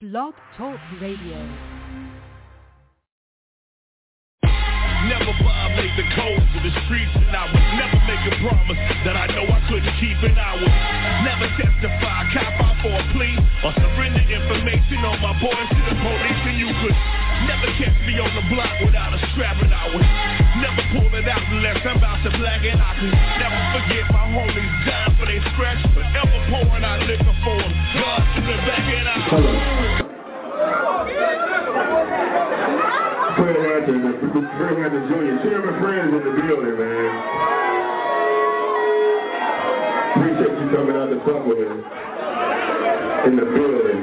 Blog Talk Radio. Never violate the codes of the streets, and I would never make a promise that I know I couldn't keep, and I would never testify, cop out for a plea, or surrender information on my boys to the police, and you could never catch me on the block without a strap, and I would never pull it out unless I'm about to black, and I could never forget my homies dying for their scratch, but ever pouring out liquor for them, God to the back, and I Fred Hampton Jr. Chairman Friends in the building, man. Appreciate you coming out to fuck with me in the building.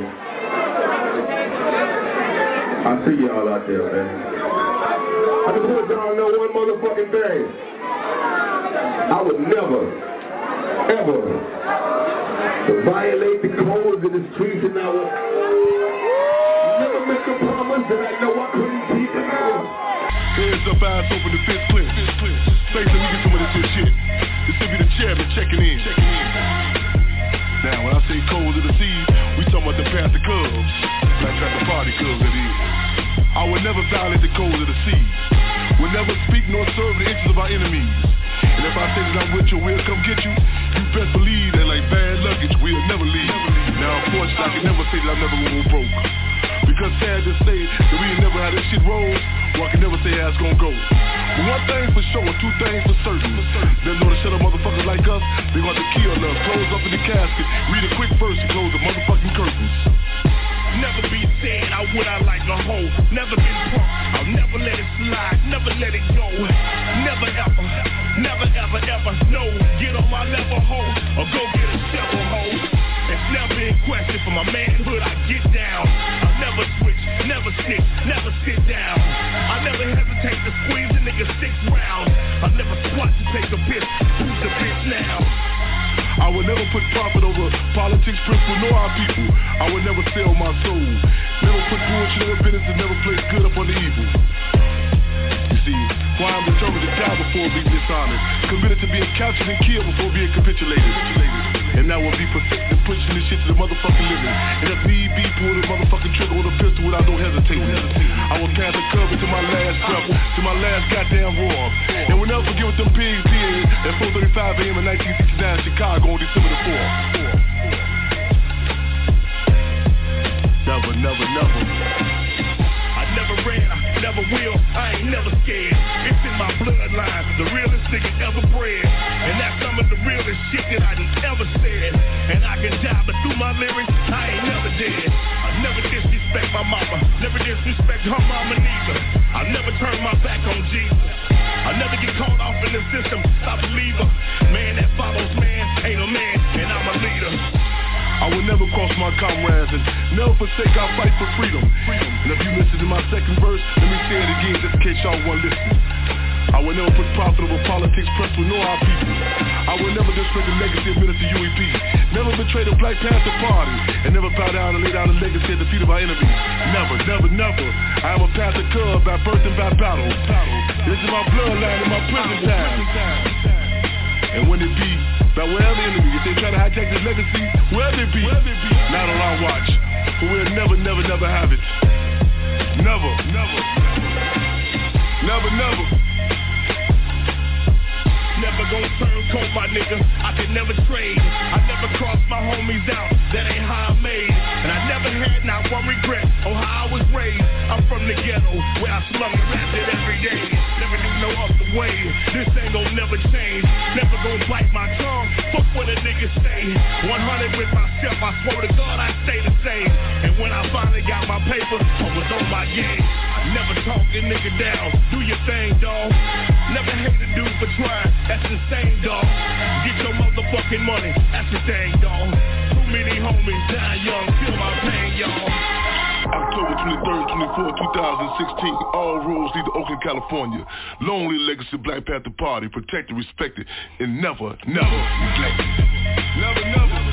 I see y'all out there, man. I just want y'all to know one motherfucking thing. I would never, ever violate the codes of the streets, and I would never make a promise that I know I couldn't keep, and I would. Hands up, eyes open, the fist clear. Thanks, let me get some of this shit. This will be the chairman checking in. Now, when I say codes of the seas, we talking about the Panther Cubs. Black Panther Party Cubs, that is. I would never violate the codes of the seas. Would never speak nor serve the interests of our enemies. And if I say that I'm with you, we'll come get you. You best believe that like bad luggage, we'll never leave. Now, unfortunately, I can never say that I'm never gonna go broke. Because sad to say that we ain't never had this shit roll, well, I can never say how it's gonna go. But one thing for sure, two things for certain. They know to shut up motherfuckers like us, they got to kill us. Close up in the casket, read a quick verse and close the motherfucking curtains. Never be sad, I would I like a hoe. Never been punk, I'll never let it slide, never let it go. Never ever, never ever ever, no. Get on my level hoe, or go get a shovel hoe. It's never in question for my manhood, I get down. I'll never switch, never snitch, never sit down. I never hesitate to squeeze a nigga 6 rounds. I'll never squat to take a piss, who's the bitch now? I would never put profit over politics, principle, nor our people. I would never sell my soul. Never put bullshit over business and never place good upon the evil. You see, why I'm determined to die before being dishonest. Committed to being captured and killed before being capitulated. And that will be perfected pushing this shit to the motherfucking living. And if need be, pull the motherfucking trigger with a pistol without no hesitating. I will pass the cover to my last breath, to my last goddamn roar. And we'll never forget what them pigs did at 4:35 a.m. in 1969 in Chicago on December the 4th. Never, never, never. I never ran, I never will, I ain't never scared. It's in my bloodline, the realest nigga ever bred. And that's some of the realest shit that I done ever said. And I can die, but through my lyrics, I ain't never dead. I never disrespect my mama, never disrespect her mama neither. I never turn my back on Jesus. I never get caught off in the system, stop a believer. Man that follows man, ain't a man, and I'm a leader. I will never cross my comrades and never forsake our fight for freedom. And if you listen to my second verse, let me say it again just in case y'all want to listen. I will never put profit over politics, principle, nor our people. I will never disrespect the legacy of Minister UEP. Never betray the Black Panther Party. And never bow down and lay down the legacy at the feet of our enemies. Never, never, never. I am a Panther Cub by birth and by battle. This is my bloodline and my prison time. And when it be, by wherever enemy, if they try to hijack this legacy, wherever it be, not on our watch. But we'll never, never, never have it. Never, never, never, never. Never gon' turn cold, my nigga, I can never trade. I never cross my homies out, that ain't how I made. And I never had not one regret on how I was raised. I'm from the ghetto, where I slum and rapped it every day. Never knew no other way, this ain't gon' never change. Never gon' bite my tongue, fuck what a nigga say. 100 with myself, I swear to God I stay the same. And when I finally got my paper, I was on my game. I never talk a nigga down, do your thing, dawg. Never hate a dude for trying, that's the same, dawg. Get your motherfucking money, that's the thing, dawg. Too many homies die young, feel my pain, y'all. October 23rd, 24th, 2016. All roads lead to Oakland, California. Lonely legacy Black Panther Party. Protected, respected, and never, never neglected. Never, never.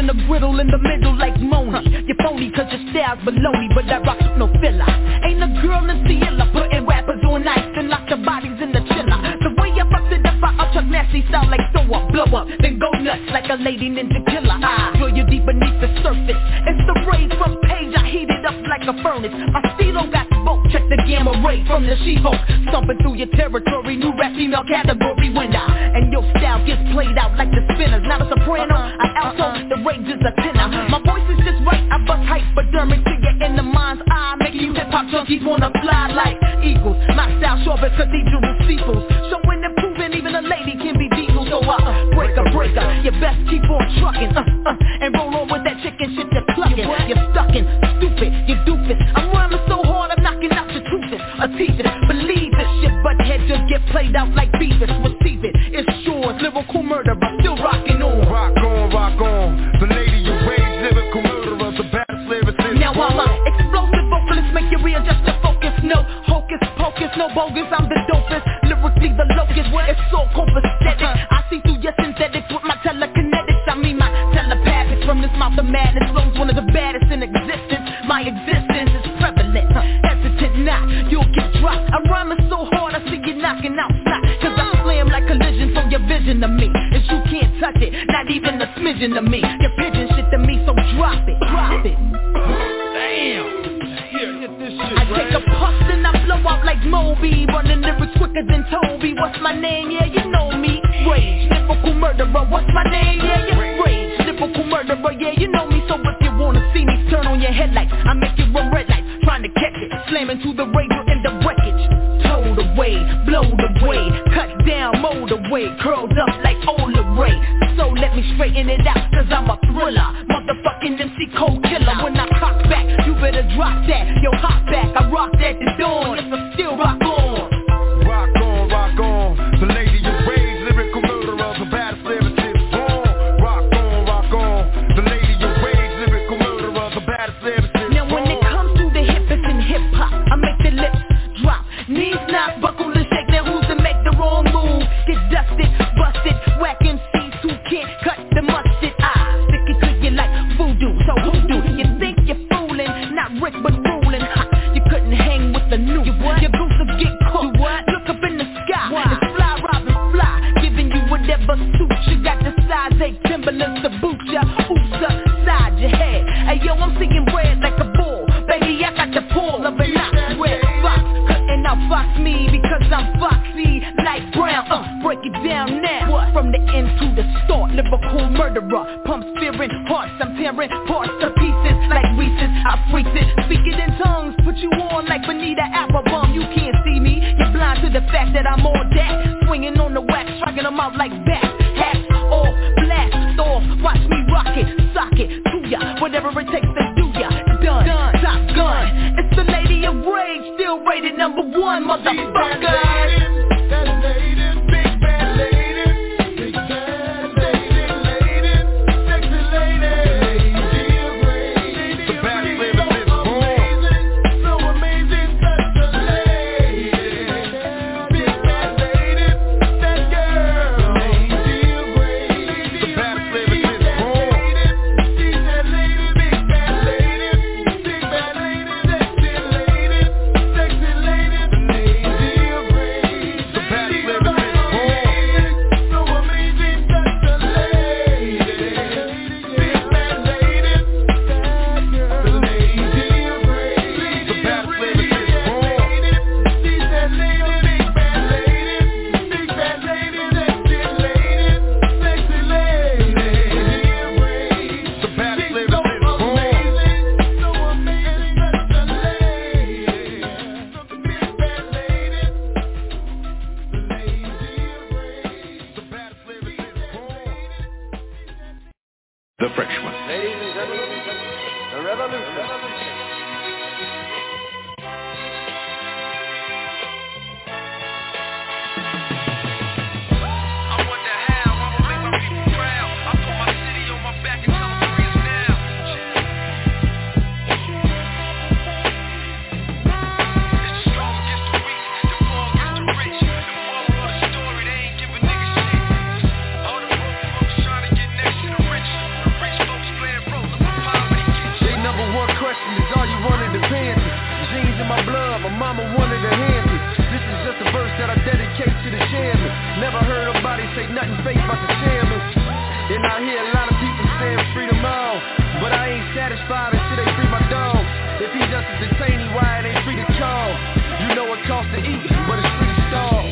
in the griddle in the middle like Moni. You're phony cause your style's baloney, but I rock no filler. Ain't a girl in Ciela putting rappers on ice and lock the bodies in the chiller. The way I fucked it up, I upchuck nasty style like throw up, blow up, then go nuts like a lady ninja killer. I drill you deep beneath the surface. It's the rays from page, I heat it up like a furnace. My stilo got smoke, check the gamma ray from the She-Hulk. Stomping through your territory, new rap female category winner. And your style gets played out like the spinners. Not a soprano, an alto, the range is a tenor. My voice is just right, I bust hypodermic to get in the mind's eye, making you hip-hop junkies wanna fly like eagles. My style short as cathedral steeples, showing and proving even a lady can be diesel. So breaker, you best keep on trucking, and roll on with that chicken shit you're clucking. You're stuckin', stupid, you doofus. I'm rhyming so hard, I'm knocking out your toothless. A teething, believe this shit, but head just get played out like Beavis. Receive it, it's yours, lyrical murderer, still rocking on. Rock on, the lady you rage, lyrical murderer, the baddest lyricist. Now I'm a explosive vocalist, make you readjust your focus. No hocus pocus, no bogus, I'm the dopest. Lyrically the locust, it's so copacetic. I see through your synthetics with my telekinetics. I mean my telepathics from this mouth of madness. Flows one of the baddest in existence. My existence is prevalent, hesitant not, you'll get dropped. I'm rhyming so hard, I see you knocking out snot. Cause I slam like collision from your vision of me. And you can't touch it, not even a smidgen of me. Your pigeon shit to me, so drop it. Damn. Here, hit this shit, I take a puff and I blow out like Moby. Running lyrics quicker than Toby. What's my name? Yeah, you know me. Rage, lyrical murderer. What's my name? Yeah, you rage, lyrical murderer. Yeah, you know me. So if you wanna see me, turn on your headlights. I make you run red lights, trying to catch it. Slamming to the radio in the wreckage. Towed away, blowed away, cut down, mowed away, curled up like Ola Ray. So let me straighten it out, cause I'm a thriller. Motherfucking MC cold killer. When I cock back, you better drop that. Yo, hop back, I rock that the dawn. Yes, I still rock on. Rock on, the lady you rage, lyrical murderer, the baddest lyricist. Rock on, the lady you rage, lyrical murderer, the baddest lyricist. Now when it comes to the hippest in hip-hop, I make the lips drop, knees knock, buckle and shake. Now who's to make the wrong move? Get dusted, busted, whack MCs who can't cut the mustard. I stick it to you like voodoo, so hoodoo. You think you're fooling, not Rick but ruling. You couldn't hang with the new. Your goose will get cooked. Look up in the sky, it's fly, Robin, fly, giving you whatever suits you. Got the size 8 Timberlands to boot ya. Oops upside your head. Hey yo, I'm seeing red like a bull. Baby, I got the pull of a knock red fox. Cutting out fox me because I'm foxy like brown. Break it down now. From the end to the start, lyrical murderer. Pumps fearing hearts, I'm tearing parts to pieces like Reese's. I freak it, speak it in tongues, put you on like Bonita Applebum. You can't see me, you're blind to the fact that I'm on that. Swinging on the wax, striking them out like bats. Hats off, blast off, watch me rock it, sock it to ya. Whatever it takes to do ya, done. Top gun, it's the lady of rage, still rated number 1, motherfucker. The Freshman. Ladies and gentlemen, the revolution. Folks case to the chairman. Never heard nobody say nothing fake about the chairman. And I hear a lot of people saying freedom all, but I ain't satisfied until they free my dog. If he just a detainee, why it ain't free to call? You know it costs to eat, but it's free to starve.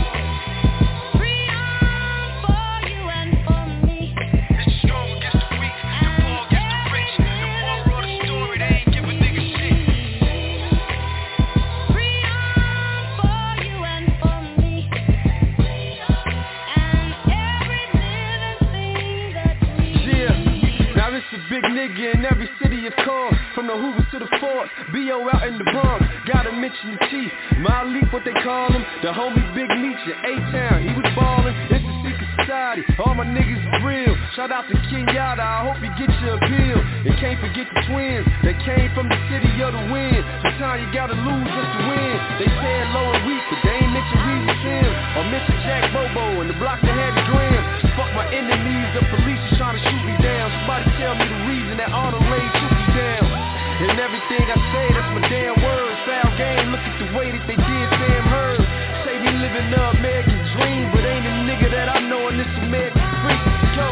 Big nigga in every city, of course. From the Hoover to the Fort, B.O. out in the Bronx. Gotta mention the chief, Malik, what they call him. The homie Big Meech in A-Town, he was ballin'. It's a secret society, all my niggas is real. Shout out to Kenyatta, I hope you get your appeal. And can't forget the twins that came from the city of the wind. Sometimes you gotta lose just to win. They said low and weak, but they ain't mention Weezy Tim or mention Jack Bobo and the block that had the gram. Fuck my enemies, the police is trying to shoot me down. Somebody tell me the reason that all the ladies shoot me down. And everything I say, that's my damn words. Foul game, look at the way that they did Sam Hurd. Say we living the American dream, but ain't a nigga that I know in this American street. Go.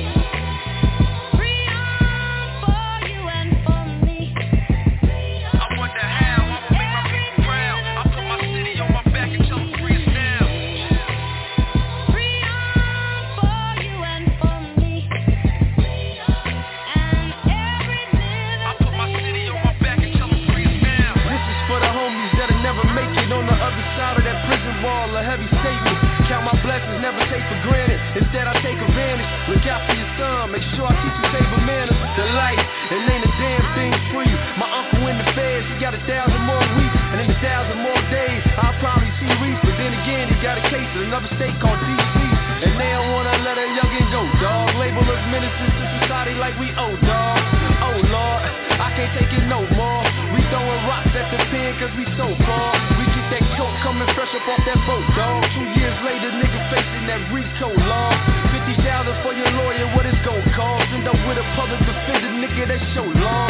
A heavy statement, count my blessings, never take for granted. Instead I take advantage, look out for your son, make sure I teach you table manners. The life, and ain't a damn thing free. My uncle in the feds, he got 1,000 more weeks, and in 1,000 more days, I'll probably see Reese. But then again, he got a case in another state called D.C., and they don't wanna let a youngin' go, dog. Label us ministers to society like we owe, dog. Oh Lord, I can't take it no more. We throwing rocks at the pen cause we so far. We get that coke coming fresh up off that boat, dog. 2 years later, nigga facing that RICO law. 50,000 for your lawyer, what it's gon' cost? End up with a public defender, nigga, that's your law.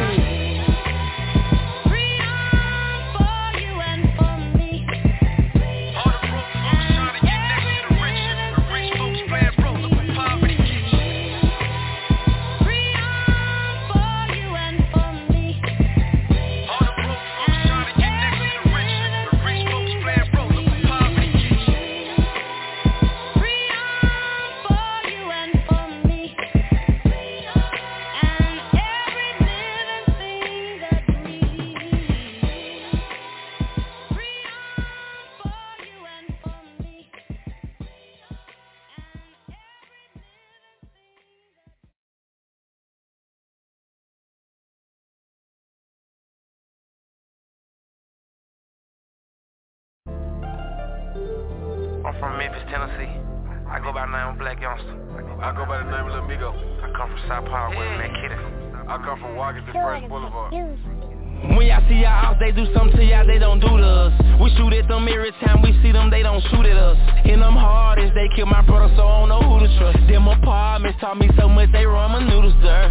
I'm from Memphis, Tennessee. I go by the name of Black Youngster. I go by the name of Lil Migo. I come from South Park, where I'm at Kitty. I come from Washington First Boulevard. When y'all see y'all ops, they do something to y'all they don't do to us. We shoot at them every time we see them, they don't shoot at us. And them hardest, they kill my brother, so I don't know who to trust. Them apartments taught me so much, they run my noodles, sir.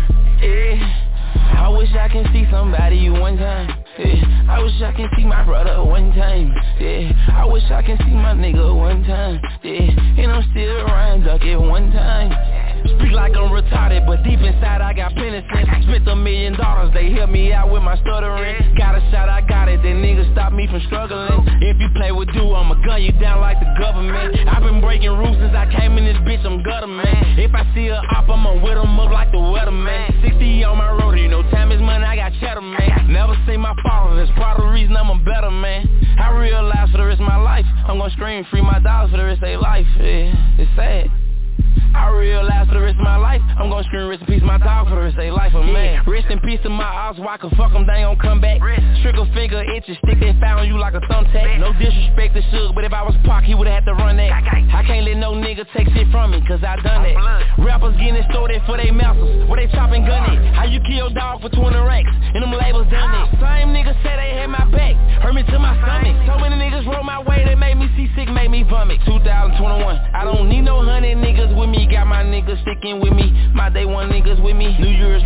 Yeah, I wish I can see somebody you one time. Yeah, I wish I can see my brother one time. Yeah, I wish I can see my nigga one time. Yeah, and I'm still Ryan Duckett one time. Speak like I'm retarded, but deep inside I got plenty sense. Spent $1 million, they helped me out with my stuttering. Got a shot, I got it, then niggas stop me from struggling. If you play with dude, I'ma gun you down like the government. I've been breaking rules since I came in this bitch, I'm gutter man. If I see a op, I'ma whip them up like the weatherman. 60 on my road, you know time is money, I got cheddar man. Never seen my father, that's part of the reason I'm a better man. I realize for the rest of my life, I'm gonna scream free my dogs for the rest of their life. Yeah, it's sad. I realize for the rest of my life, I'm gonna scream rest in peace my dog for the rest of their life, man. Rest in peace to my ops, why I can fuck them, they ain't gon' come back. Trickle finger, itch and stick that fire on you like a thumbtack. No disrespect to Suge, but if I was Pac, he would've had to run that. I can't let no nigga take shit from me, cause I done that. Rappers getting extorted for they mouths, where they chopping gun it. How you kill dog for 20 racks, and them labels done it. Same niggas say they had my back, hurt me to my stomach. So many niggas roll my way, they made me see sick, made me vomit. 2021, I don't need no 100 niggas with me. Got my niggas sticking with me, my day one niggas with me. New Year's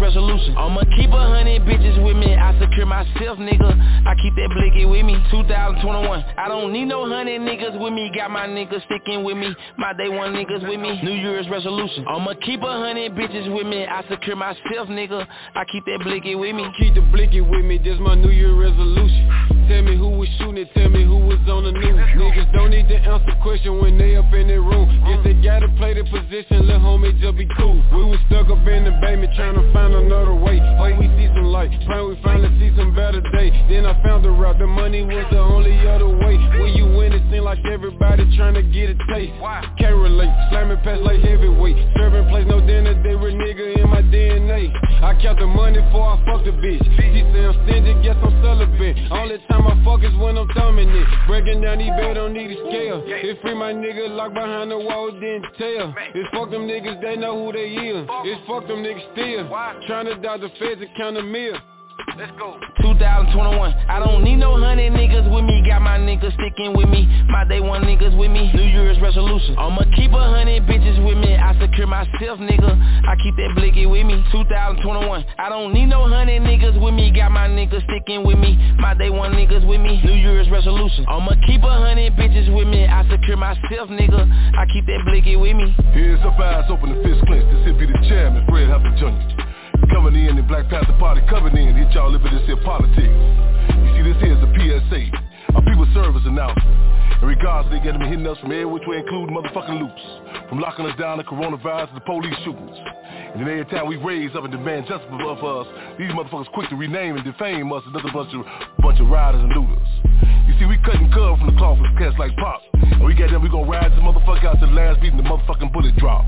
resolution. I'ma keep 100 bitches with me, I secure myself, nigga. I keep that blicky with me. 2021, I don't need no 100 niggas with me. Got my niggas sticking with me, my day one niggas with me. New Year's resolution, I'ma keep 100 bitches with me. I secure myself, nigga. I keep that blicky with me. Keep the blicky with me, that's my New Year resolution. Tell me who was shooting it, tell me who was on the news. Niggas don't need to answer question when they up in their room. Guess they gotta play the position, let homie just be cool. We was stuck up in the basement trying to find another way. Hope we see some light, praying we finally see some better day. Then I found the route, the money was the only other way. When you win it seem like everybody trying to get a taste. Can't relate, slamming past like heavyweight. Serving place no dinner, they were nigga in my DNA. I count the money before I fuck the bitch. She say I'm stingy, guess I'm celibate. Only time I fuck is when I'm thumbing it. Breaking down these bed, don't need a scale. It's free my nigga locked behind the wall, didn't tell. It's fuck them niggas, they know who they is. It's fuck them niggas still trying to dodge the feds and count a meal. Let's go. 2021, I don't need no 100 niggas with me. Got my niggas sticking with me, my day one niggas with me. New Year's resolution, I'ma keep 100 bitches with me. I secure myself, nigga. I keep that blicky with me. 2021, I don't need no 100 niggas with me. Got my niggas sticking with me, my day one niggas with me. New Year's resolution, I'ma keep 100 bitches with me. I secure myself, nigga. I keep that blicky with me. Here's up, eyes open, the fist clenched. This here be the chairman, Fred Huffman Jr. Coming in the Black Panther Party, coming in, hit y'all up in this here politics. You see, this here is a PSA, a people service announcement. In regards to they getting hitting us from every which way, including motherfucking loops. From locking us down to coronavirus to the police shootings. And then every time we raise up and demand justice for us, these motherfuckers quick to rename and defame us another bunch of riders and looters. You see, we cutting curve from the cloth with cats like Pop. And we got them, we gonna ride this motherfucker out to the last beat and the motherfucking bullet drop.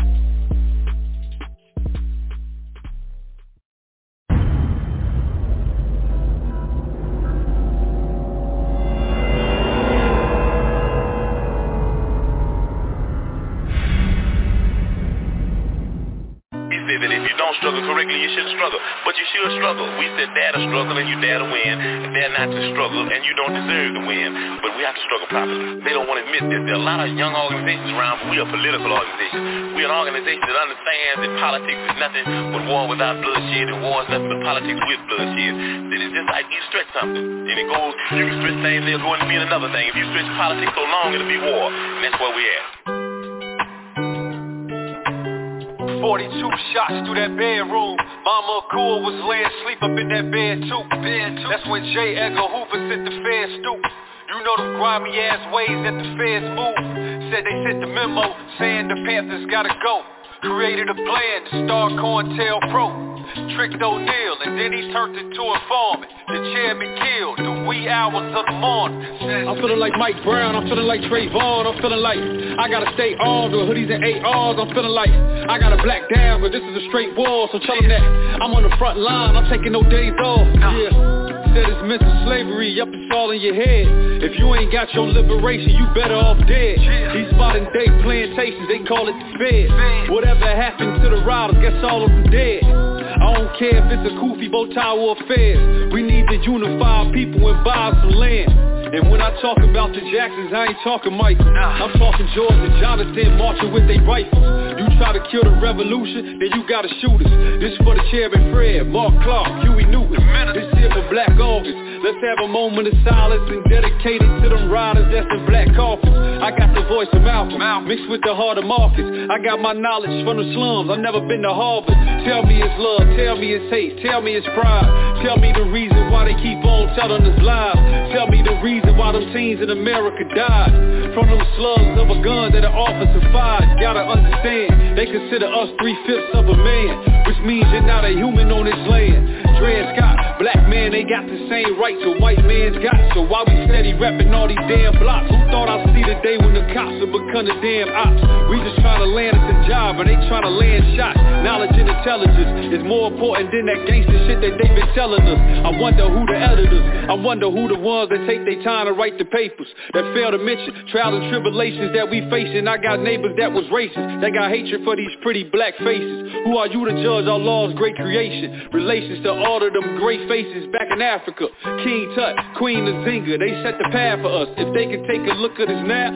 That if you don't struggle correctly, you shouldn't struggle. But you should struggle. We said dare to struggle and you dare to win. Dare not to struggle and you don't deserve to win. But we have to struggle properly. They don't want to admit this. There are a lot of young organizations around, but we are a political organization. We are an organization that understands that politics is nothing but war without bloodshed, and war is nothing but politics with bloodshed. That it's just like you stretch something, and it goes, you can stretch things, they'll go and mean another thing. If you stretch politics so long, it'll be war. And that's where we're at. 42 shots through that bedroom. Mama Cool was laying sleep up in that bed too. That's when J. Edgar Hoover said the feds stoop. You know them grimy ass ways that the feds move. Said they sent the memo saying the Panthers gotta go. Created a plan to start COINTELPRO. Tricked O'Neal and then he turned into a informant. The chairman killed the wee hours of the morning. I'm feeling like Mike Brown, I'm feeling like Trayvon. I'm feeling like I gotta stay armed with hoodies and ARs. I'm feeling like I gotta black down, but this is a straight war. So tell them that I'm on the front line, I'm taking no days off. Yeah. Said it's mental slavery, yup, it's all in your head. If you ain't got your liberation, you better off dead. These spotting day plantations, they call it the feds. Whatever happened to the riders, guess all of them dead. I don't care if it's a Kufi, bow tie, or feds. We need to unify people and buy some land. And when I talk about the Jacksons, I ain't talking Michael. I'm talking George and Jonathan marching with their rifles. You try to kill the revolution, then you gotta shoot us. This for the Chairman Fred, Mark Clark, Huey Newton. This here for Black August. Let's have a moment of silence and dedicate it to them riders that's in black coffins. I got the voice of Malcolm, mixed with the heart of Marcus. I got my knowledge from the slums, I've never been to Harvard. Tell me it's love, tell me it's hate, tell me it's pride. Tell me the reason why they keep on telling us lies. Tell me the reason why them teens in America died. From them slugs of a gun that an officer fired. Gotta understand, they consider us 3/5 of a man, which means you're not a human on this land. Dred Scott, black man, they got the same rights a white man's got. So why we steady repping all these damn blocks? Who thought I'd see the day when the cops would become the damn ops? We just trying to land us a job and they trying to land shots. Knowledge and intelligence is more important than that gangster shit that they been telling us. I wonder who the editors, I wonder who the ones that take their time to write the papers. That fail to mention trials and tribulations that we facing. I got neighbors that was racist, that got hatred for these pretty black faces. Who are you to judge our Lord's great creation? Relations to all of them great faces back in Africa. King Tut, Queen Nzinga, they set the path for us. If they could take a look at us now, they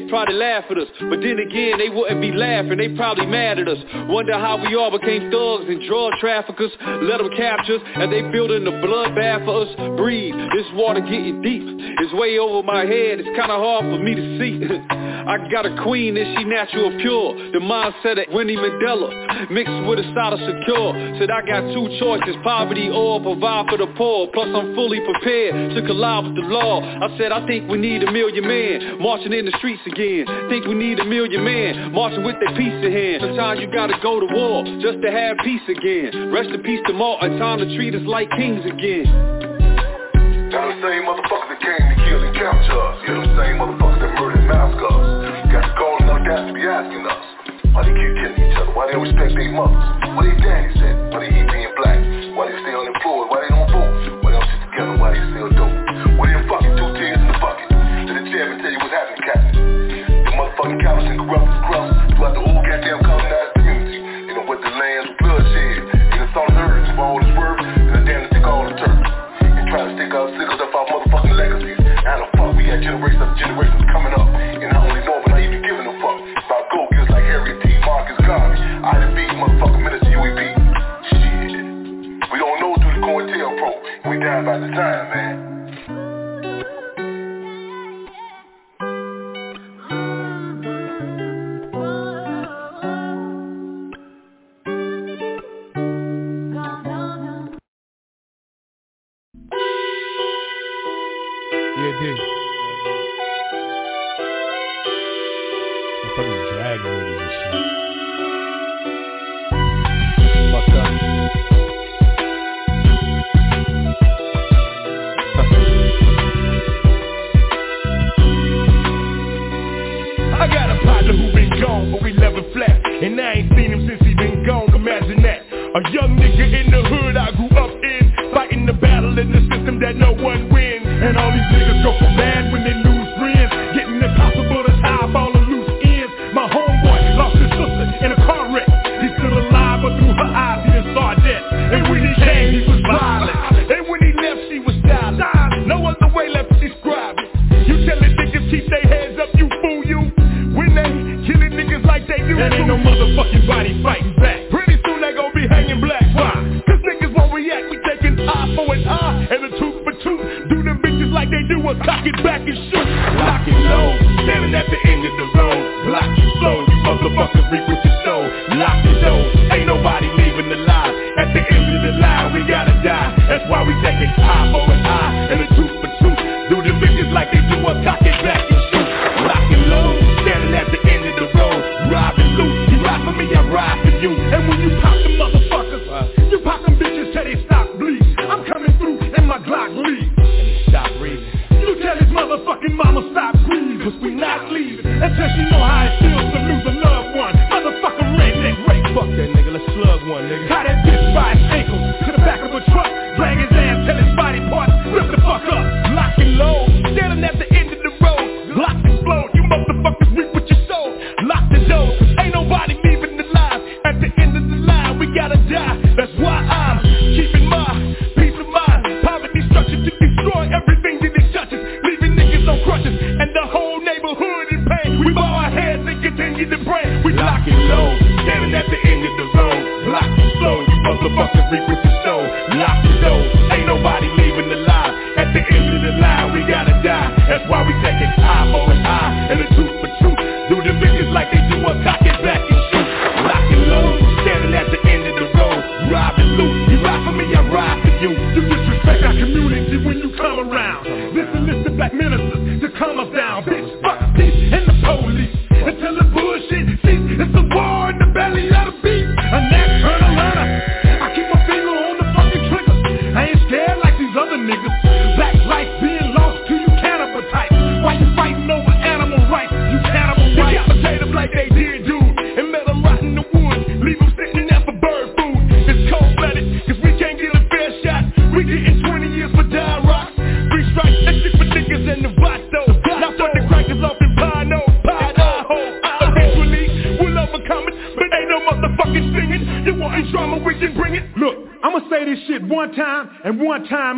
probably laugh at us. But then again, they wouldn't be laughing, they probably mad at us. Wonder how we all became thugs and drug traffickers. Let them capture us as they building the bloodbath for us. Breathe, this water getting deep. It's way over my head, it's kinda hard for me to see. I got a queen and she natural pure. The mindset of Winnie Mandela, mixed with a side of secure. Said I got two choices, poverty or provide for the poor. Plus I'm fully prepared to collide with the law. I said I think we need 1 million men marching in the streets again. Think we need 1 million men marching with their peace in hand. Sometimes you gotta go to war just to have peace again. Rest in peace to Martin, time to treat us like kings again. Now the same motherfuckers that came to kill and capture us. Yeah, them same motherfuckers that murdered and massacred us. Got the gall and audacity to be asking us why they keep killing each other, why they don't respect their mothers, what their daddy said, why they keep being black, why they stay unemployed, why they don't vote, why they don't sit together, why they still dope. What them fucking 2 tears in the bucket? Let the chairman tell you what's happening, Captain. The motherfucking cowards and corruptors throughout the whole goddamn colonized community. You know what the lands with bloodshed, and it's on the earth for all it's worth, and the damn to take all the turf. And try to stick our sickles up our motherfucking legacies. How the fuck we got generations of generations coming up, and not only know but not even giving a fuck about go-getters like Harriet T. Marcus Garvey, Ida B. motherfucking Minister UEB. Shit. We don't know through the COINTELPRO, and we die by the time, man.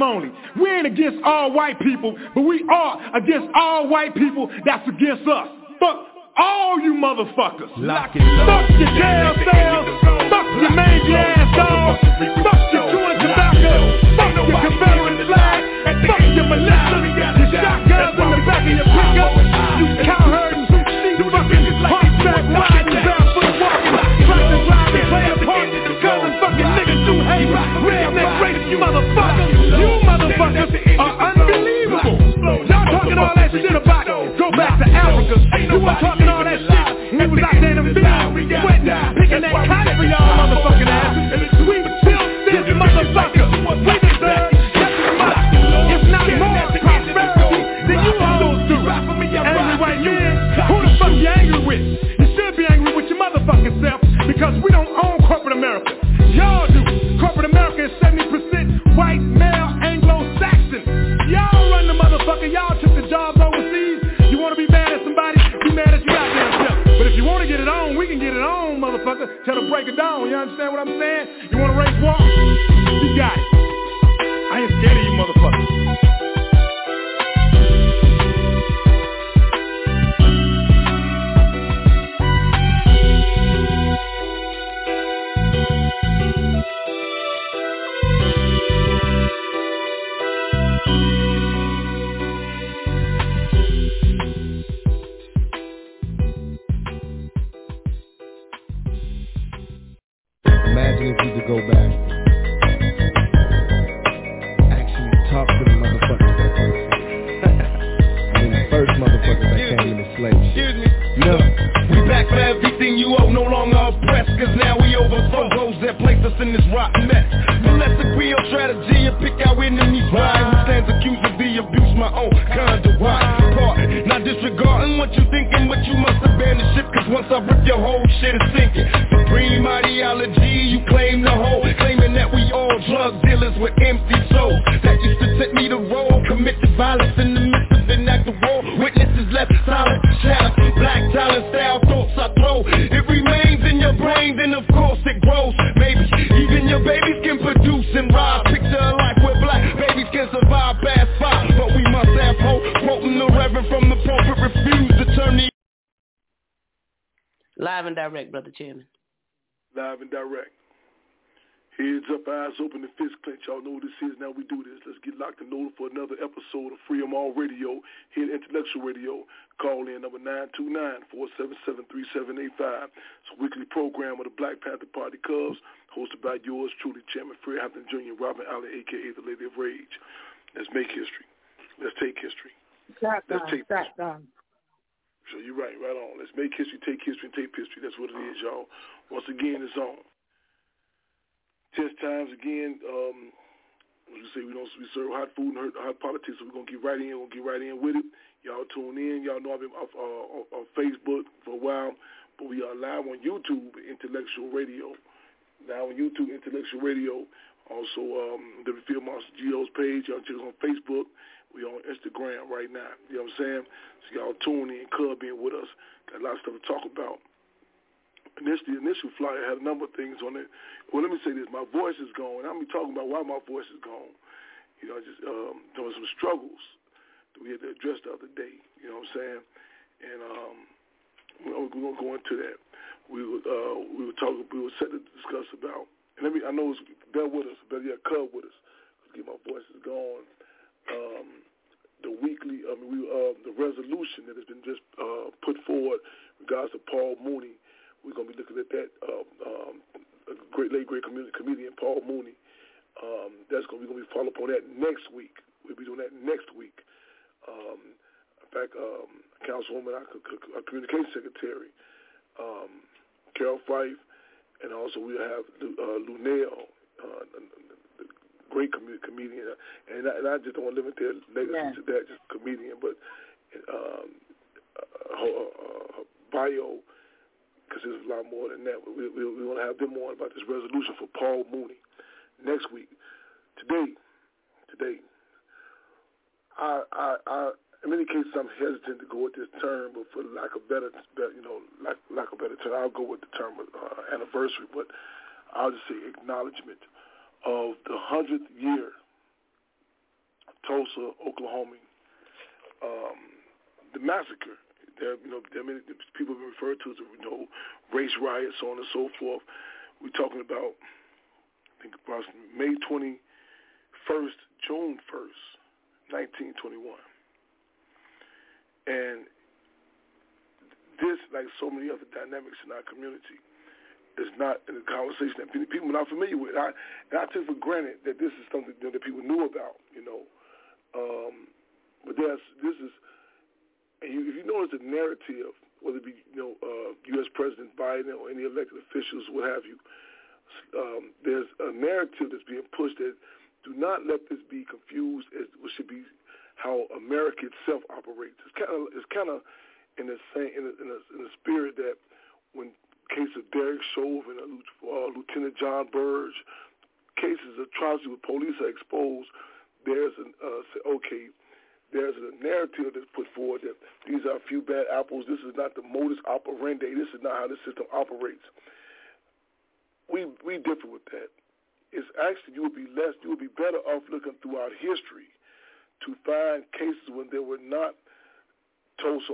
Against all white people, but we are against all white people that's against us. Fuck all you motherfuckers. Fuck your jail cells. Fuck your mangy ass dog. Fuck your chewing tobacco. Fuck your Confederate flag. Fuck your militia. Your shotguns in the back of your pickup. You cow-herding, you fucking horseback riding, barefoot walking, tractor driving, playing parts, cousin fucking niggas you hate. Redneck racist, you motherfuckers. You motherfuckers are unbelievable. Y'all talking all that shit about go back to Africa. You weren't talking all that shit. We was out there in the field, sweating, picking that cotton for y'all motherfucking asses. We built this motherfucker. We deserve just as much, if not more, prosperity than you hoes do. Angry white men, who the fuck you angry with? You should be angry with your motherfucking self, because we don't own corporate America. Y'all do. Corporate America is 70% white, male, Anglo-Saxon. Y'all run the motherfucker. Y'all took the jobs overseas. You want to be mad at somebody? Be mad at your goddamn self. But if you want to get it on, we can get it on, motherfucker. Tell to break it down. You understand what I'm saying? You want to race war? You got it. I ain't scared of you motherfuckers. Imagine if you could go back, actually talk to the motherfuckers that first I mean the first motherfuckers that came in the slave shit. You know? We back for everything you owe, no longer oppressed, cause now we overthrow those that placed us in this rotten mess. So let's agree on strategy and pick our enemies right. Who stands accused of the abuse, my own kind of right. Not disregarding what you thinking, but you must abandon shit, cause once I rip your whole shit is sinking. Supreme ideology, you claim the whole, claiming that we all drug dealers with empty souls. That used to set me to roll, committed violence in the midst of an act of war. Witnesses left silent, shadow, black talent style thoughts I throw. It remains in your brain, then of course it grows. Maybe even your babies can produce and rise. Picture a life where black babies can survive past 5, but we must have hope. Quoting the reverend from the pulpit, refuse to turn the... Live and direct, Brother Chairman. Live and direct. Heads up, eyes open, and fist clench. Y'all know what this is. Now we do this. Let's get locked and loaded for another episode of Freedom All Radio, here at Intellectual Radio. Call in number 929-477-3785. It's a weekly program of the Black Panther Party Cubs, hosted by yours truly, Chairman Fred Hampton Jr., Robin Allen, a.k.a. the Lady of Rage. Let's make history. Let's take history. Shotgun. So you're right on. Let's make history, and take history. That's what it is, y'all. Once again, it's on. 10 times again, as we say, we serve hot food and hot politics, so we're going to get right in. We're going to get right in with it. Y'all tune in. Y'all know I've been on Facebook for a while, but we are live on YouTube, Intellectual Radio. Now on YouTube, Intellectual Radio. Also, the Field Monster Geo's page. Y'all check us on Facebook. We on Instagram right now. You know what I'm saying? So y'all tune in, club in with us. Got a lot of stuff to talk about. The initial flyer had a number of things on it. Well, let me say this. My voice is gone. I'm talking about why my voice is gone. You know, just there was some struggles that we had to address the other day. You know what I'm saying? And we're going to go into that. We were set to discuss about. And I know it's bear with us, cub with us. Get my voice is gone. The resolution that has been just put forward in regards to Paul Mooney. We're going to be looking at that late great comedian Paul Mooney. We're going to be following up on that next week. We'll be doing that next week. In fact, Councilwoman, our communication secretary, Carol Fife, and also we'll have Lunell, the great comedian. And I just don't want to limit their legacy to that, just comedian, but her bio, because there's a lot more than that. We want to have them on about this resolution for Paul Mooney next week. Today, I in many cases I'm hesitant to go with this term, but for lack of better term, I'll go with the term anniversary. But I'll just say acknowledgement of the 100th year of Tulsa, Oklahoma, the massacre there are many people have been referred to as, race riots, so on and so forth. We're talking about, I think, approximately May 21st, June 1st, 1921. And this, like so many other dynamics in our community, is not in a conversation that people are not familiar with. And I took for granted that this is something that people knew about, but this is, and if you notice the narrative, whether it be U.S. President Biden or any elected officials, what have you, there's a narrative that's being pushed that do not let this be confused as what should be how America itself operates. It's kind of in the same in the spirit that when case of Derek Chauvin and Lieutenant John Burge, cases of atrocity with police are exposed, there's a narrative that's put forward that these are a few bad apples. This is not the modus operandi. This is not how the system operates. We differ with that. It's actually you would be better off looking throughout history to find cases when there were not Tulsa,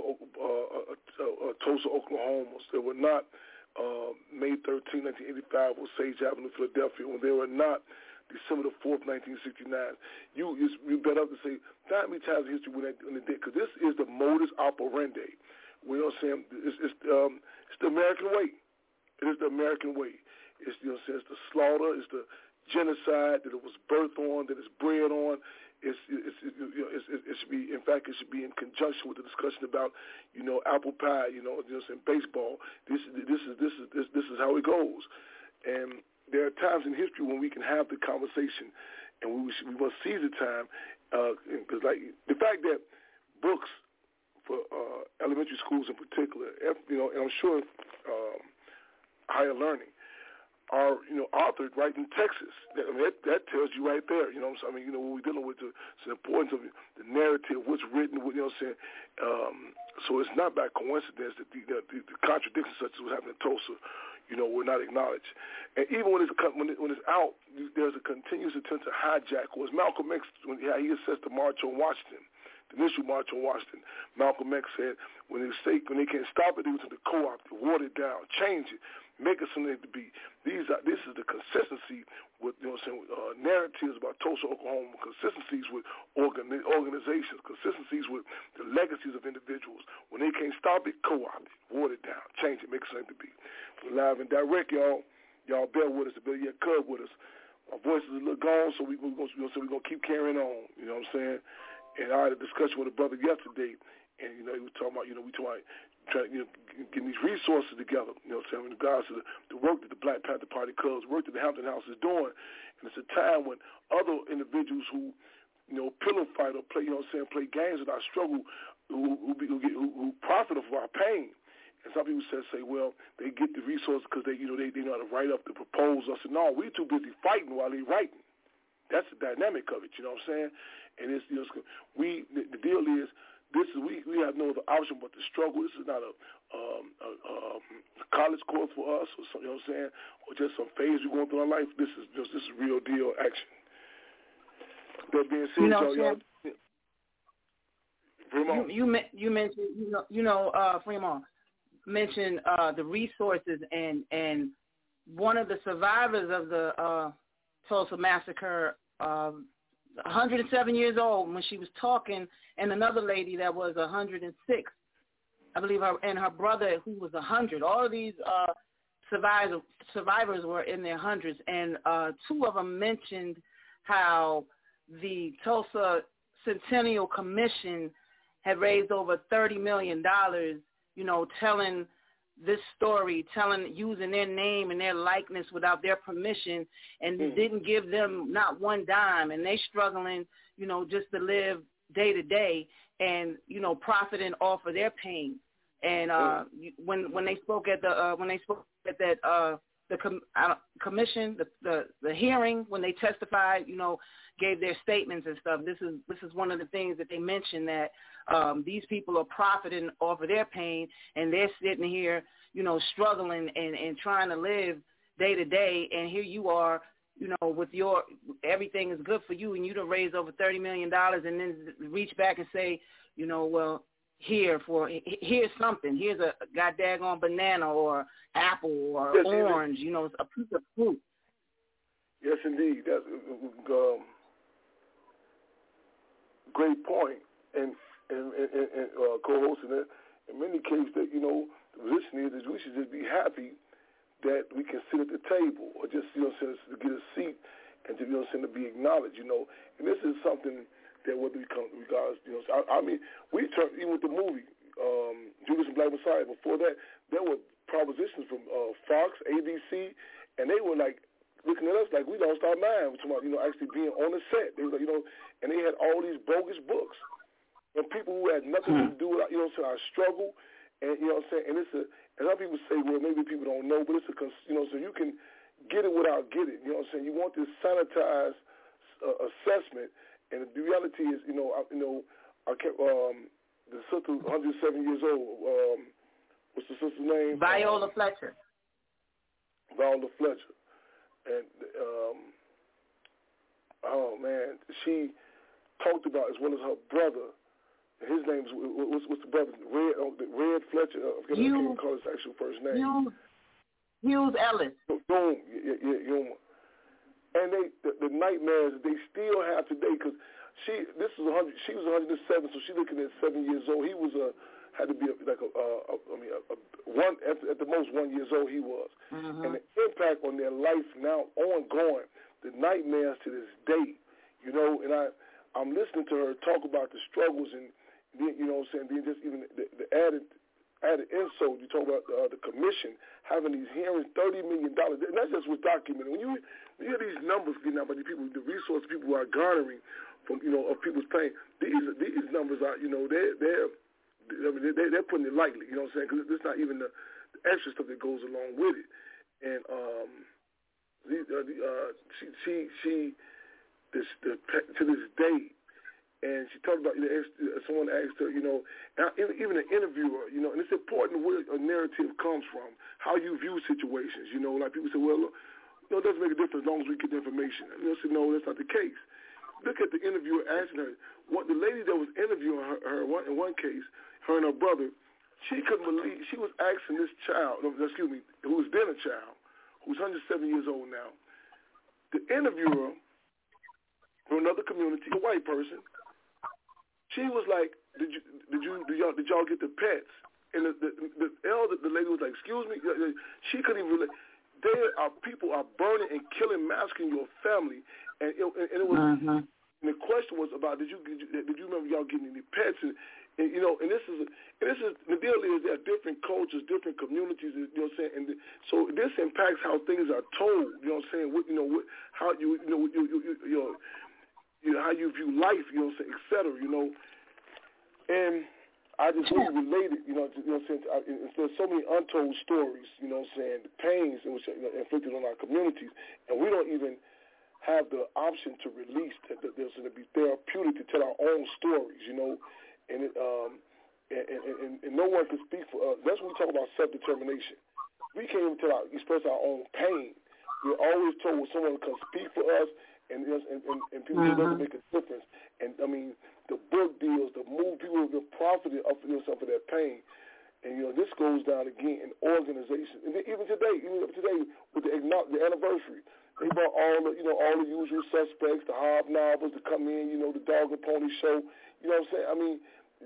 Oklahoma. There were not May 13, 1985, Osage Avenue, Philadelphia. When there were not December the 4th, 1969. You better have to say that many times in history when they did, because this is the modus operandi. You know what I'm saying? It's the American way. It is the American way. It's it's the slaughter. It's the genocide that it was birthed on, that it's bred on. It should be. In fact, it should be in conjunction with the discussion about apple pie. Baseball. This is how it goes. And there are times in history when we can have the conversation, and we must seize the time, because like the fact that books for elementary schools in particular, and I'm sure higher learning, are authored right in Texas. That tells you right there. When we're dealing with the importance of the narrative, what's written, so it's not by coincidence that the contradictions such as what happened in Tulsa, were not acknowledged. And even when it's out, there's a continuous attempt to hijack. Or as Malcolm X, when he assessed the March on Washington, the initial March on Washington, Malcolm X said when they can't stop it, they was to co-opt it, water it down, change it, make it something to be. This is the consistency with narratives about Tulsa, Oklahoma, consistencies with organizations, consistencies with the legacies of individuals. When they can't stop it, co-opt it, water it down, change it, make it something to be. We're live and direct, y'all. Y'all bear with us, better yet cub with us. Our voice is a little gone, so we're gonna keep carrying on. You know what I'm saying? And I had a discussion with a brother yesterday, and he was talking about trying to getting these resources together. In regards to the work that the Black Panther Party Cubs, work that the Hampton House is doing, and it's a time when other individuals who pillow fight or play play games with our struggle, who profit off our pain. And some people say, well, they get the resources because they know how to write up the proposal. I said, no, we're too busy fighting while they writing. That's the dynamic of it. You know what I'm saying? And it's the deal is we have no other option but to struggle. This is not a college course for us or something. You know what I'm saying? Or just some phase we're going through in our life. This is real deal action. That being said, y'all. You mentioned Fremont mentioned the resources and one of the survivors of the Tulsa massacre, 107 years old when she was talking, and another lady that was 106, I believe, and her brother who was 100. All of these survivors were in their hundreds, and two of them mentioned how the Tulsa Centennial Commission had raised over $30 million, telling this story, using their name and their likeness without their permission, and didn't give them not one dime, and they struggling, just to live day to day, and profiting off of their pain. And when they spoke at that commission, the hearing, when they testified, gave their statements and stuff. This is one of the things that they mentioned, that these people are profiting off of their pain, and they're sitting here, struggling and trying to live day to day. And here you are, with your everything is good for you, and you done raised over $30 million, and then reach back and say, well, here's something. Here's a goddamn banana or apple or orange. You know, it's a piece of fruit. Yes, indeed. That's great point. And co-hosting it. In many cases, that the position is we should just be happy that we can sit at the table, or just to get a seat and to to be acknowledged. And this is something that whether we come regards, I mean, we turned even with the movie Judas and Black Messiah. Before that, there were propositions from Fox, ABC, and they were like looking at us like we lost our mind. We're talking about actually being on the set. They were like, and they had all these bogus books. And people who had nothing to do with, our struggle, and and it's and some people say, well, maybe people don't know, but it's a, so you can get it without get it. You want this sanitized assessment, and the reality is, I kept the sister, 107 years old. What's the sister's name? Viola Fletcher. Viola Fletcher, and oh man, she talked about, as well as her brother. His name is, what's the brother? Red Fletcher. I can't even call his actual first name. Hughes Ellis. Boom. Yeah. And the nightmares they still have today, because she was 107, so she's looking at 7 years old. He was had to be at the most 1 year old he was. Mm-hmm. And the impact on their life now ongoing, the nightmares to this day, and I'm listening to her talk about the struggles and then, then just even the added insult. You talk about the commission having these hearings, $30 million. And that's just what's documented. When you hear these numbers getting out by the people, the resources people are garnering from of people's pain, these numbers are they're putting it lightly. You know what I'm saying? Because it's not even the extra stuff that goes along with it. And she to this day. And she talked about, someone asked her, even an interviewer, and it's important where a narrative comes from, how you view situations, like people say, well, it doesn't make a difference as long as we get the information. And say, no, that's not the case. Look at the interviewer asking her, the lady that was interviewing her in one case, her and her brother, she couldn't believe, she was asking this child, who was then a child, who's 107 years old now, the interviewer from another community, a white person, she was like, did y'all get the pets? And the lady was like, excuse me. She couldn't even relate. People are burning and killing, massacring your family, and it was. Mm-hmm. And the question was about, did you remember y'all getting any pets? And this is the deal is there are different cultures, different communities. You know what I'm saying? And so this impacts how things are told. You know what I'm saying? How you how you view life, et cetera, And I just really related, there's so many untold stories, the pains in which are inflicted on our communities, and we don't even have the option to release that there's going to be therapeutic to tell our own stories, and no one can speak for us. That's when we talk about self-determination. We can't even express our own pain. We're always told someone can speak for us, and people doesn't make a difference. And I mean, the book deals, the movie, people have been profiting of their pain. And this goes down again in organizations. And even today with the anniversary, they brought all the usual suspects, the hobnobbers to come in. The dog and pony show. You know what I'm saying?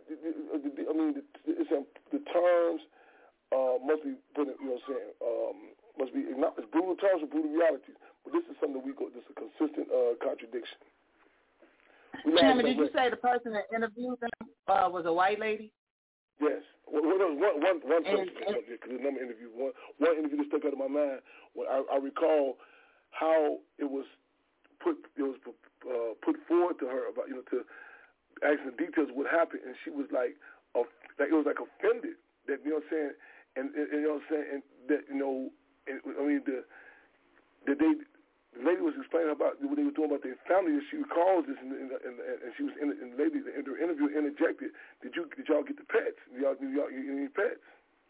The terms must be put in. Must be acknowledged. Brutal terms and brutal realities. But this is something this is a consistent contradiction. Chairman, did you say the person that interviewed them was a white lady? Yes. One person, because the number interview, one interview that stuck out of my mind. When I recall how it was put forward to her about to ask the details of what happened, and she was like, it was like offended that what I'm saying, and what I'm saying, and that the lady was explaining about what they were doing about their family, and she recalls this, and she was in the lady in the interview interjected, did y'all get the pets? Did y'all get any pets?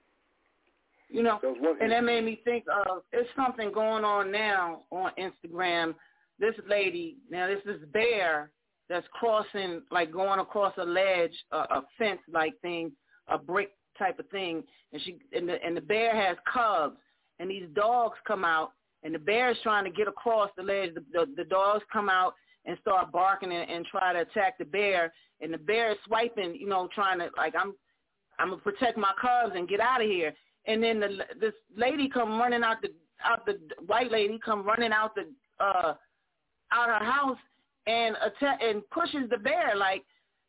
And that made me think of, it's something going on now on Instagram. This lady, now this is Bear, that's crossing, like going across a ledge, a fence-like thing, a brick type of thing, and the bear has cubs, and these dogs come out, and the bear is trying to get across the ledge. The dogs come out and start barking and try to attack the bear, and the bear is swiping, trying to, like, I'm gonna protect my cubs and get out of here. And then this lady come running out the white lady come running out her house and pushes the bear, like,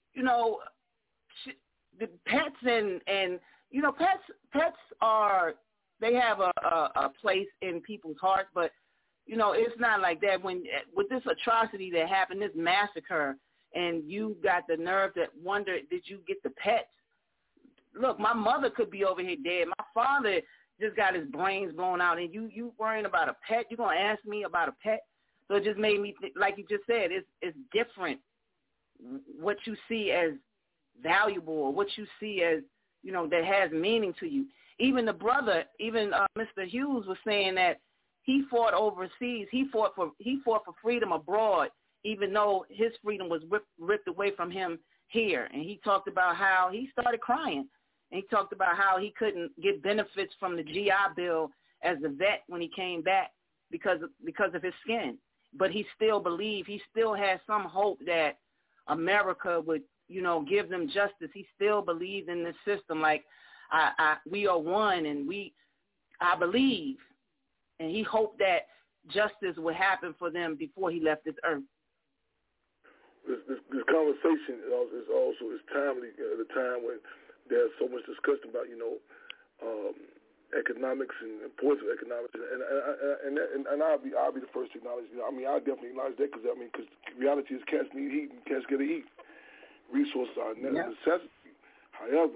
the pets and pets are, they have a place in people's hearts, but it's not like that. When with this atrocity that happened, this massacre, and you got the nerve to wonder, did you get the pets? Look, my mother could be over here dead. My father just got his brains blown out, and you worrying about a pet? You gonna ask me about a pet? So it just made me think, like you just said, it's different what you see as valuable or what you see as, that has meaning to you. Even the brother, Mr. Hughes was saying that he fought overseas. He fought for freedom abroad, even though his freedom was ripped away from him here. And he talked about how he started crying. And he talked about how he couldn't get benefits from the GI Bill as a vet when he came back because of his skin. But he still believed, he still had some hope that America would, give them justice. He still believed in this system, like we are one, and I believe. And he hoped that justice would happen for them before he left this earth. This conversation is timely at a time when there's so much discussion about, economics and importance of economics, and I'll be the first to acknowledge. I definitely acknowledge that because reality is cats need heat and cats get to eat. Resources are a necessity. However,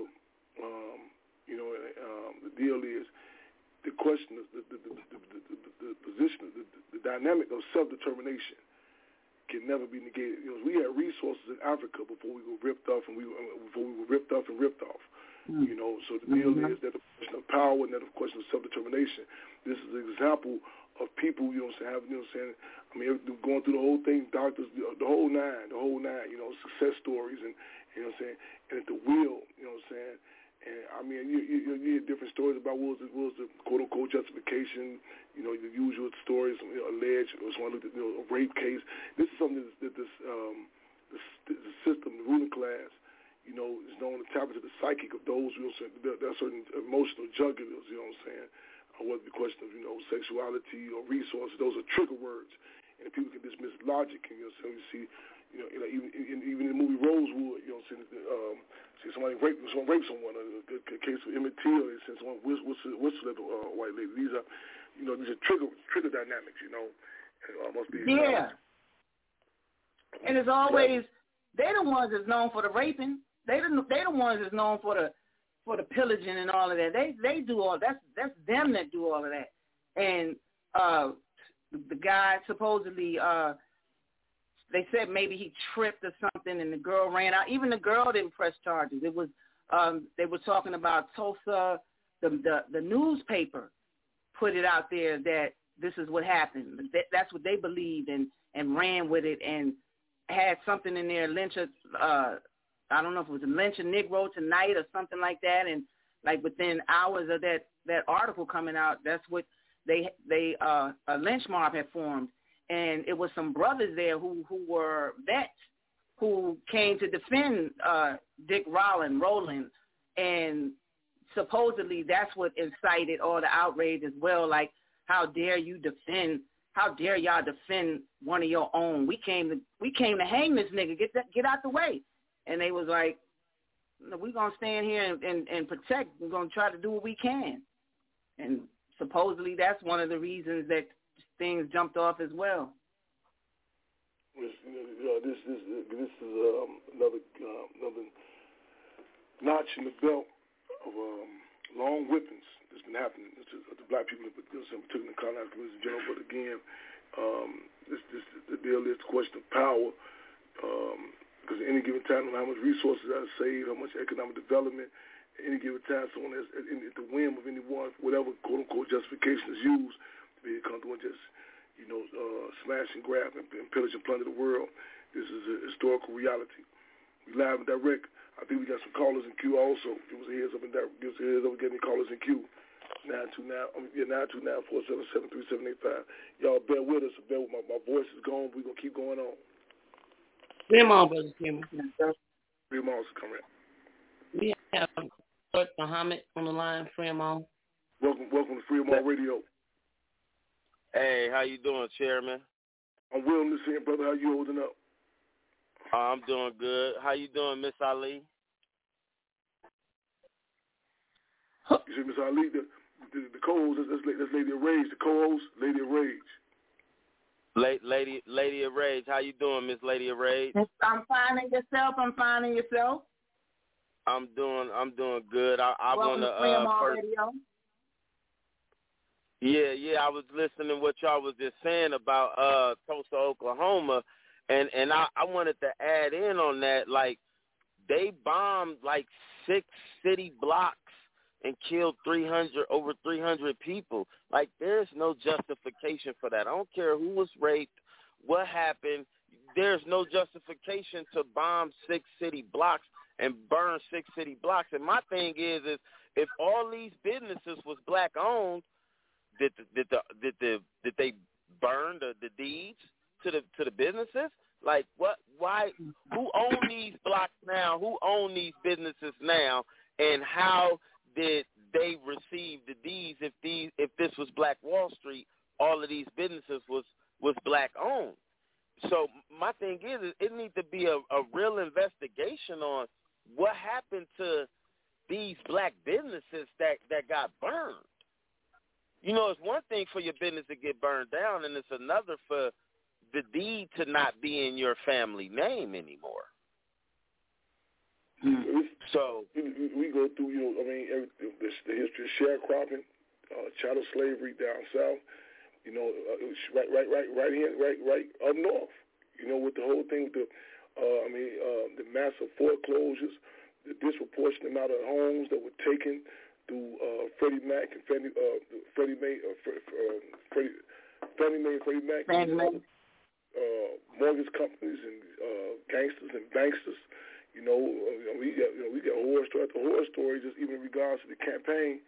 the deal is the question, the position, the dynamic of self-determination can never be negated. We had resources in Africa before we were ripped off, and ripped off. So the deal is that the question of power and that the question of self-determination. This is an example of people, going through the whole thing, doctors, the whole nine, success stories, and and at the will, And you hear different stories about what was the quote unquote justification, the usual stories, alleged, a rape case. This is something that the system, the ruling class, is known to tap into the psychic of those, there are certain emotional jugglers, whether the question of, sexuality or resources, those are trigger words. And people can dismiss logic, and you see, even in the movie Rosewood, see somebody rape someone, a case of Emmett Till, they said someone whistled at a white lady. These are, these are trigger dynamics, must be. Yeah. And it's always, they the ones that's known for the raping. They the ones that's known for the pillaging and all of that. They do all that's them that do all of that. And the guy supposedly they said maybe he tripped or something, and the girl ran out. Even the girl didn't press charges. It was they were talking about Tulsa. The newspaper put it out there that this is what happened. That's what they believed and ran with it and had something in there. Lynch, I don't know if it was a Lynch a Negro tonight or something like that. And like within hours of that article coming out, that's what a lynch mob had formed. And it was some brothers there who were vets who came to defend Dick Rowland, and supposedly that's what incited all the outrage as well. Like, how dare y'all defend one of your own? We came to hang this nigga. Get out the way. And they was like, we're gonna stand here and protect. We're gonna try to do what we can. And supposedly that's one of the reasons that things jumped off as well. This is another notch in the belt of long whippings that's been happening to black people, particularly in the colonized communities in general. But again, the deal is the question of power, because at any given time, how much resources are saved, how much economic development. At any given time, someone is at the whim of anyone, whatever quote unquote justification is used, to be comfortable and just smash and grab and pillage and plunder the world. This is a historical reality. We live and direct. I think we got some callers in queue also. Give us a heads up and give us a heads up and get any callers in queue. 929-477-3785. Y'all bear with us. Bear with my voice is gone. We're going to keep going on. Come on, Brother Kimmy. Fremont is coming. We have George Muhammad on the line. Fremont. Welcome to Fremont Radio. Hey, how you doing, Chairman? I'm willing to see, brother. How you holding up? I'm doing good. How you doing, Miss Ali? You see, Miss Ali, the co-host, that's Lady of Rage. The co-host, Lady of Rage. Lady of Rage. How you doing, Miss Lady of Rage? I'm fine and yourself. I'm doing good. I want to first. Yeah. I was listening to what y'all was just saying about Tulsa, Oklahoma, and I wanted to add in on that. Like, they bombed like 6 city blocks and killed over 300 people. Like, there's no justification for that. I don't care who was raped, what happened. There's no justification to bomb 6 city blocks and burn 6 city blocks. And my thing is if all these businesses was black owned, did they burn the deeds to the businesses? Like, what? Why? Who own these blocks now? Who own these businesses now? And how did they receive the deeds if this was Black Wall Street? All of these businesses was black owned. So my thing is it needs to be a real investigation on what happened to these black businesses that got burned. You know, it's one thing for your business to get burned down, and it's another for the deed to not be in your family name anymore. Mm-hmm. So we go through, the history of sharecropping, chattel slavery down south. Right here, right up north. With the whole thing with the massive foreclosures, the disproportionate amount of homes that were taken through Freddie Mac and Fannie Mae and Freddie Mac, mortgage companies and gangsters and banksters. We got horror story after horror story, just even in regards to the campaign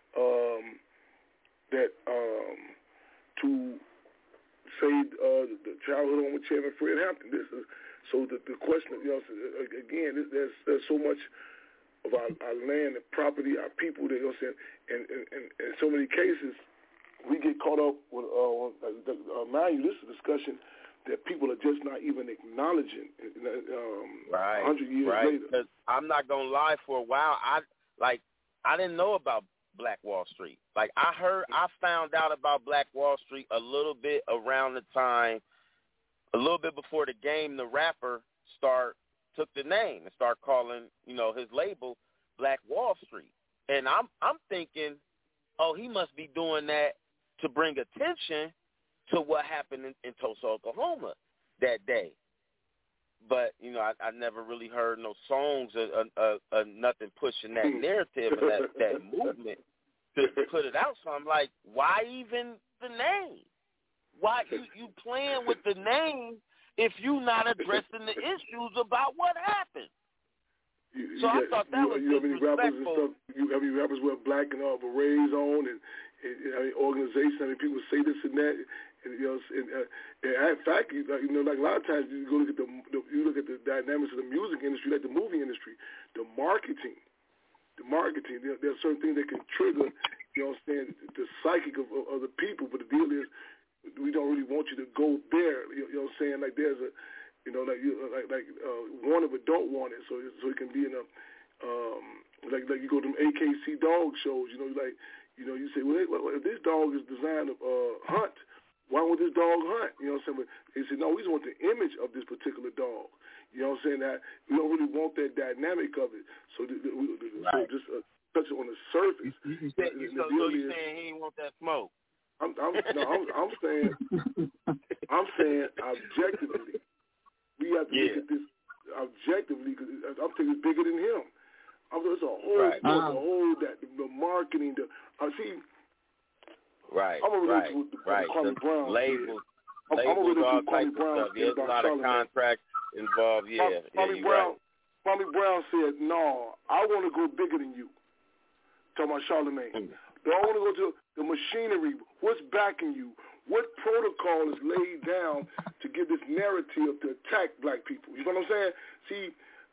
that to save the childhood home with Chairman Fred Hampton. So the question, again, there's so much of our land and property, our people, that, and in so many cases, we get caught up with, mind you, this is a discussion that people are just not even acknowledging 100 years later. 'Cause I'm not going to lie, for a while, I didn't know about Black Wall Street. Like, I found out about Black Wall Street a little bit around the time, a little bit before the Game the Rapper took the name and started calling, his label Black Wall Street. And I'm thinking, oh, he must be doing that to bring attention to what happened in Tulsa, Oklahoma that day. But, I never really heard no songs or nothing pushing that narrative and that movement to put it out. So I'm like, why even the name? Why you playing with the name if you not addressing the issues about what happened? I thought that was disrespectful. You have any rappers with black and berets on and organizations, people say this and that. And, in fact, like a lot of times you go look at the dynamics of the music industry, like the movie industry, the marketing. There are certain things that can trigger, the psychic of the people. But the deal is, we don't really want you to go there. Like there's a, want it but don't want it. So it can be in a, like you go to them AKC dog shows. You say, well, if this dog is designed to hunt, why would this dog hunt? But they said, no, we just want the image of this particular dog. That we don't really want that dynamic of it. So just touch it on the surface. So you're saying he ain't want that smoke? I'm saying objectively, we have to look at this objectively, because I'm thinking it's bigger than him. It's a whole the marketing, Labels, all types of stuff. There's a lot of contracts. involved. Yeah, Bobby you're Brown. right. Bobby Brown said, "No, I want to go bigger than you." Talking about Charlemagne. Do I want to go to the machinery? What's backing you? What protocol is laid down to give this narrative to attack black people? You know what I'm saying? See,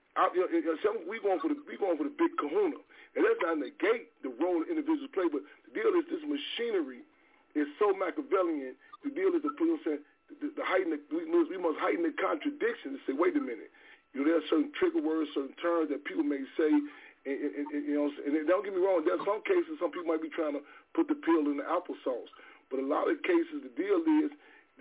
we going for the big kahuna, and that's not negate the role that individuals play. But the deal is this machinery is so Machiavellian. The deal is the heighten. We must heighten the contradiction and say, wait a minute. You know, there are certain trigger words, certain terms that people may say. And you know, and don't get me wrong. There's some cases some people might be trying to put the pill in the applesauce, but a lot of cases the deal is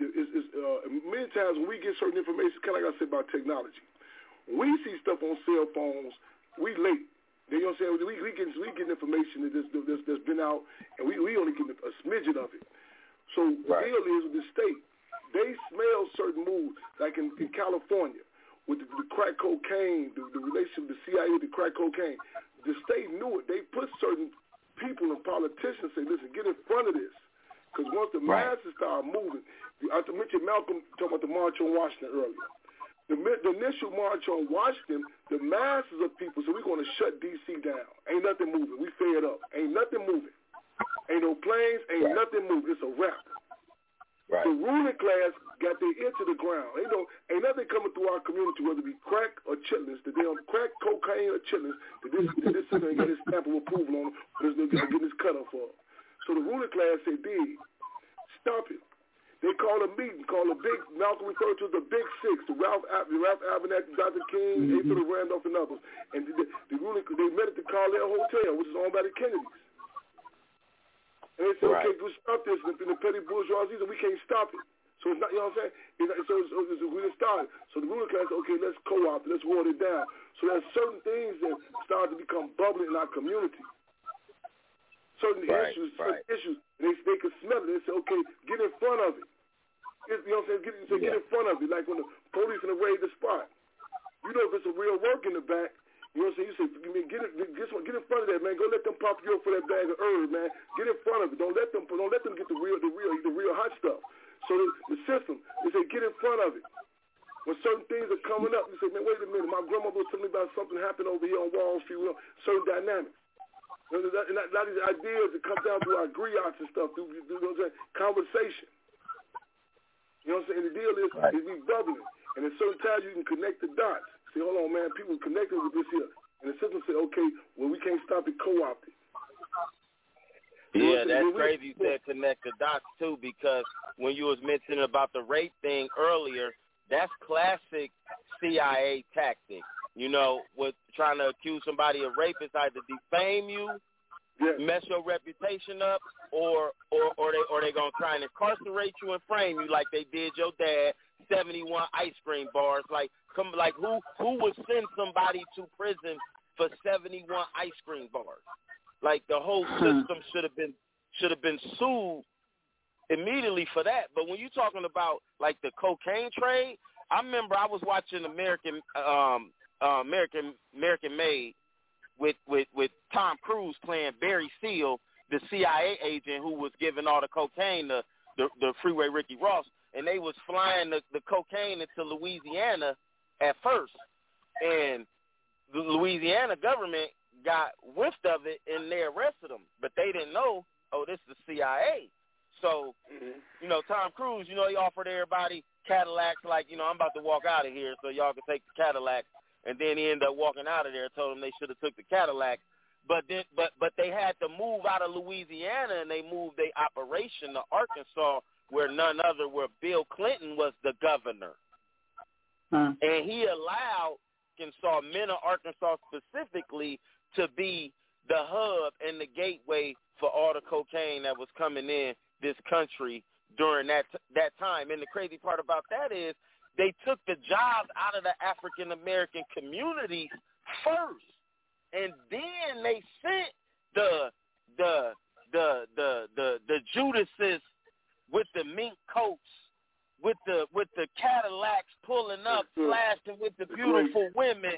many times when we get certain information, kind of like I said about technology, when we see stuff on cell phones, we late. You know what I'm saying? We get information that's been out, and we only get a smidgen of it. So the deal is with the state, they smell certain moves, like in California. With the crack cocaine, the relationship with the CIA with the crack cocaine, the state knew it. They put certain people and politicians say, listen, get in front of this. Because once the masses start moving, I mentioned Malcolm talking about the March on Washington earlier. The initial March on Washington, the masses of people said, we're going to shut D.C. down. Ain't nothing moving. We fed up. Ain't nothing moving. Ain't no planes. Ain't nothing moving. It's a wrap. Right. The ruling class got their ear to the ground. Ain't nothing coming through our community, whether it be crack or chitlins, that they on crack, cocaine, or chitlins, that this center get his stamp of approval on, or they're getting his cut off for. So the ruling class said, "Dig, stop it." They called a meeting, called a big, Malcolm referred to as the Big Six, the Ralph Abernathy, Dr. King, A. Philip Randolph, and others. And they met at the Carlisle Hotel, which is owned by the Kennedys. And they said, okay, we'll stop this in the petty bourgeoisie, and we can't stop it. So it's not, you know what I'm saying? So we didn't start it. So the ruling class said, okay, let's co-opt it, let's water it down. So there's certain things that start to become bubbling in our community. Certain issues, and they can smell it. They say, okay, get in front of it. You know what I'm saying? Get in front of it, like when the police in the raid the spot. You know if it's a real work in the back. You know what I'm saying? You say, get in front of that, man. Go let them pop you up for that bag of herb, man. Get in front of it. Don't let them get the real hot stuff. So the system, they say, get in front of it. When certain things are coming up, you say, man, wait a minute. My grandmother was telling me about something happened over here on Wall Street. Certain dynamics. And a lot of these ideas that come down through our griots and stuff, through you know what I'm saying, conversation. You know what I'm saying? The deal is we bubbling. And at certain times you can connect the dots. Say, hold on, man, people connected with this here. And the system say, okay, well, we can't stop it, co-opt it. Yeah, that's crazy you said connect the dots, too, because when you was mentioning about the rape thing earlier, that's classic CIA tactic. You know, with trying to accuse somebody of rape, it's either defame you, mess your reputation up, or they gonna try and incarcerate you and frame you like they did your dad. 71 ice cream bars, who would send somebody to prison for 71 ice cream bars? Like the whole system should have been sued immediately for that. But when you're talking about like the cocaine trade, I remember I was watching American Made with Tom Cruise playing Barry Seal, the CIA agent who was giving all the cocaine to the Freeway Ricky Ross. And they was flying the cocaine into Louisiana at first. And the Louisiana government got whiffed of it and they arrested them. But they didn't know, this is the CIA. So, you know, Tom Cruise, you know, he offered everybody Cadillacs like, you know, I'm about to walk out of here so y'all can take the Cadillac. And then he ended up walking out of there, told them they should have took the Cadillac. But they had to move out of Louisiana and they moved their operation to Arkansas, where Bill Clinton was the governor. And he allowed Arkansas specifically to be the hub and the gateway for all the cocaine that was coming in this country during that time. And the crazy part about that is they took the jobs out of the African American communities first, and then they sent the Judases with the mink coats, with the Cadillacs pulling up, flashing with the beautiful women.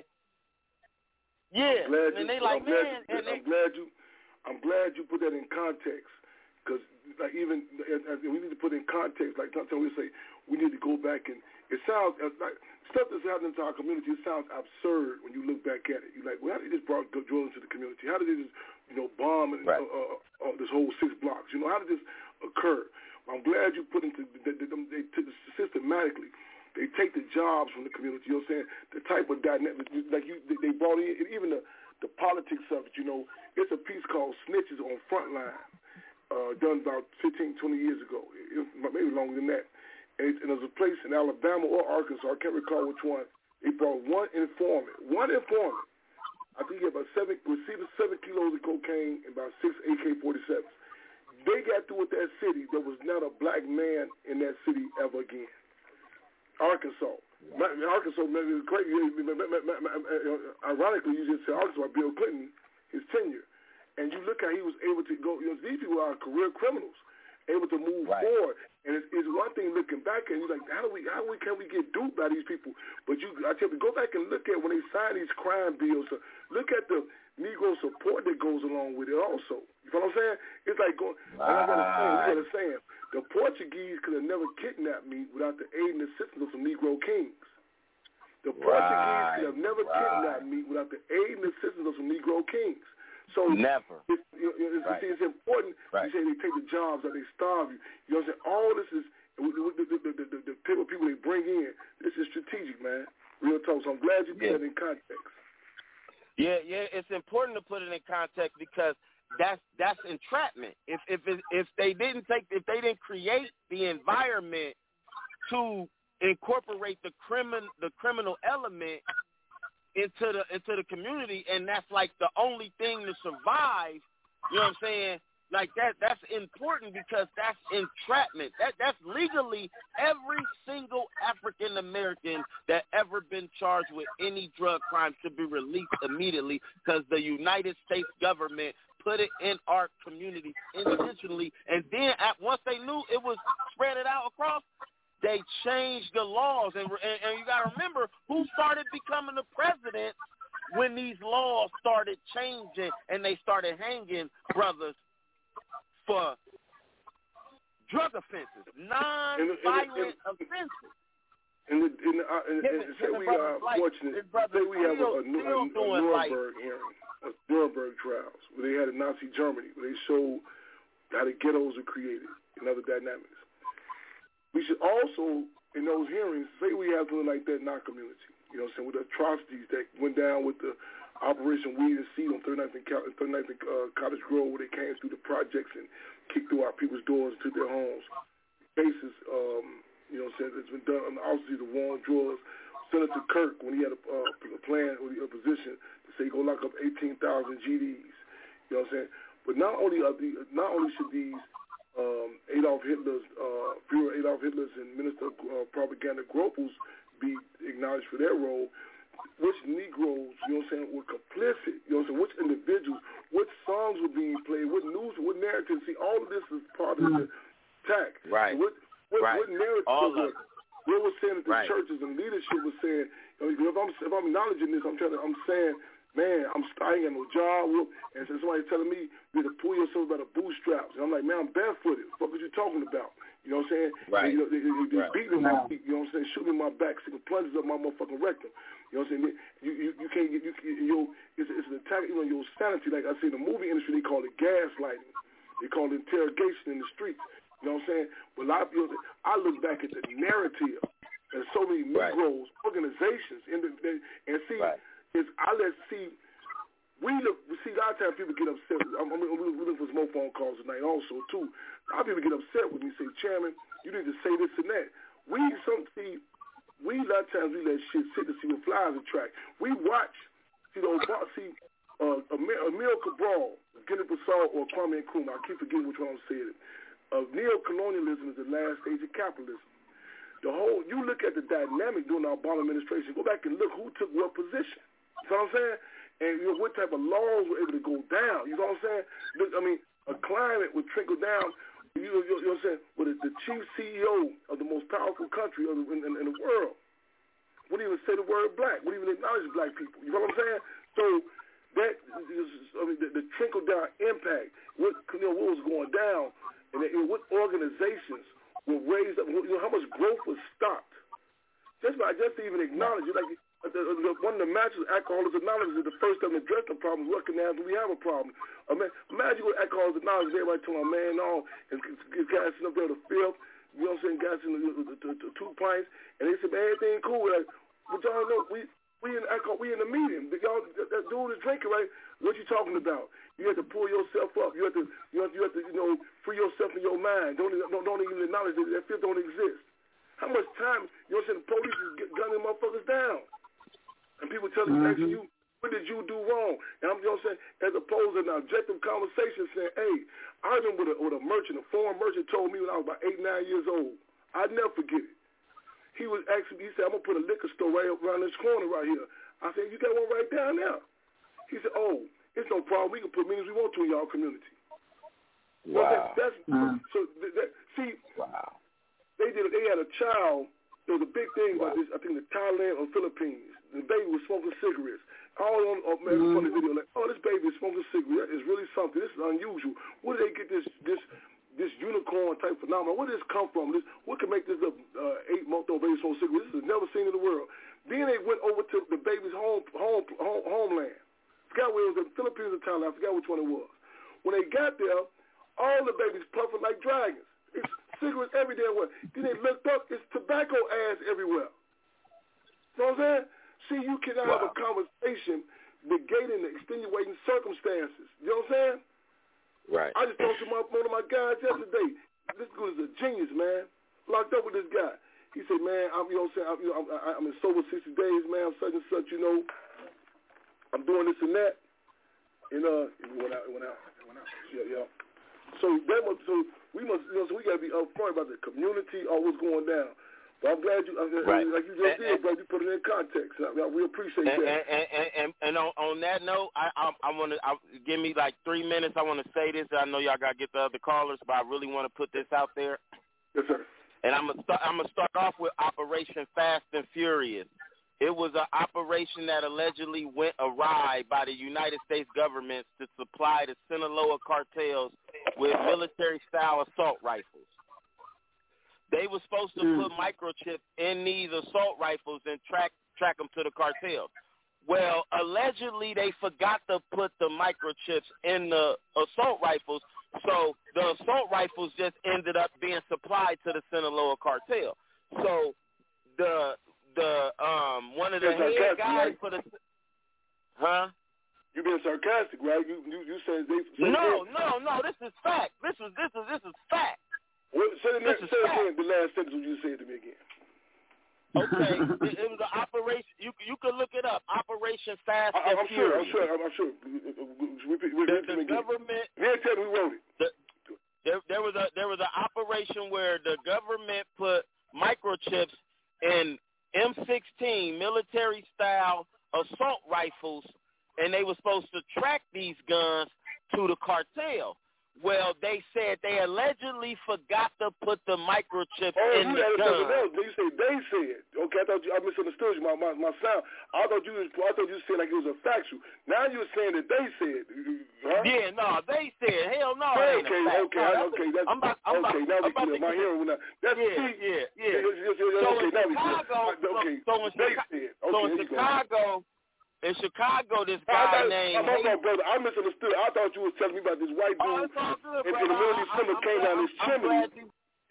Yeah, and they like, man. I'm glad you put that in context, because like even we need to put in context. Like sometimes we say we need to go back, and it sounds like stuff that's happening to our community. It sounds absurd when you look back at it. You're like, well, how did they just brought drugs into the community? How did they just bomb and this whole 6 blocks? How did this occur? I'm glad you put into they systematically. They take the jobs from the community. You know what I'm saying? The type of dynamic, like they brought in, even the politics of it. It's a piece called "Snitches on Frontline," done about 15, 20 years ago, maybe longer than that. And there's a place in Alabama or Arkansas, I can't recall which one. They brought one informant. I think he had receiving 7 kilos of cocaine and about 6 AK-47s. They got through with that city. There was not a black man in that city ever again. Arkansas, maybe it's crazy. Ironically, you just said Arkansas, Bill Clinton, his tenure. And you look how he was able to go. These people are career criminals, able to move forward. And it's one thing looking back and you're like, how can we get duped by these people? But I tell you, go back and look at when they sign these crime bills. Look at the Negro support that goes along with it also. You know what I'm saying? It's like going, we got a saying, the Portuguese could have never kidnapped me without the aid and assistance of some Negro kings. The Portuguese could have never kidnapped me without the aid and assistance of some Negro kings. So never. It's important. You say they take the jobs or they starve you. You know what I'm saying? All this is the people they bring in. This is strategic, man. Real talk. So I'm glad you put that in context. Yeah. It's important to put it in context because that's entrapment. If they didn't create the environment to incorporate the criminal element into the community, and that's like the only thing to survive. You know what I'm saying? Like that's important because that's entrapment. That's legally every single African American that ever been charged with any drug crime should be released immediately because the United States government put it in our community intentionally, and then once they knew it was spread it out across, they changed the laws, and you got to remember who started becoming the president when these laws started changing and they started hanging brothers for drug offenses, non-violent offenses. Say we are fortunate. Say we have a Nuremberg hearing, Nuremberg trials, where they had in Nazi Germany, where they showed how the ghettos were created and other dynamics. We should also, in those hearings, say we have something like that in our community. You know what I'm saying? With the atrocities that went down with the Operation Weed and Seed on 39th and Cottage Grove, where they came through the projects and kicked through our people's doors and took their homes. Cases, you know what I'm saying, that's been done on the offices of war on drugs. Senator Kirk, when he had a plan or a position to say go lock up 18,000 GDs. You know what I'm saying? But not only should these Adolf Hitler's and Minister of Propaganda Gropels be acknowledged for their role. Which Negroes, you know what I'm saying, were complicit, you know what I'm saying, which individuals, what songs were being played, what news, what narratives. See, all of this is part of the attack. Right. What narrative was they were saying that the churches and leadership was saying, if I'm acknowledging this, I'm saying, man, I ain't got no job. And so somebody's telling me you have to pull yourself by the bootstraps. And I'm like, man, I'm barefooted. What are you talking about? You know what I'm saying? Right. And, they beating my feet, you know what I'm saying? Shooting my back, sticking plunges up my motherfucking rectum. You know what I'm saying? You can't get, it's an attack, your sanity. Like I say, in the movie industry, they call it gaslighting. They call it interrogation in the streets. You know what I'm saying? But a lot of people, I look back at the narrative and so many Negroes, organizations, and see, we see a lot of times people get upset. We're looking for some more phone calls tonight also, too. A lot of people get upset with me and say, Chairman, you need to say this and that. A lot of times we let shit sit to see what flies attract. We watch, Emil Cabral, Guinea-Bissau, or Kwame Nkrumah. I keep forgetting which one I'm saying. Neo-colonialism is the last stage of capitalism. You look at the dynamic during the Obama administration, go back and look who took what position. You know what I'm saying? And what type of laws were able to go down. You know what I'm saying? Look, a climate would trickle down, you know what I'm saying, with the chief CEO of the most powerful country in the world wouldn't even say the word black, wouldn't even acknowledge black people. You know what I'm saying? So that is, the trickle down impact, what was going down, imagine Alcoholics Anonymous is the first time to address the problem, recognize that we have a problem. Imagine what Alcoholics Anonymous, everybody telling my man on, and guys sitting up there with a fifth, you know what I'm saying, guys in the 2 pints, and they said, man, everything cool. Like, but y'all know, we in the meeting. Y'all, that dude is drinking, right? What you talking about? You have to pull yourself up. You have to free yourself in your mind. Don't even acknowledge that fifth don't exist. How much time, you know what I'm saying, the police is gunning motherfuckers down. And people asking you, what did you do wrong? And I'm, you know what I'm saying, as opposed to an objective conversation saying, hey, I remember what a merchant, a foreign merchant told me when I was about 8, 9 years old. I'd never forget it. He was asking me, he said, I'm going to put a liquor store right around this corner right here. I said, you got one right down there. He said, oh, it's no problem. We can put many as we want to in y'all community. Wow. Wow. They had a child. There was a big thing about this. I think the Thailand or Philippines. The baby was smoking cigarettes. All on the video, like, oh, this baby is smoking cigarettes. It's really something. This is unusual. Where did they get this unicorn type phenomenon? Where did this come from? What can make this 8-month-old baby smoke cigarettes? This is never seen in the world. Then they went over to the baby's homeland. I forgot where it was, the Philippines or Thailand. I forgot which one it was. When they got there, all the babies puffing like dragons. It's cigarettes every damn way. Then they looked up, it's tobacco ass everywhere. You know what I'm saying? See, you cannot have a conversation negating the extenuating circumstances. You know what I'm saying? Right. I just talked to one of my guys yesterday. This dude is a genius, man. Locked up with this guy. He said, man, I'm in sober 60 days, man. I'm such and such, you know. I'm doing this and that. And it went out. Yeah. So we got to be upfront about the community or what's going down. But I'm glad you, like you just did, bro. You put it in context. We appreciate that. And on that note, I want to give me like 3 minutes. I want to say this. I know y'all got to get the other callers, but I really want to put this out there. Yes, sir. And I'm gonna start off with Operation Fast and Furious. It was an operation that allegedly went awry by the United States government to supply the Sinaloa cartels with military-style assault rifles. They were supposed to put microchips in these assault rifles and track them to the cartels. Well, allegedly they forgot to put the microchips in the assault rifles, so the assault rifles just ended up being supplied to the Sinaloa cartel. So the one of the head guys for the You being sarcastic, right? You saying they No, this is fact. This is fact. Say the last sentence you said to me again. Okay, it was an operation. You could look it up. Operation Fast and Furious. I'm sure. The government. Tell me who wrote it. There was an operation where the government put microchips in M16 military-style assault rifles, and they were supposed to track these guns to the cartel. Well, they said they allegedly forgot to put the microchip in the gun. You say they said. Okay, I misunderstood you. My sound. I thought you said like it was a factual. Now you're saying that they said. Huh? Yeah, no, they said. Hell no. Okay. Now we clear. My hearing went out. That's yeah. In Chicago, this guy named... brother, I misunderstood. I thought you was telling me about this white dude in the middle of the summer came down his chimney.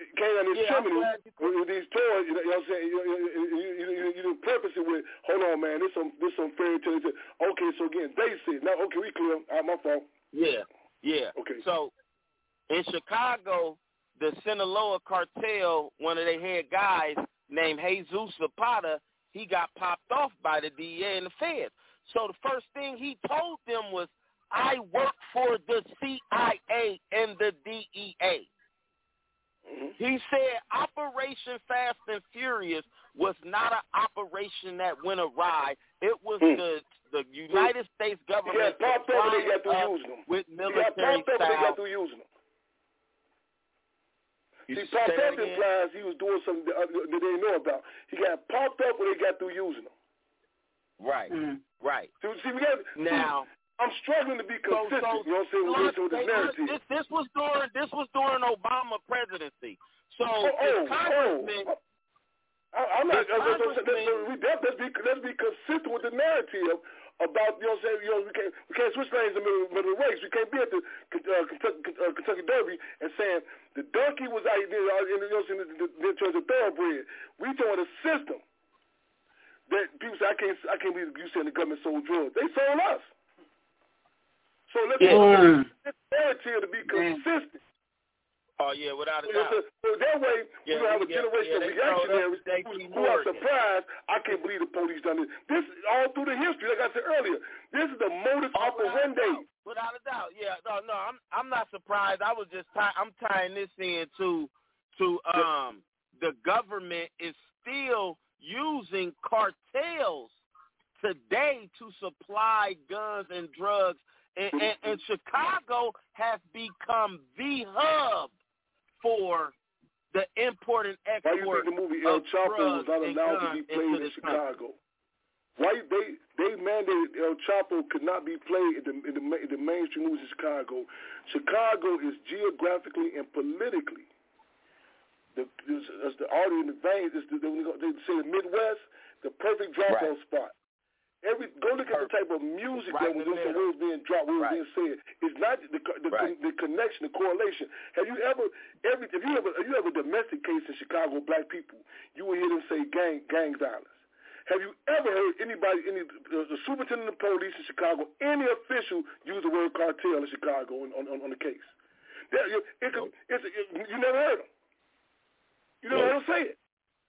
With these toys, you know what I'm saying? You didn't purpose it with, hold on, man, this some fairy tale. Okay, so again, they said, now, okay, we clear. My fault. Yeah. Okay. So, in Chicago, the Sinaloa cartel, one of their head guys named Jesus Zapata, he got popped off by the DEA and the feds. So the first thing he told them was, I work for the CIA and the DEA. He said Operation Fast and Furious was not an operation that went awry. It was the United States government with military style. See, popped up implies he was doing something that they didn't know about. He got popped up when they got through using them. Right. So, see, I'm struggling to be consistent. You know what I'm saying? With this narrative. This was during Obama presidency. So congressman. I'm not. Let's be consistent with the narrative. narrative about, you know what I'm saying, we can't switch lanes in the middle of the race. We can't be at the Kentucky Derby and saying the donkey was out there, you know what I'm saying, in terms of thoroughbred. We doing a system that people say, I can't believe you saying the government sold drugs. They sold us. So let's get this narrative to be consistent. Oh, yeah, without a doubt. So that way, we don't have a generation of reactionaries who are surprised. I can't believe the police done this. This is all through the history, like I said earlier. This is the modus operandi. Without a doubt, yeah. No, I'm not surprised. I was just I'm tying this in to the government is still using cartels today to supply guns and drugs, and Chicago has become the hub for the import and export. Why you think the movie El Chapo was not allowed to be played in Chicago? Why they mandated El Chapo could not be played in the mainstream movies in Chicago? Chicago is geographically and politically the artery in the veins. They say the Midwest, the perfect drop-off spot. Go look at the type of music that was being dropped, what was being said. It's not the connection, the correlation. Have you ever domestic case in Chicago, black people, you will hear them say gang violence. Have you ever heard the superintendent of police in Chicago, any official use the word cartel in Chicago on the case? You never heard them. You never heard them say it.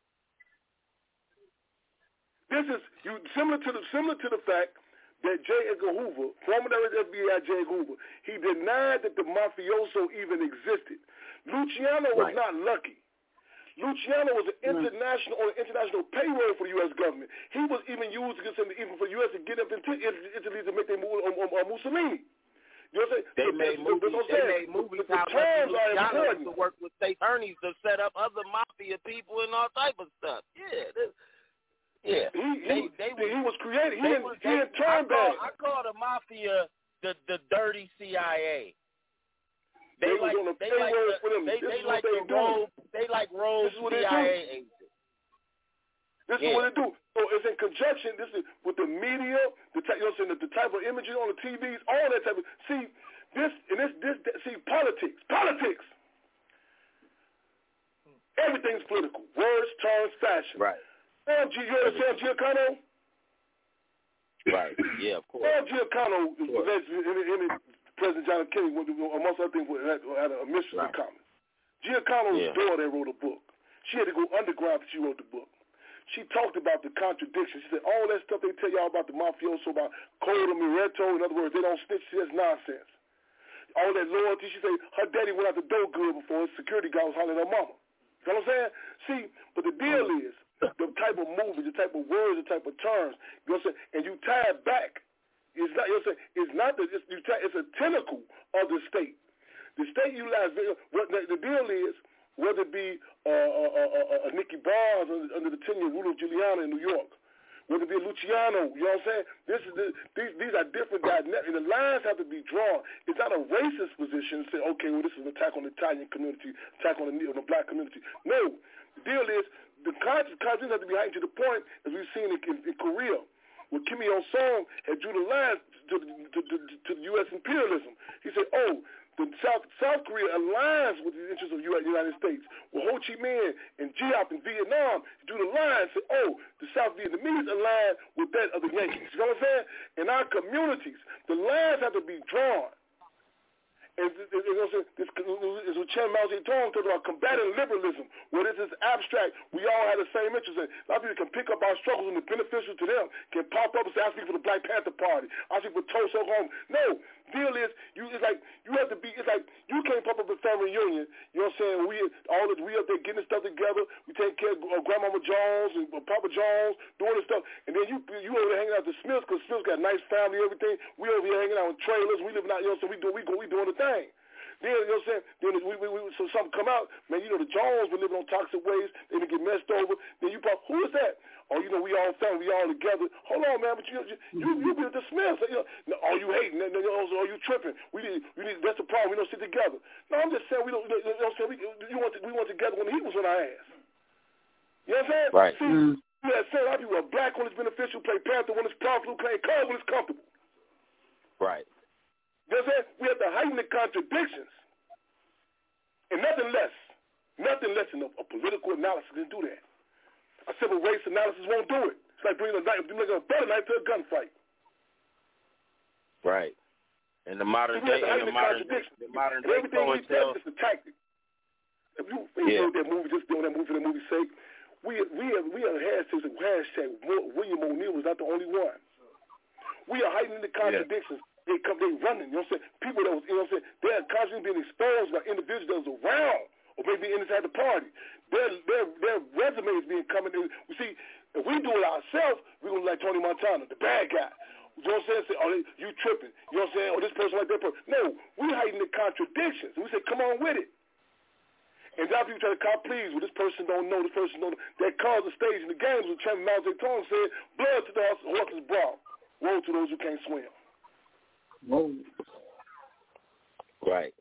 This is similar to the fact that J. Edgar Hoover, former FBI J. Edgar Hoover, he denied that the mafioso even existed. Luciano was not lucky. Luciano was on an international payroll for the U.S. government. He was even used against him, even for the U.S. to get up into Italy to make their move on Mussolini. You know what I'm saying? They made movies how Luciano used to work with state attorneys to set up other mafia people and all type of stuff. Yeah, he was created. He didn't turn back. I call the mafia the dirty CIA. They like rogue CIA agents. This is what they do. So it's in conjunction. This is with the media, the type of imagery on the TVs, all that type of. See politics. Everything's political. Words, terms, fashion. Right. You heard of Sam Giancano? Right. Yeah, of course. Sam Giancano, President John F. Kennedy, amongst other things, had a mission in common. Giancano's daughter wrote a book. She had to go underground after she wrote the book. She talked about the contradictions. She said, all that stuff they tell y'all about the mafioso, about Coda Mireto, in other words, they don't snitch, that's nonsense. All that loyalty, she said, her daddy went out the door good before his security guard was hollering at her mama. You know what I'm saying? See, but the deal is, the type of movies, the type of words, the type of terms, you know what I'm saying, and you tie it back. It's not, you know what I'm saying, it's a tentacle of the state. The state utilizes, what the deal is, whether it be a Nicky Barnes under the tenure of Rudolph Giuliani in New York, whether it be a Luciano, you know what I'm saying? These are different guys, and the lines have to be drawn. It's not a racist position to say, okay, well, this is an attack on the Italian community, attack on the black community. No, the deal is, the conscience has to be heightened to the point, as we've seen in Korea, where Kim Il-sung had drew the line to the U.S. imperialism. He said, the South Korea aligns with the interests of the United States. Well, Ho Chi Minh and Giap in Vietnam drew the line and said, the South Vietnamese align with that of the Yankees. You know what I'm saying? In our communities, the lines have to be drawn. And it's what Chen Mao Zedong talked about combating liberalism, where this is abstract. We all have the same interests. And a lot of people can pick up our struggles and the beneficial to them can pop up and say, I speak for the Black Panther Party. I speak for Tulsa Oklahoma. No, deal is, it's like you can't pop up a family reunion. You know what I'm saying? We up there getting stuff together. We take care of Grandmama Jones and Papa Jones doing this stuff. And then you over there hanging out with the Smiths because Smiths got a nice family and everything. We over here hanging out in trailers. We living out, you know, so we doing the thing. Then, you know what I'm saying? Then so something come out, man, you know, the Jones were living on toxic ways. They didn't get messed over. Then you pop, who is that? Oh, you know, we all family, we all together. Hold on, man, but you be with the Smiths. You know, oh, you hating? Oh, you tripping? We need. That's the problem. We don't sit together. No, I'm just saying we don't. You know what I'm saying? We went together when the heat was on our ass. You know what I'm saying? Right. See, You have a lot of people are black when it's beneficial, play Panther when it's profitable, play Cubs when it's comfortable. Right. You know what I'm saying? We have to heighten the contradictions. And nothing less than a political analysis can do that. A civil race analysis won't do it. It's like bringing a butter knife to a gunfight. Right. And the modern day, everything we tell is a tactic. If you know that movie, just doing that movie for the movie's sake, we have hashtag William O'Neill was not the only one. We are heightening the contradictions. They running, you know what I'm saying? People that was, you know what I'm saying, they're constantly being exposed by individuals that was around or maybe inside the party. Their resume is being coming in. We see, if we do it ourselves, we're going to be like Tony Montana, the bad guy. You know what I'm saying? Say, oh, you tripping. You know what I'm saying? Oh, this person like that person. No, we hiding the contradictions. And we say, come on with it. And now people try to cop please. Well, this person don't know, this person don't know. That caused the stage in the games when Trevor Mao Zedong said, blood to the horse's brow. Woe to those who can't swim. Whoa. Right.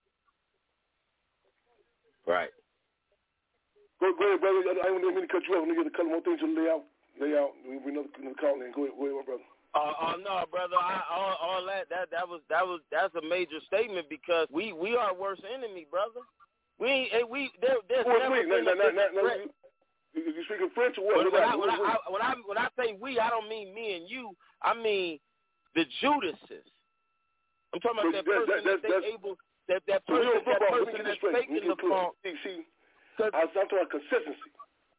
Right. Go ahead, brother. I don't mean to cut you off. I'm going to get a couple more things to lay out. We know the call in. Go ahead, my brother. No, brother. All that's a major statement because we are worst enemy, brother. There's never been a threat. You speaking French or what? When I say we, I don't mean me and you. I mean the Judases. I'm talking about that person that person that's faking the phone. See, I'm talking about consistency.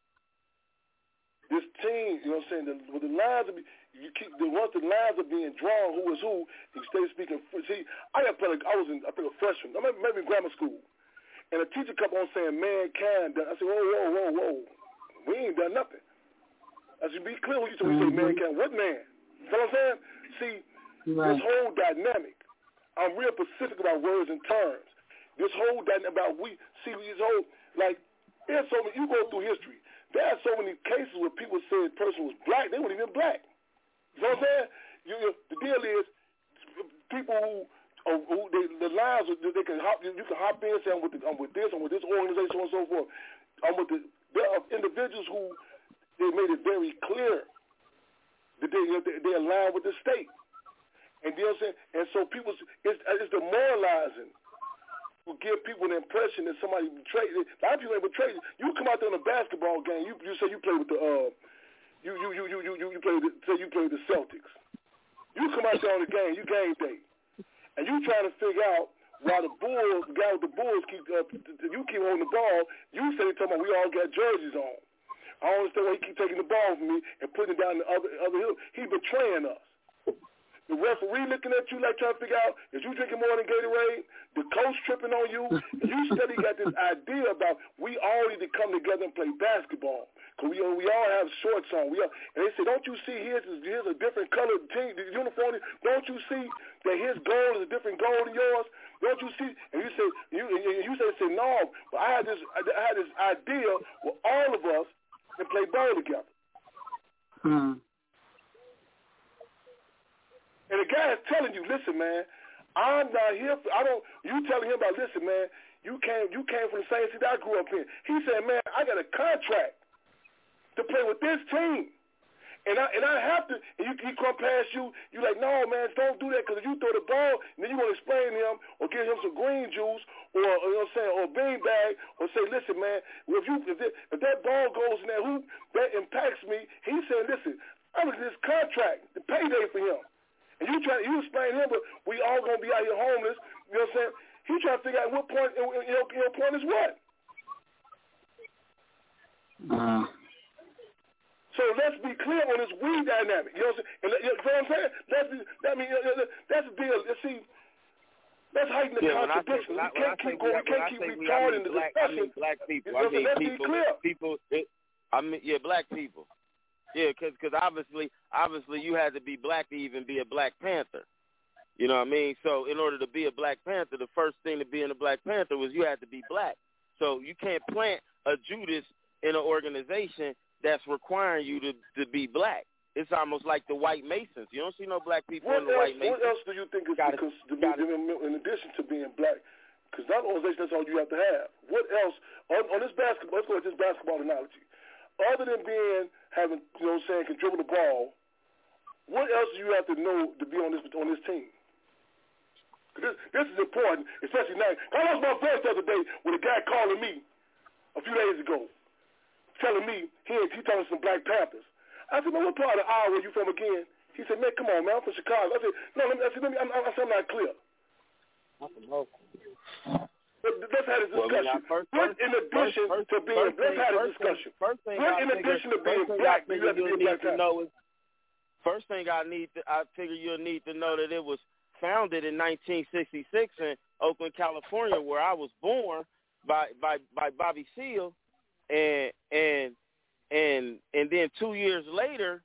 This team, you know what I'm saying, with the lines once the lines are being drawn, who is who, you stay speaking. See, I was a freshman, maybe in grammar school, and a teacher kept on saying mankind. I said, whoa, we ain't done nothing. I said, be clear when you say mankind. What man? You know what I'm saying? See, this whole dynamic, I'm real specific about words and terms. This whole dynamic about there's so many, you go through history, there are so many cases where people said a person was black, they weren't even black. You know what I'm saying? The deal is, people the lines, you can hop in, say, I'm with this, I'm with this organization, so on and so forth. There are individuals who, they made it very clear that they align with the state. And you know what I'm saying? And so it's demoralizing to give people an impression that somebody betrayed. A lot of people ain't betrayed. You come out there in a basketball game, you say you play with the you play with the Celtics. You come out there on the game, you game day, and you trying to figure out why the guy with the Bulls keep holding the ball. You say talking about we all got jerseys on. I don't understand why he keep taking the ball from me and putting it down the other hill. He betraying us. The referee looking at you like trying to figure out, is you drinking more than Gatorade? The coach tripping on you? You steady got this idea about we all need to come together and play basketball. Because we all have shorts on. And they say, don't you see here's a different colored team, the uniform? Don't you see that his goal is a different goal than yours? Don't you see? And you say no, but I had this idea where all of us can play ball together. And the guy is telling you, listen, man, I'm not here you telling him about, listen, man, you came from the same city I grew up in. He said, man, I got a contract to play with this team. And I have to, and he come past you, you like, no, man, don't do that, because if you throw the ball, and then you want to explain to him, or give him some green juice, or you know what I'm saying, or a bean bag, or say, listen, man, if that ball goes in that hoop, that impacts me. He's saying, listen, I was this contract, the payday for him. And you explain to him, but we all gonna be out here homeless. You know what I'm saying? He trying to figure out what point. Your point is what? So let's be clear on this we dynamic. You know what I'm saying? You know what I'm saying? That's the deal. See, let's heighten the contradiction. We can't keep retarding the discussion. Black people. Let's be clear. Black people. Yeah, because obviously you had to be black to even be a Black Panther. You know what I mean? So in order to be a Black Panther, the first thing to be in a Black Panther was you had to be black. So you can't plant a Judas in an organization that's requiring you to be black. It's almost like the white Masons. You don't see no black people in the white Masons. What else do you think is in addition to being black? Because that organization, that's all you have to have. What else on this basketball? Let's go with this basketball analogy. Other than being having, you know what I'm saying, can dribble the ball, what else do you have to know to be on this team? This is important, especially now. I lost my voice the other day with a guy calling me a few days ago, telling me he talking some Black Panthers. I said, man, what part of Iowa are you from again? He said, man, come on, man, I'm from Chicago. I said, no, I'm not clear. Let's have this discussion. What in addition to being black, do you have to be a Black Panther? First thing I figure you'll need to know that it was founded in 1966 in Oakland, California, where I was born by Bobby Seale, and then 2 years later,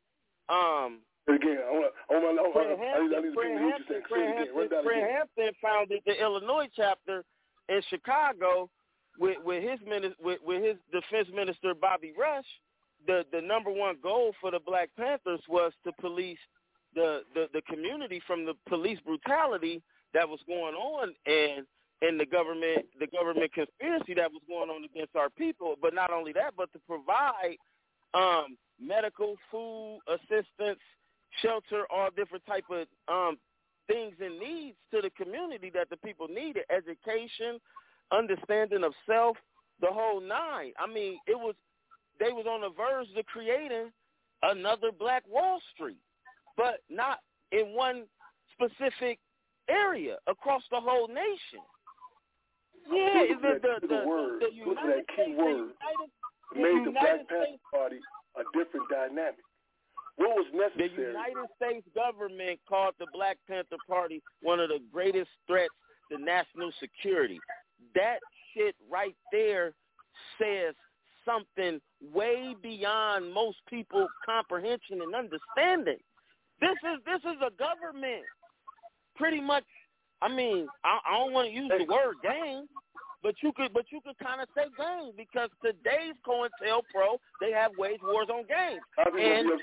Fred Hampton founded the Illinois chapter in Chicago with his defense minister Bobby Rush. The number one goal for the Black Panthers was to police the community from the police brutality that was going on and the government conspiracy that was going on against our people. But not only that, but to provide medical, food, assistance, shelter, all different type of things and needs to the community that the people needed, education, understanding of self, the whole nine. I mean, they was on the verge of creating another Black Wall Street, but not in one specific area, across the whole nation. Yeah, the United States made the Black Panther Party a different dynamic. What was necessary? The United States government called the Black Panther Party one of the greatest threats to national security. That shit right there says something way beyond most people's comprehension and understanding. This is a government, pretty much. I mean, I don't want to use the word gang, but you could kind of say gang, because today's COINTELPRO, they have waged wars on gangs. I'm the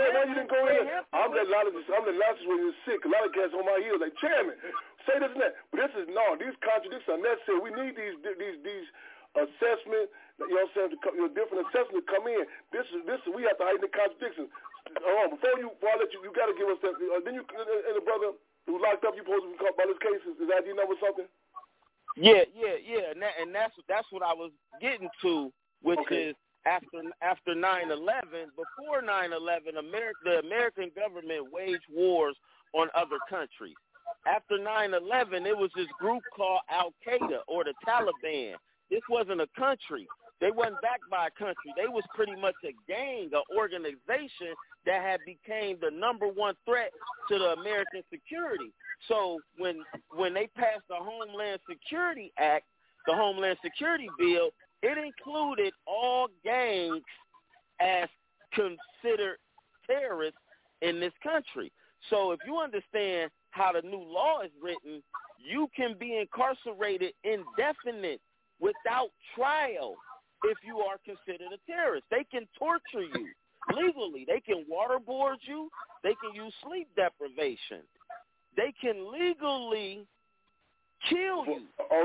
last when you're sick. A lot of guys on my heels like, Chairman, say this and that. But these contradictions are necessary. We need these assessment, you know what I'm saying, different assessments come in. This we have to heighten the contradictions. Before I let you got to give us that. Then and the brother who locked up, you supposed to be caught by this case. Is ID number something? Yeah, and that's what I was getting to, which is after 9/11. Before 9/11, the American government waged wars on other countries. After 9/11, it was this group called Al Qaeda or the Taliban. This wasn't a country. They wasn't backed by a country. They was pretty much a gang, an organization that had became the number one threat to the American security. So when they passed the Homeland Security Act, the Homeland Security Bill, it included all gangs as considered terrorists in this country. So if you understand how the new law is written, you can be incarcerated indefinite without trial if you are considered a terrorist. They can torture you legally. They can waterboard you. They can use sleep deprivation. They can legally kill you.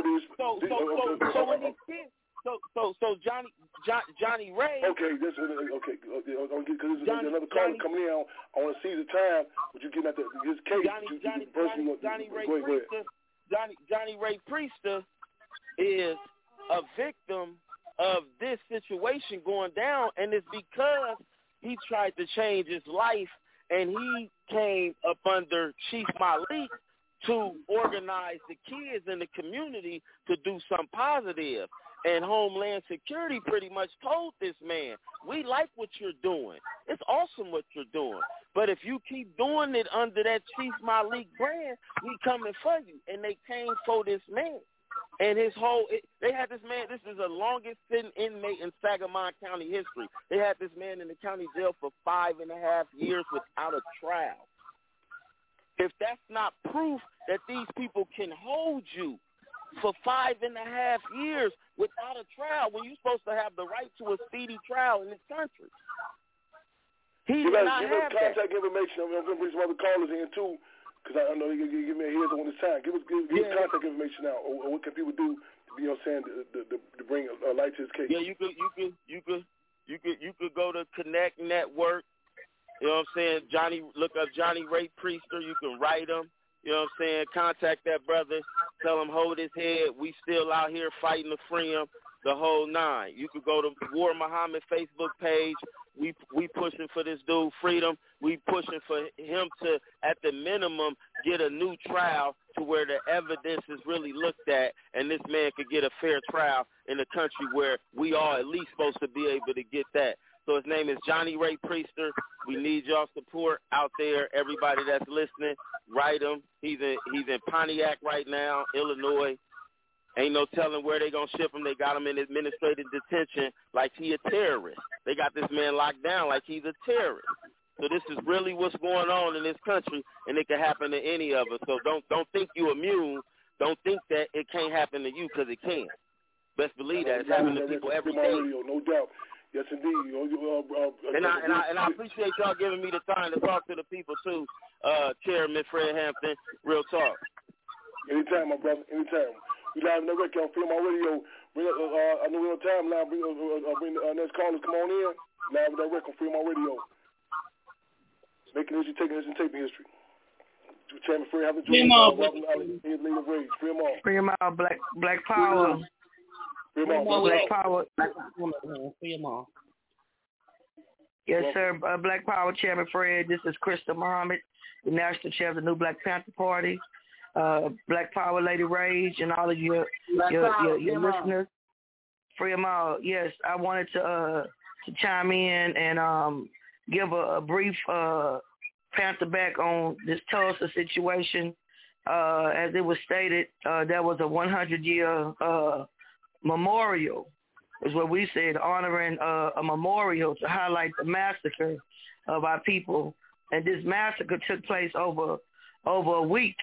So Johnny Ray. Okay, because there's another caller coming in. I want to see the time. Would you get at his case? Johnny Ray Priester is a victim of this situation going down, and it's because he tried to change his life, and he came up under Chief Malik to organize the kids in the community to do something positive. And Homeland Security pretty much told this man, we like what you're doing. It's awesome what you're doing. But if you keep doing it under that Chief Malik brand, we coming for you. And they came for this man. And they had this man, this is the longest sitting inmate in Sangamon County history. They had this man in the county jail for 5.5 years without a trial. If that's not proof that these people can hold you for 5.5 years without a trial when you're supposed to have the right to a speedy trial in this country. He did not have that. Contact information. I'm going to bring some other callers in too, because I know you give me a heads on this time. Give us contact information now, or what can people do? You know what I'm saying, to bring a light to his case. Yeah, you You could go to Connect Network. You know what I'm saying? Look up Johnny Ray Priester. You can write him. You know what I'm saying? Contact that brother. Tell him hold his head. We still out here fighting to free him. The whole nine. You could go to War Muhammad Facebook page. We pushing for this dude freedom. We pushing for him to, at the minimum, get a new trial to where the evidence is really looked at, and this man could get a fair trial in a country where we are at least supposed to be able to get that. So his name is Johnny Ray Priester. We need y'all support out there. Everybody that's listening, write him. He's in Pontiac right now, Illinois. Ain't no telling where they going to ship him. They got him in administrative detention like he a terrorist. They got this man locked down like he's a terrorist. So this is really what's going on in this country, and it can happen to any of us. So don't think you're immune. Don't think that it can't happen to you, because it can. Best believe that. It's happening to people every day. No doubt. Yes, indeed. And I appreciate y'all giving me the time to talk to the people, too, Chairman Fred Hampton. Real talk. Anytime, my brother. Anytime. We live in the record on Fremont Radio. I know we're on time now. Bring next callers. Come on in. Live in the record on Fremont Radio. Making history, taking history, and taping history. Chairman Fred Hampton Jr. Fremont, Black Power. Black Power. Fremont. Yes, sir. Black Power Chairman Fred. This is Krista Muhammad, the National Chair of the New Black Panther Party. Black Power Lady Rage and all of your listeners. Free them all. Yes, I wanted to chime in and give a brief Panther back on this Tulsa situation. As it was stated, there was a 100-year memorial, is what we said, honoring a memorial to highlight the massacre of our people. And this massacre took place over a week.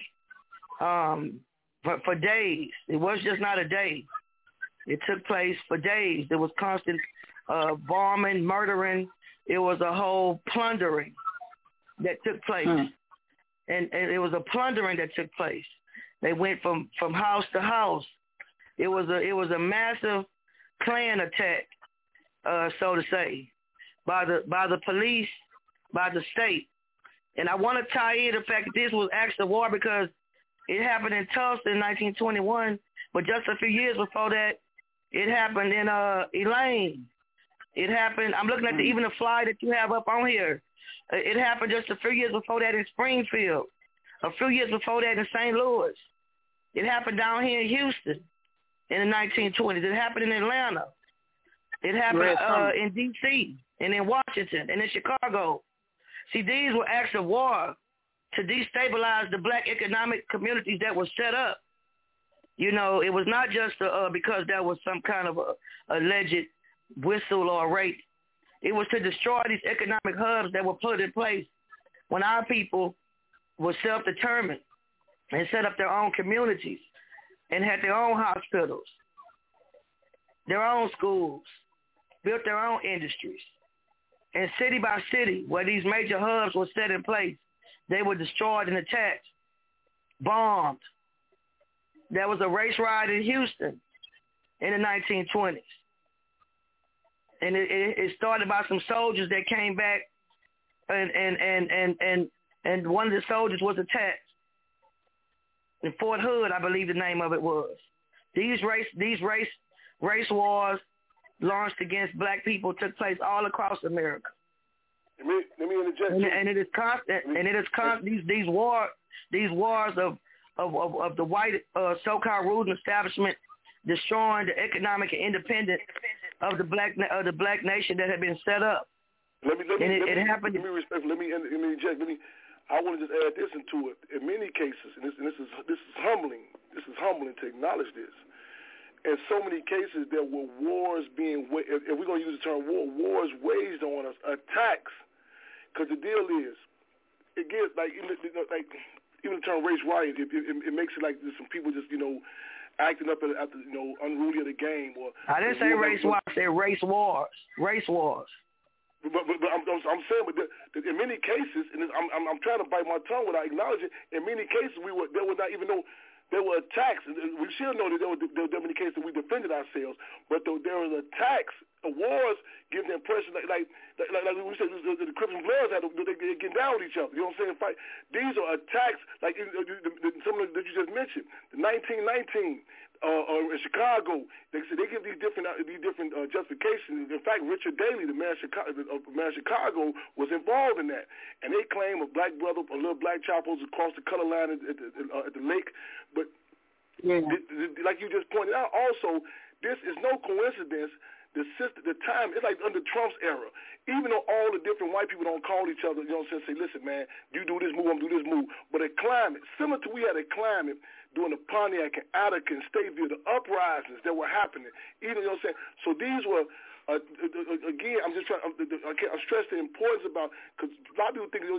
For days. It was just not a day. It took place for days. There was constant bombing, murdering. It was a whole plundering that took place. And it was a plundering that took place. They went from house to house. It was a massive Klan attack, so to say, by the police, by the state. And I want to tie in the fact that this was actually a war because it happened in Tulsa in 1921, but just a few years before that, it happened in Elaine. It happened, I'm looking at even the flyer that you have up on here. It happened just a few years before that in Springfield, a few years before that in St. Louis. It happened down here in Houston in the 1920s. It happened in Atlanta. It happened in D.C. and in Washington and in Chicago. See, these were acts of war to destabilize the black economic communities that were set up. You know, it was not just because there was some kind of alleged whistle or rape. It was to destroy these economic hubs that were put in place when our people were self-determined and set up their own communities and had their own hospitals, their own schools, built their own industries. And city by city, where these major hubs were set in place, they were destroyed and attacked, bombed. There was a race riot in Houston in the 1920s. And it started by some soldiers that came back, and one of the soldiers was attacked. In Fort Hood, I believe the name of it was. These race wars launched against black people took place all across America. Let me interject. And it is constant. And it is constant. These wars of the white so-called ruling establishment destroying the economic independence of the black nation that had been set up. Let me interject. I want to just add this into it. In many cases, and this is humbling. This is humbling to acknowledge this. In so many cases, there were wars being, if we're going to use the term war, wars waged on us, attacks. Because the deal is, it gets like even the term race riot, it makes it like there's some people just acting up at unruly of the game. Or I didn't say race wars. I said race wars. Race wars. But I'm saying, but in many cases, and I'm trying to bite my tongue without acknowledging. In many cases, there was not even no there were attacks. We should know that there were many cases that we defended ourselves, but there were attacks, wars, give the impression like we said, the Crips and Bloods they get down with each other. You know what I'm saying? Fight. These are attacks like some of that you just mentioned. The 1919. In Chicago, they give these different justifications. In fact, Richard Daley, the mayor of Chicago, was involved in that, and they claim a black brother, a little black child was across the color line at the lake. But like you just pointed out, also this is no coincidence. The time, it's like under Trump's era. Even though all the different white people don't call each other, you know what I'm saying, say, listen, man, you do this move, I'm do this move. But a climate, similar to we had a climate during the Pontiac and Attica and Stateville, the uprisings that were happening. Even, you know what I'm saying? So these were, again, I'm just trying, I'm stressing the importance about, because a lot of people think,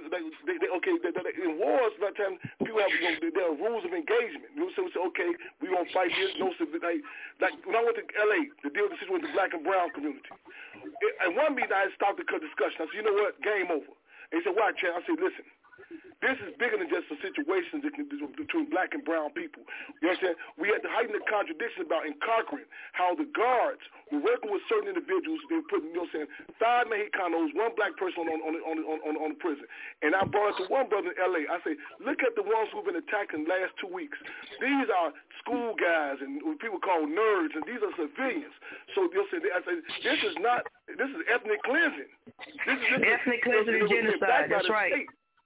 in wars, a lot of times people have, there are rules of engagement. You know what I'm saying? We say, okay, we're going to fight this, no, like when I went to L.A. to deal with the situation with the black and brown community, and one meeting I had stopped the discussion. I said, you know what, game over. And he said, why, Chad? I said, listen, this is bigger than just a situation between black and brown people. You know what I'm saying? We had to heighten the contradiction about in Cochran, how the guards were working with certain individuals. They were putting, you know what I'm saying, 5 Mexicanos, 1 black person on the prison. And I brought up to one brother in L.A. I say, look at the ones who've been attacked in the last 2 weeks. These are school guys and what people call nerds, and these are civilians. So you know, I say, this is ethnic cleansing. This is ethnic cleansing and genocide. That's right.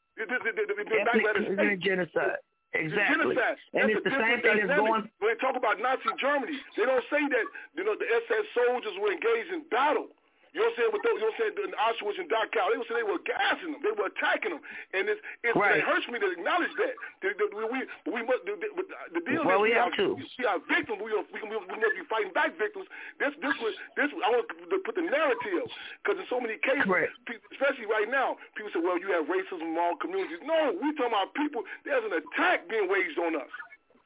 Ethnic genocide. Exactly. Genocide. And it's the same thing that's going. When they talk about Nazi Germany, they don't say that the SS soldiers were engaged in battle. You know what I'm saying? You know what I'm saying? In Auschwitz and Dachau, they would say they were gassing them, they were attacking them, and it hurts me to acknowledge that. We must. The deal is we are victims. We must be fighting back victims. This. I want to put the narrative, because in so many cases, especially right now, people say, "Well, you have racism in all communities." No, we talking about people. There's an attack being waged on us.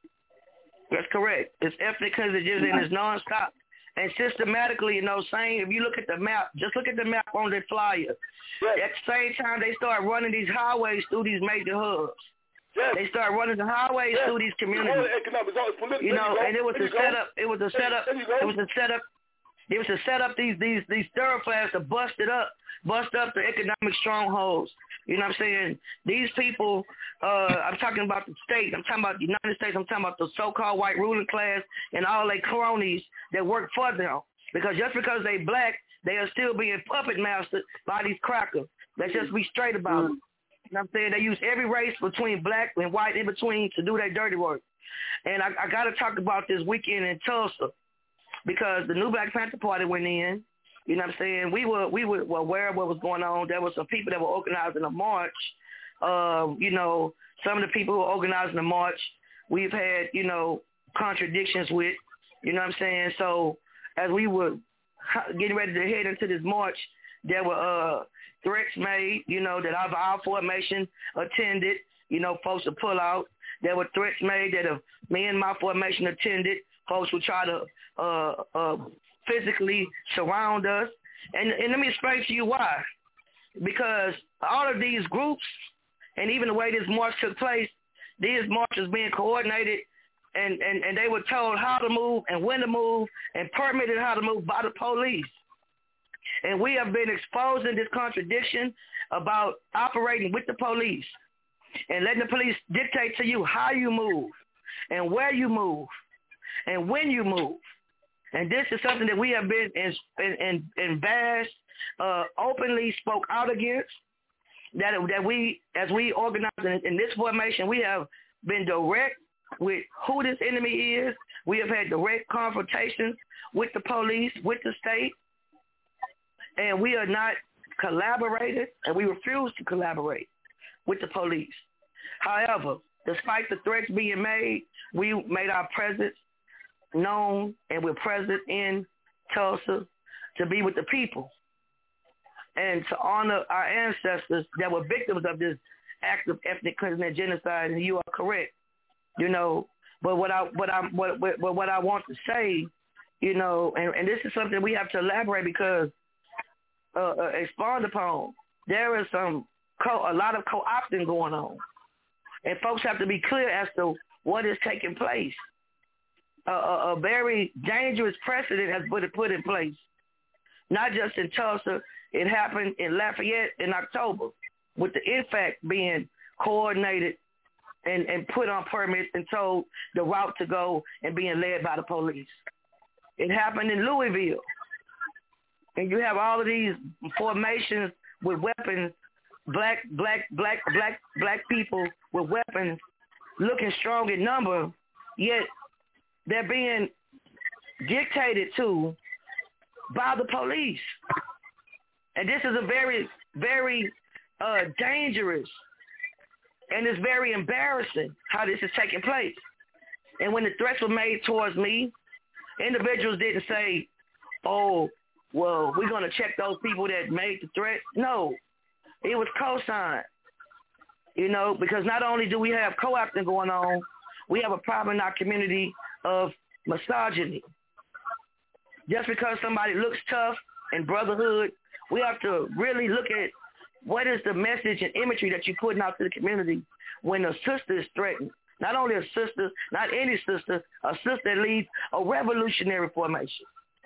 That's correct. It's ethnic because it just is nonstop. And systematically, you know, saying, if you look at the map, just look at the map on the flyer. Right. At the same time, they start running these highways through these major hubs. Yes. They start running the highways through these communities. You know, and it was a setup. It was a setup. It was a setup. It was to set up these thoroughfares to bust up the economic strongholds. You know what I'm saying? These people, I'm talking about the state. I'm talking about the United States. I'm talking about the so-called white ruling class and all their cronies that work for them. Because just because they black, they are still being puppet mastered by these crackers. Let's just be straight about it. You know what I'm saying? They use every race between black and white in between to do their dirty work. And I got to talk about this weekend in Tulsa, because the new Black Panther Party went in. You know what I'm saying? We were aware of what was going on. There were some people that were organizing a march. You know, some of the people who were organizing the march, we've had, you know, contradictions with. You know what I'm saying? So as we were getting ready to head into this march, there were threats made, you know, that our formation attended. You know, folks would pull out. There were threats made that if me and my formation attended, folks would try to physically surround us. And let me explain to you why. Because all of these groups, and even the way this march took place, these marches being coordinated, and they were told how to move and when to move and permitted how to move by the police. And we have been exposing this contradiction about operating with the police and letting the police dictate to you how you move and where you move and when you move. And this is something that we have been in bashed, openly spoke out against, that we, as we organize in this formation, we have been direct with who this enemy is. We have had direct confrontations with the police, with the state, and we are not collaborated, and we refuse to collaborate with the police. However, despite the threats being made, we made our presence known, and we're present in Tulsa to be with the people and to honor our ancestors that were victims of this act of ethnic cleansing and genocide. And you are correct, you know. But what I want to say, you know, and this is something we have to elaborate because expound upon. There is a lot of co-opting going on, and folks have to be clear as to what is taking place. A very dangerous precedent has been put in place. Not just in Tulsa, it happened in Lafayette in October with the INFAC being coordinated and put on permits and told the route to go and being led by the police. It happened in Louisville. And you have all of these formations with weapons, black people with weapons looking strong in number, yet they're being dictated to by the police. And this is a very, very dangerous, and it's very embarrassing how this is taking place. And when the threats were made towards me, individuals didn't say, oh, well, we're going to check those people that made the threat. No, it was co-signed, because not only do we have co-opting going on, we have a problem in our community of misogyny. Just because somebody looks tough and brotherhood, we have to really look at what is the message and imagery that you're putting out to the community when a sister is threatened. Not only a sister, not any sister, a sister that leads a revolutionary formation.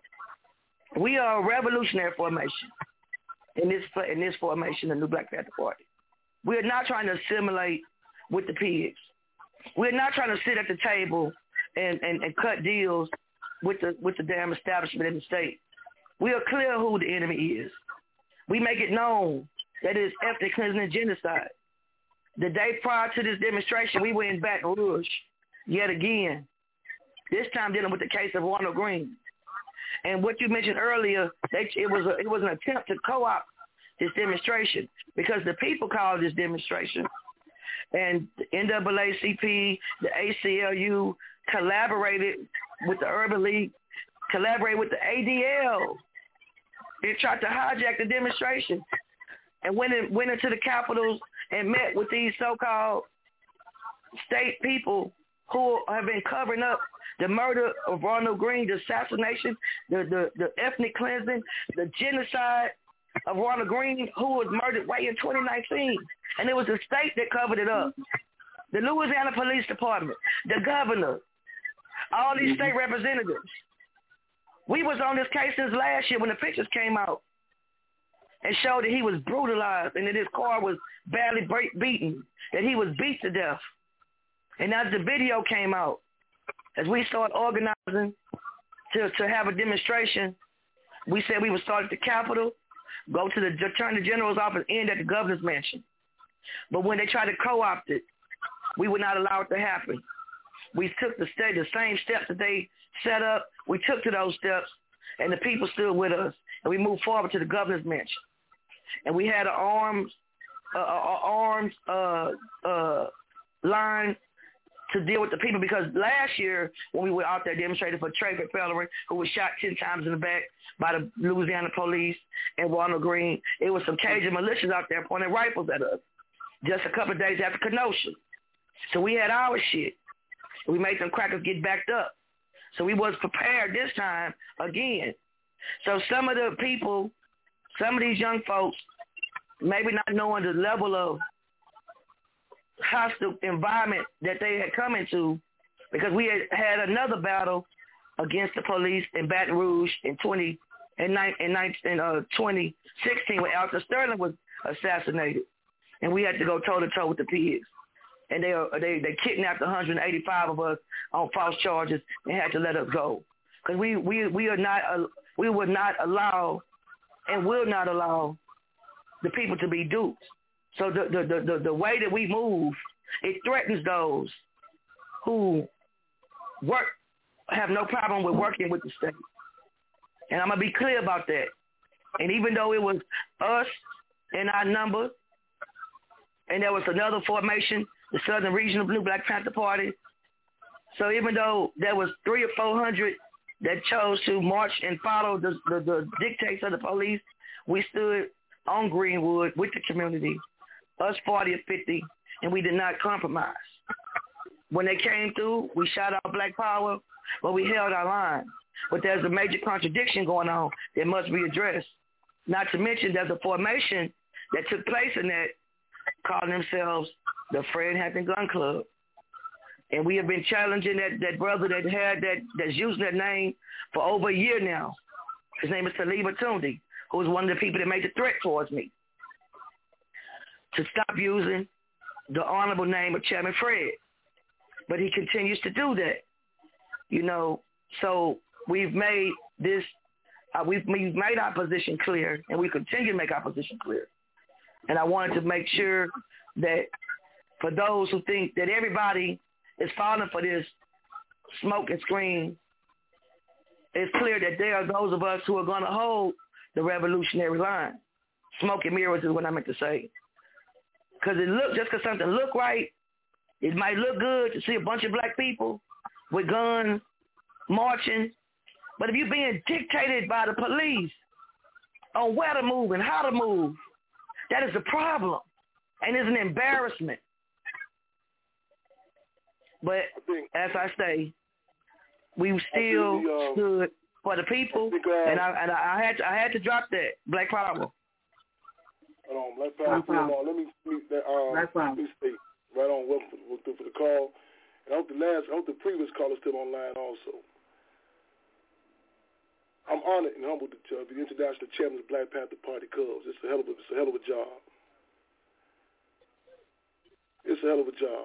We are a revolutionary formation in this formation, the New Black Panther Party. We are not trying to assimilate with the pigs. We're not trying to sit at the table and cut deals with the damn establishment in the state. We are clear who the enemy is. We make it known that it is ethnic cleansing and genocide. The day prior to this demonstration, we were in Baton Rouge yet again, this time dealing with the case of Ronald Green. And what you mentioned earlier, it was an attempt to co-opt this demonstration because the people called this demonstration, and the NAACP, the ACLU collaborated with the Urban League, collaborated with the ADL. They tried to hijack the demonstration and went into the capitals and met with these so-called state people who have been covering up the murder of Ronald Green, the assassination, the ethnic cleansing, the genocide of Ronald Green, who was murdered way in 2019. And it was the state that covered it up. The Louisiana Police Department, the governor, all these state representatives. We was on this case since last year when the pictures came out and showed that he was brutalized and that his car was badly beaten, that he was beat to death. And as the video came out, as we started organizing to have a demonstration, we said we would start at the Capitol, go to the Attorney General's office, end at the governor's mansion. But when they tried to co-opt it, we would not allow it to happen. We took the same steps that they set up. We took to those steps, and the people stood with us, and we moved forward to the governor's mansion. And we had an arms line to deal with the people, because last year when we were out there demonstrating for Trayvon Pellerin, who was shot 10 times in the back by the Louisiana police, and Ronald Green, it was some Cajun militias out there pointing rifles at us just a couple of days after Kenosha. So we had our shit. We made them crackers get backed up. So we was prepared this time again. So some of the people, some of these young folks, maybe not knowing the level of hostile environment that they had come into, because we had another battle against the police in Baton Rouge in 2016 when Alton Sterling was assassinated, and we had to go toe-to-toe with the pigs. And they kidnapped 185 of us on false charges and had to let us go, because we would not allow and will not allow the people to be duped. So the way that we move, it threatens those who have no problem with working with the state. And I'm going to be clear about that. And even though it was us in our number, and there was another formation, the Southern Regional New Black Panther Party, so even though there was 300 or 400 that chose to march and follow the dictates of the police, we stood on Greenwood with the community, us 40 or 50, and we did not compromise. When they came through, we shot out Black Power, but we held our line. But there's a major contradiction going on that must be addressed. Not to mention there's a formation that took place in that calling themselves the Fred Hampton Gun Club. And we have been challenging that brother that's using that name for over a year now. His name is Saliba Tundi, who was one of the people that made the threat towards me to stop using the honorable name of Chairman Fred. But he continues to do that, So we've made this, we've made our position clear, and we continue to make our position clear. And I wanted to make sure that for those who think that everybody is falling for this smoke and scream, it's clear that there are those of us who are going to hold the revolutionary line. Smoke and mirrors is what I meant to say. Because just because something look right, it might look good to see a bunch of black people with guns marching. But if you're being dictated by the police on where to move and how to move, that is a problem. And it's an embarrassment. But as I say, we still stood for the people, and I had to drop that Black Power. Hold on, Black Power. Let me speak that. Let me speak. Right on. Welcome for the call. And I hope the previous caller still online also. I'm honored and humbled to be the international chairman of Black Panther Party Cubs. It's a hell of a job. It's a hell of a job.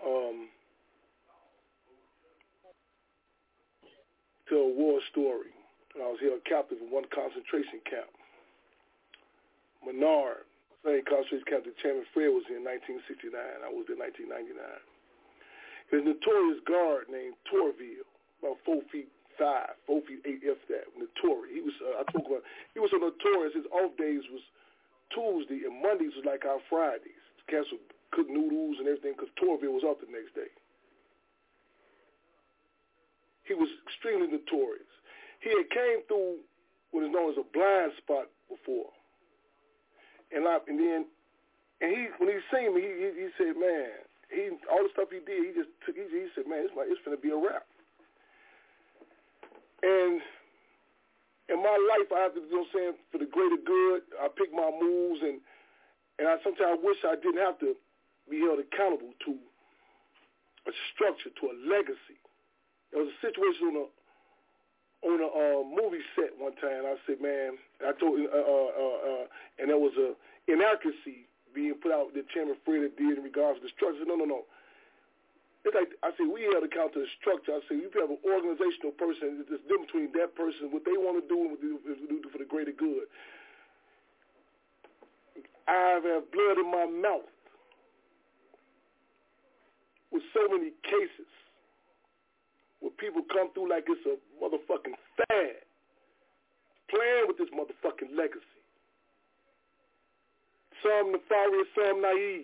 Tell a war story. When I was held captive in one concentration camp. Menard, same concentration camp that Chairman Fred was in 1969. I was in 1999. His notorious guard named Torville, about 4'5", 4'8", if that, notorious. He was, he was so notorious. His off days was Tuesday and Mondays was like our Fridays. Cats would cook noodles and everything because Torville was up the next day. He was extremely notorious. He had came through what is known as a blind spot before. And when he seen me, he said, man, all the stuff he did, he said, man, it's finna be a wrap. And in my life, I have to, for the greater good, I pick my moves, and I sometimes wish I didn't have to be held accountable to a structure, to a legacy. There was a situation on a movie set one time. I said, man, I told, and there was a inaccuracy being put out that Chairman Fred did in regards to the structure. I said, no. It's like, I said, we held account to the structure. I said, you have an organizational person. It's different between that person, what they want to do, and what they do for the greater good. I have blood in my mouth with so many cases where people come through like it's a motherfucking fad, playing with this motherfucking legacy. Some nefarious, some naive.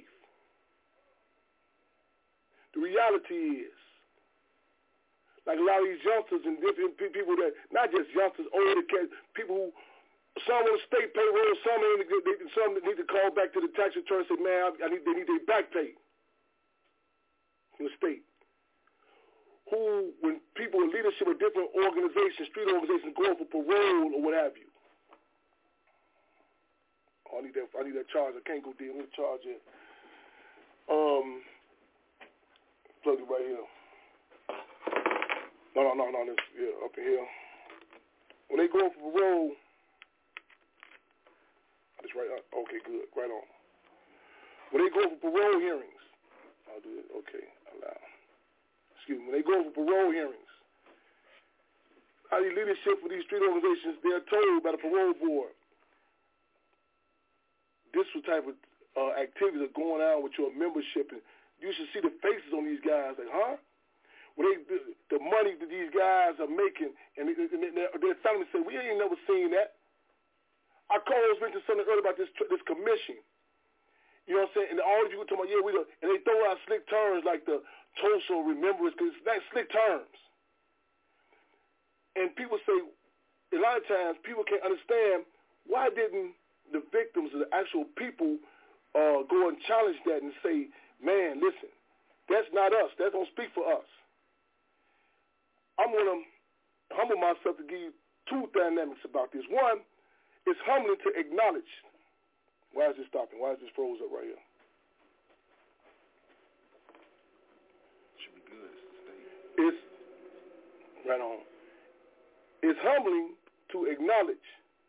The reality is, like a lot of these youngsters and different people that, not just youngsters, older kids, people who, some on the state payroll, some need to call back to the tax return and say, man, they need their back pay from the state. Who, when people in leadership of different organizations, street organizations, go for parole or what have you. Oh, I need that charge. I can't go deal with the charge yet. Plug it right here. No. This, up in here. When they go for parole, that's right. Okay, good. Right on. When they go for parole hearings, I'll do it. Okay, allow. When they go for parole hearings, how the leadership for these street organizations, they're told by the parole board, this type of activities are going on with your membership, and you should see the faces on these guys, like, huh? When the money that these guys are making, and they're telling me, say, we ain't never seen that. I called mentioned something earlier about this commission. You know what I'm saying? And all of you were talking about, and they throw out slick terms like the Tulsa remembrance, because it's not slick terms. And people say, a lot of times, people can't understand, why didn't the victims of the actual people go and challenge that and say, man, listen, that's not us. That don't speak for us. I'm going to humble myself to give you two dynamics about this. One, it's humbling to acknowledge. Why is this stopping? Why is this froze up right here? Should be good. It's right on. It's humbling to acknowledge,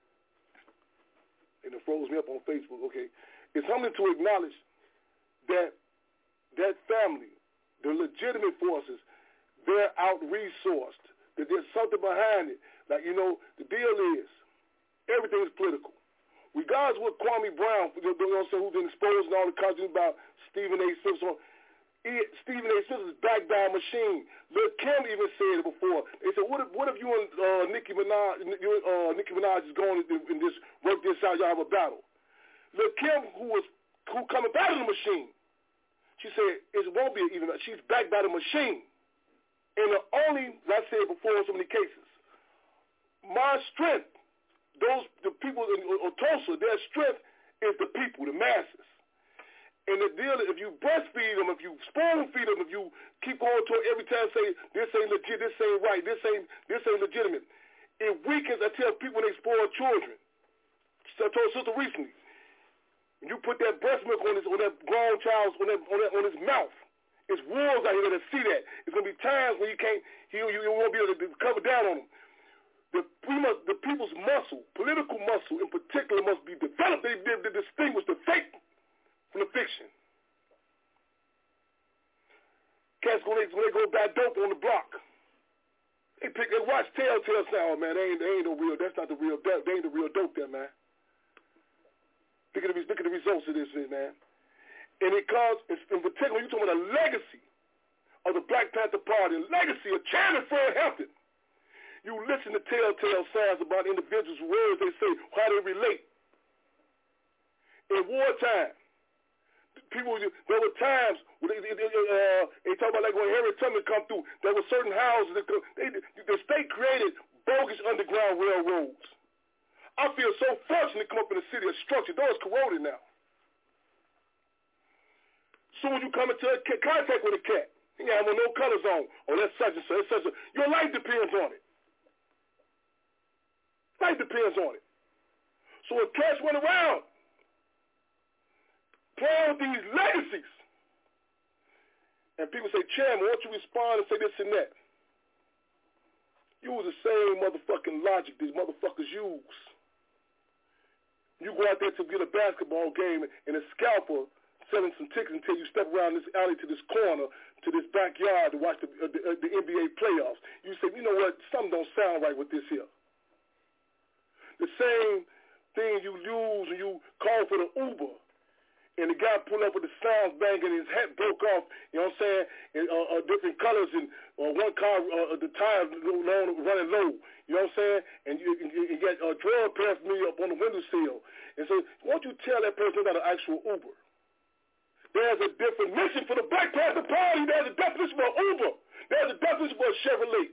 and it froze me up on Facebook, okay. It's humbling to acknowledge that that family, the legitimate forces, they're out-resourced, that there's something behind it. Like, you know, the deal is, everything is political. Regardless of what Kwame Brown, you know what I'm saying, who's been exposed in all the countries about Stephen A. Smith, Stephen A. Smith is backed by a machine. Lil' Kim even said it before. They said, what if you and Nicki Minaj is going and just work this out, y'all have a battle? Lil' Kim, who coming out of the machine, she said, it won't be even, she's backed by the machine. And the only, as I said before in so many cases, my strength, the people in Tulsa, their strength is the people, the masses. And the deal is, if you breastfeed them, if you spoon feed them, if you keep going to it every time, say this ain't legit, this ain't right, this ain't legitimate, it weakens. I tell people when they spoil children. I told Sister recently, when you put that breast milk on that grown child's on his mouth, it's wolves out here that see that. It's gonna be times when you won't be able to cover down on them. The people's muscle, political muscle in particular, must be developed. They distinguish the fake from the fiction. Cats when they go buy dope on the block, they watch Telltale Sound, man. They ain't no real. That's not the real dope. They ain't the real dope there, man. Look at the results of this, man. And it comes, in particular, you're talking about the legacy of the Black Panther Party, legacy of Chairman Fred Hampton. You listen to telltale signs about individuals' words they say, how they relate. In wartime, there were times when they talk about like when Harriet Tubman come through, there were certain houses the state created bogus underground railroads. I feel so fortunate to come up in the city of structure. Those corroded now. Soon as you come into contact with a cat, you have no colors on. Oh, that's such and such. Your life depends on it. Life depends on it. So if cats went around playing with these legacies, and people say, Chairman, why don't you respond and say this and that? Use the same motherfucking logic these motherfuckers use. You go out there to get a basketball game and a scalper selling some tickets until you step around this alley to this corner, to this backyard to watch the NBA playoffs. You say, you know what, something don't sound right with this here. The same thing you use when you call for the Uber and the guy pulled up with the sounds banging and his hat broke off, you know what I'm saying, and different colors, and one car, the tires running low, you know what I'm saying, and you get a drug paraphernalia up on the windowsill. And so why don't you tell that person about an actual Uber? There's a different mission for the Black Panther Party. There's a definition for Uber. There's a definition for a Chevrolet.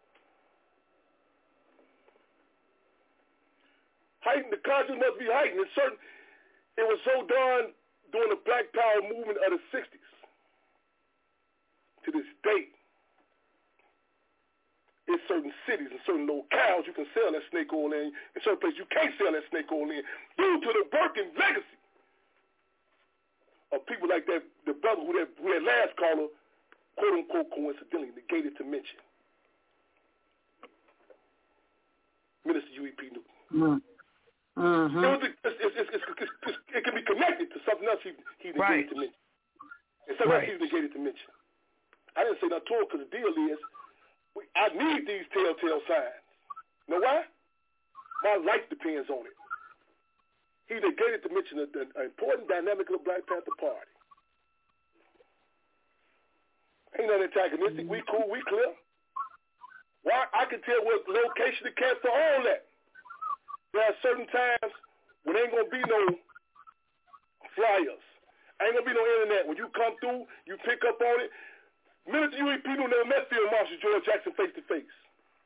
The conscience must be heightened. It was so done during the Black Power movement of the 60s. To this day, in certain cities and certain locales, you can sell that snake oil in. In certain places, you can't sell that snake oil in due to the working legacy of people like that, the brother who that last caller, quote-unquote, coincidentally negated to mention. Minister U.E.P. Newton. Mm-hmm. It can be connected to something else he negated to mention. And something else he negated to mention. I didn't say nothing to him because the deal is, I need these telltale signs. You know why? My life depends on it. He negated to mention an important dynamic of the Black Panther Party. Ain't nothing antagonistic. We cool, we clear. Why? I can tell what location the cats are all at. There are certain times when ain't going to be no flyers. Ain't going to be no internet. When you come through, you pick up on it. Minister U.E.P. never met Field Marshal George Jackson face-to-face.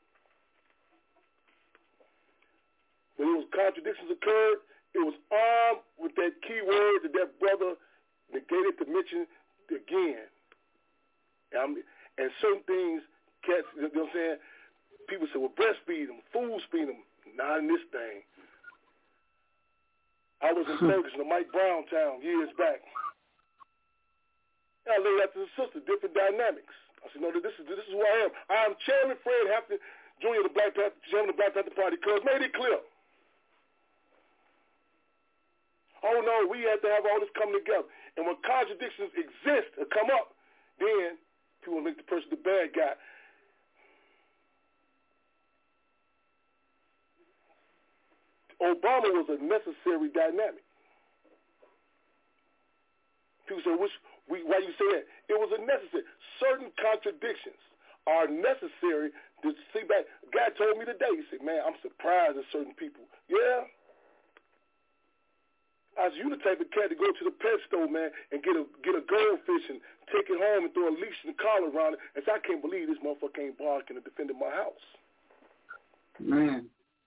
When those contradictions occurred, it was armed with that key word that brother negated to mention again. And certain things, cats, you know what I'm saying? People say, well, breastfeed them, fools feed them. Not in this thing. I was in Ferguson, Mike Brown town, years back. I laid out to the sister, different dynamics. I said, no, this is who I am. I am Chairman Fred Hampton Jr., the Black Panther, Chairman of the Black Panther Party, because made it clear. Oh, no, we have to have all this come together. And when contradictions exist or come up, then people make the person the bad guy. Obama was a necessary dynamic. People say, why you say that? It was a necessary. Certain contradictions are necessary to see back. A guy told me today, he said, man, I'm surprised at certain people. Yeah. I was you the type of cat to go to the pet store, man, and get a goldfish and take it home and throw a leash and collar around it and say, I can't believe this motherfucker ain't barking and defending my house. Man.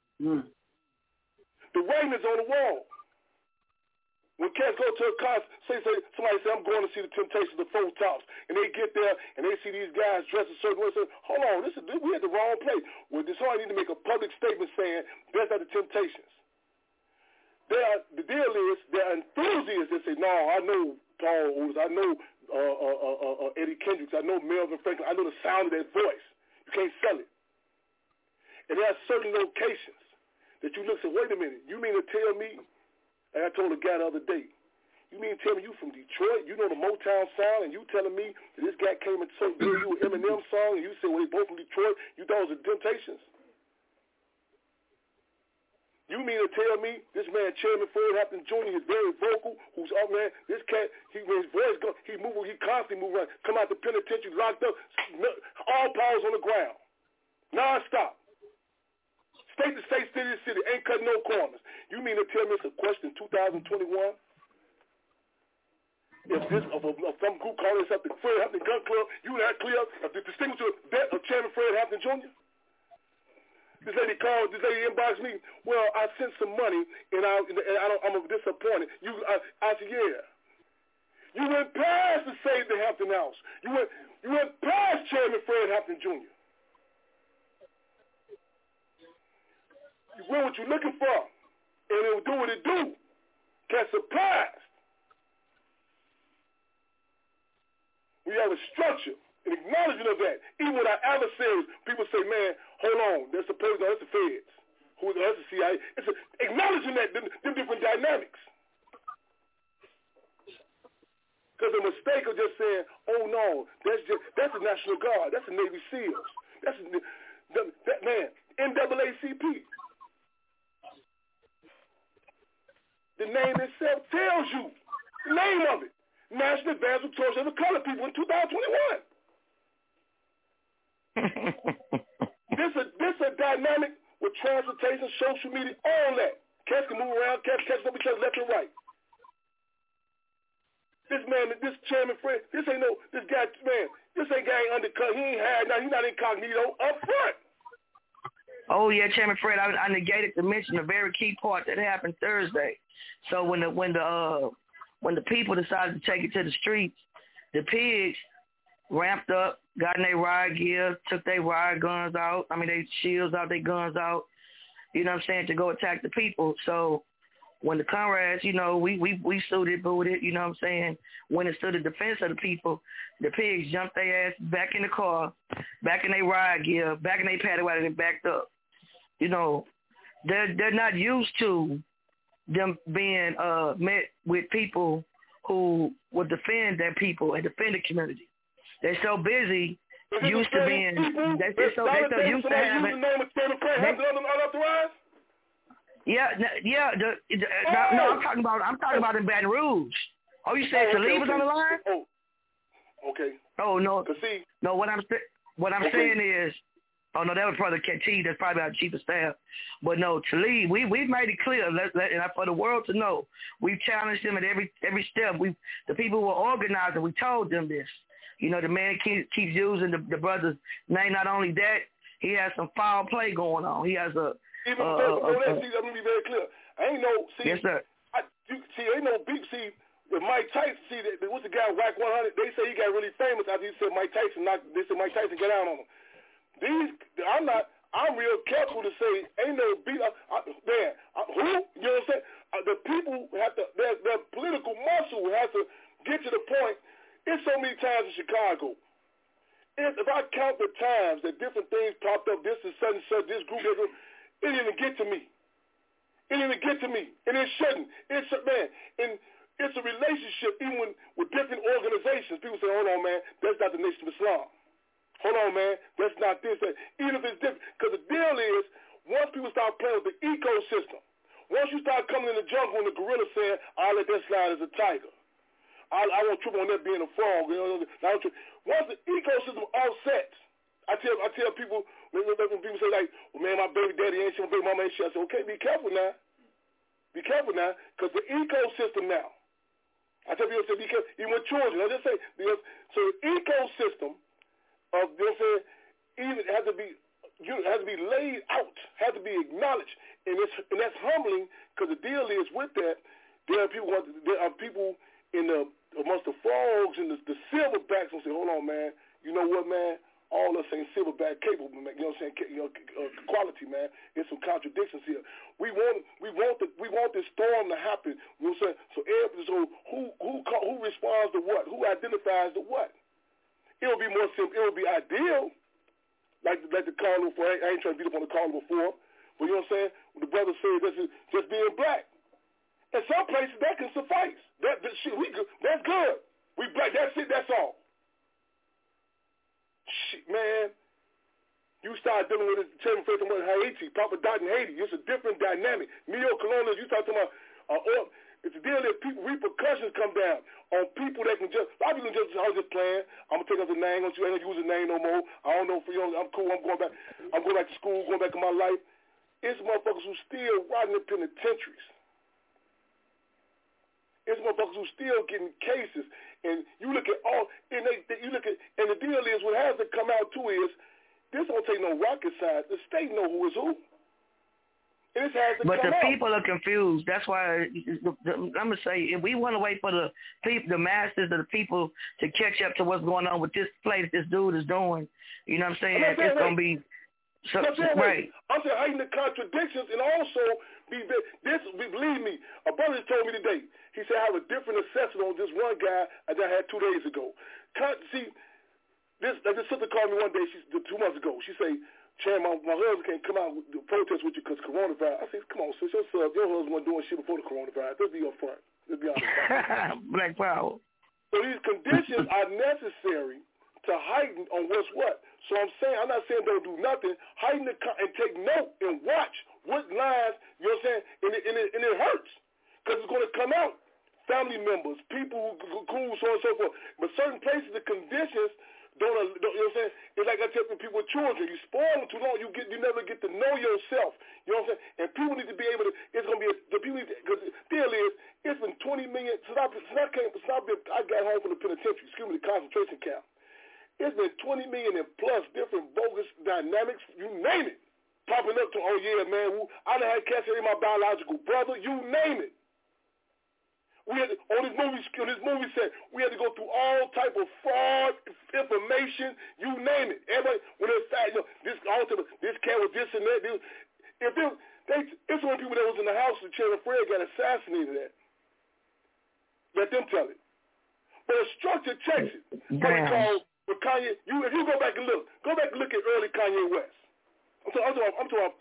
The writing is on the wall. When cats go to a concert, somebody say, I'm going to see the Temptations of Four Tops, and they get there and they see these guys dressed a certain way, say, hold on, we at the wrong place. Well, somebody need to make a public statement saying that's not the Temptations. The deal is there are enthusiasts that say, no, I know Paul Oates, I know Eddie Kendricks, I know Melvin Franklin, I know the sound of that voice. You can't sell it. And there are certain locations that you look and say, wait a minute, you mean to tell me, and I told a guy the other day, you mean to tell me you from Detroit, you know the Motown sound, and you telling me that this guy came and told you an Eminem song, and you said, well, they both from Detroit, you thought it was the Temptations? You mean to tell me this man, Chairman Fred Hampton Jr., is very vocal, who's up, man, this cat, when his voice goes, he constantly move around, come out the penitentiary, locked up, all paws on the ground, non-stop. State to state, city to city, ain't cutting no corners. You mean to tell me it's a question in 2021? If some group calling itself the Fred Hampton Gun Club, you not clear of the distinguished death of Chairman Fred Hampton Jr.? This lady inboxed me. Well, I sent some money, and I'm disappointed. I said, yeah. You went past the Save the Hampton House. You went past Chairman Fred Hampton Jr. You went what you're looking for, and it will do what it do. Get surprised. We have a structure, an acknowledgement of that. Even with our adversaries, people say, man, hold on, that's the feds. That's the CIA. It's acknowledging that, them different dynamics. Because the mistake of just saying, oh no, that's the National Guard, that's the Navy SEALs, that's that man, NAACP. The name itself tells you the name of it. National Advanced Consortium of Colored People in 2021. This a dynamic with transportation, social media, all that. Cats can move around, cats up each other left and right. This man, this Chairman Fred, this guy ain't undercut. He ain't had nothing. He's not incognito up front. Oh yeah, Chairman Fred, I negated to mention a very key part that happened Thursday. So when the people decided to take it to the streets, the pigs ramped up, got in their riot gear, took their riot guns out. I mean, they shields out, their guns out. You know what I'm saying, to go attack the people. So when the comrades, you know, we suited, booted, you know what I'm saying, when it stood the defense of the people, the pigs jumped their ass back in the car, back in their riot gear, back in their paddy wagon and backed up. You know, they're not used to them being met with people who will defend their people and defend the community. They're so busy, used to being, they're so used to having. No, I'm talking about in Baton Rouge. Oh, you said Talib was on the line? Oh, okay. Oh no, no. What I'm saying is, oh no, that was probably T. That's probably our chief of staff. But no, Talib, we've made it clear, and for the world to know, we've challenged them at every step. The people who were organizing, we told them this. You know, the man keeps using the brother's name. Not only that, he has some foul play going on. He has a. Even let me be very clear. I ain't no. See, yes, sir. Ain't no beef. See, with Mike Tyson, what's the guy, Whack 100? They say he got really famous after he said Mike Tyson. They said Mike Tyson get out on him. I'm real careful to say ain't no beef. Who? You know what I'm saying? The people have to. Their political muscle has to get to the point. It's so many times in Chicago. if I count the times that different things popped up, this is such and such, this group, it didn't even get to me. It didn't even get to me, and it shouldn't. And it's a relationship even with different organizations. People say, hold on, man, that's not the Nation of Islam. Hold on, man, that's not this. That. Even if it's different. Because the deal is, once people start playing with the ecosystem, once you start coming in the jungle and the gorilla saying, I'll let that slide as a tiger. I won't trip on that being a frog. Once the ecosystem offsets, I tell people, when people say like, well, man, my baby daddy ain't shit, my baby mama ain't shit, I say, okay, be careful now. Be careful now, because the ecosystem now, I tell people, be careful, even with children, I just say, because, so the ecosystem of, you know what I'm saying, even has to be laid out, has to be acknowledged, and that's humbling, because the deal is with that, there are people amongst the frogs and the silverbacks who say, hold on, man, you know what, man, all us ain't silverback capable, man. You know what I'm saying? Quality, man. There's some contradictions here. We want this storm to happen. You know what I'm saying? So who responds to what? Who identifies to what? It would be more simple. It would be ideal, like the caller before. I ain't trying to beat up on the caller before, but you know what I'm saying? The brother said this is just being black. In some places that can suffice. That's good. We black. That's it. That's all. Shit, man, you start dealing with it, telling me about Haiti, Papa Dot in Haiti. It's a different dynamic. Neo-colonials, you talk about, it's a deal that people, repercussions come down on people that can just, a lot of people I was just playing, I'm going to take up the name, I ain't going to use the name no more. I don't know, I'm cool, I'm going back to school, going back to my life. It's motherfuckers who still rotting in penitentiaries. It's motherfuckers who still getting cases, and you look at all, and and the deal is what has to come out too is this don't take no rocket science. The state know who is who. And this has to but come the out. People are confused. That's why I'm gonna say if we want to wait for the masses of the people to catch up to what's going on with this place, this dude is doing. You know what I'm saying? It's gonna be. Right. I'm saying heighten the contradictions and also believe me, a brother told me today, he said I have a different assessment on this one guy that I had 2 days ago. See, this sister called me one day, 2 months ago. She said, Chan, my husband can't come out to protest with you because coronavirus. I said, come on, sis, your husband wasn't doing shit before the coronavirus. Let's be upfront. Let's be honest. Black power. So these conditions are necessary to heighten on what's what. So I'm not saying don't do nothing. Heighten and take note and watch what lines, you know what I'm saying, and it hurts because it's going to come out. Family members, people who cool, so on and so forth. But certain places, the conditions don't you know what I'm saying? It's like I tell people with children, you spoil them too long, you never get to know yourself. You know what I'm saying? And people need to be able to, it's going to be, because the deal is, it's been 20 million, since I got home from the penitentiary, the concentration camp. It's been 20 million and plus different bogus dynamics, you name it, popping up to, oh yeah, man, I done had cats in my biological brother, you name it. We had on this movie set, we had to go through all type of fraud information, you name it. Everybody, when they started, this cat was this and that. It's one people that was in the house when Chairman Fred got assassinated at. Let them tell it. But a structure checks it. What they call with Kanye. If you go back and look at early Kanye West. I'm talking about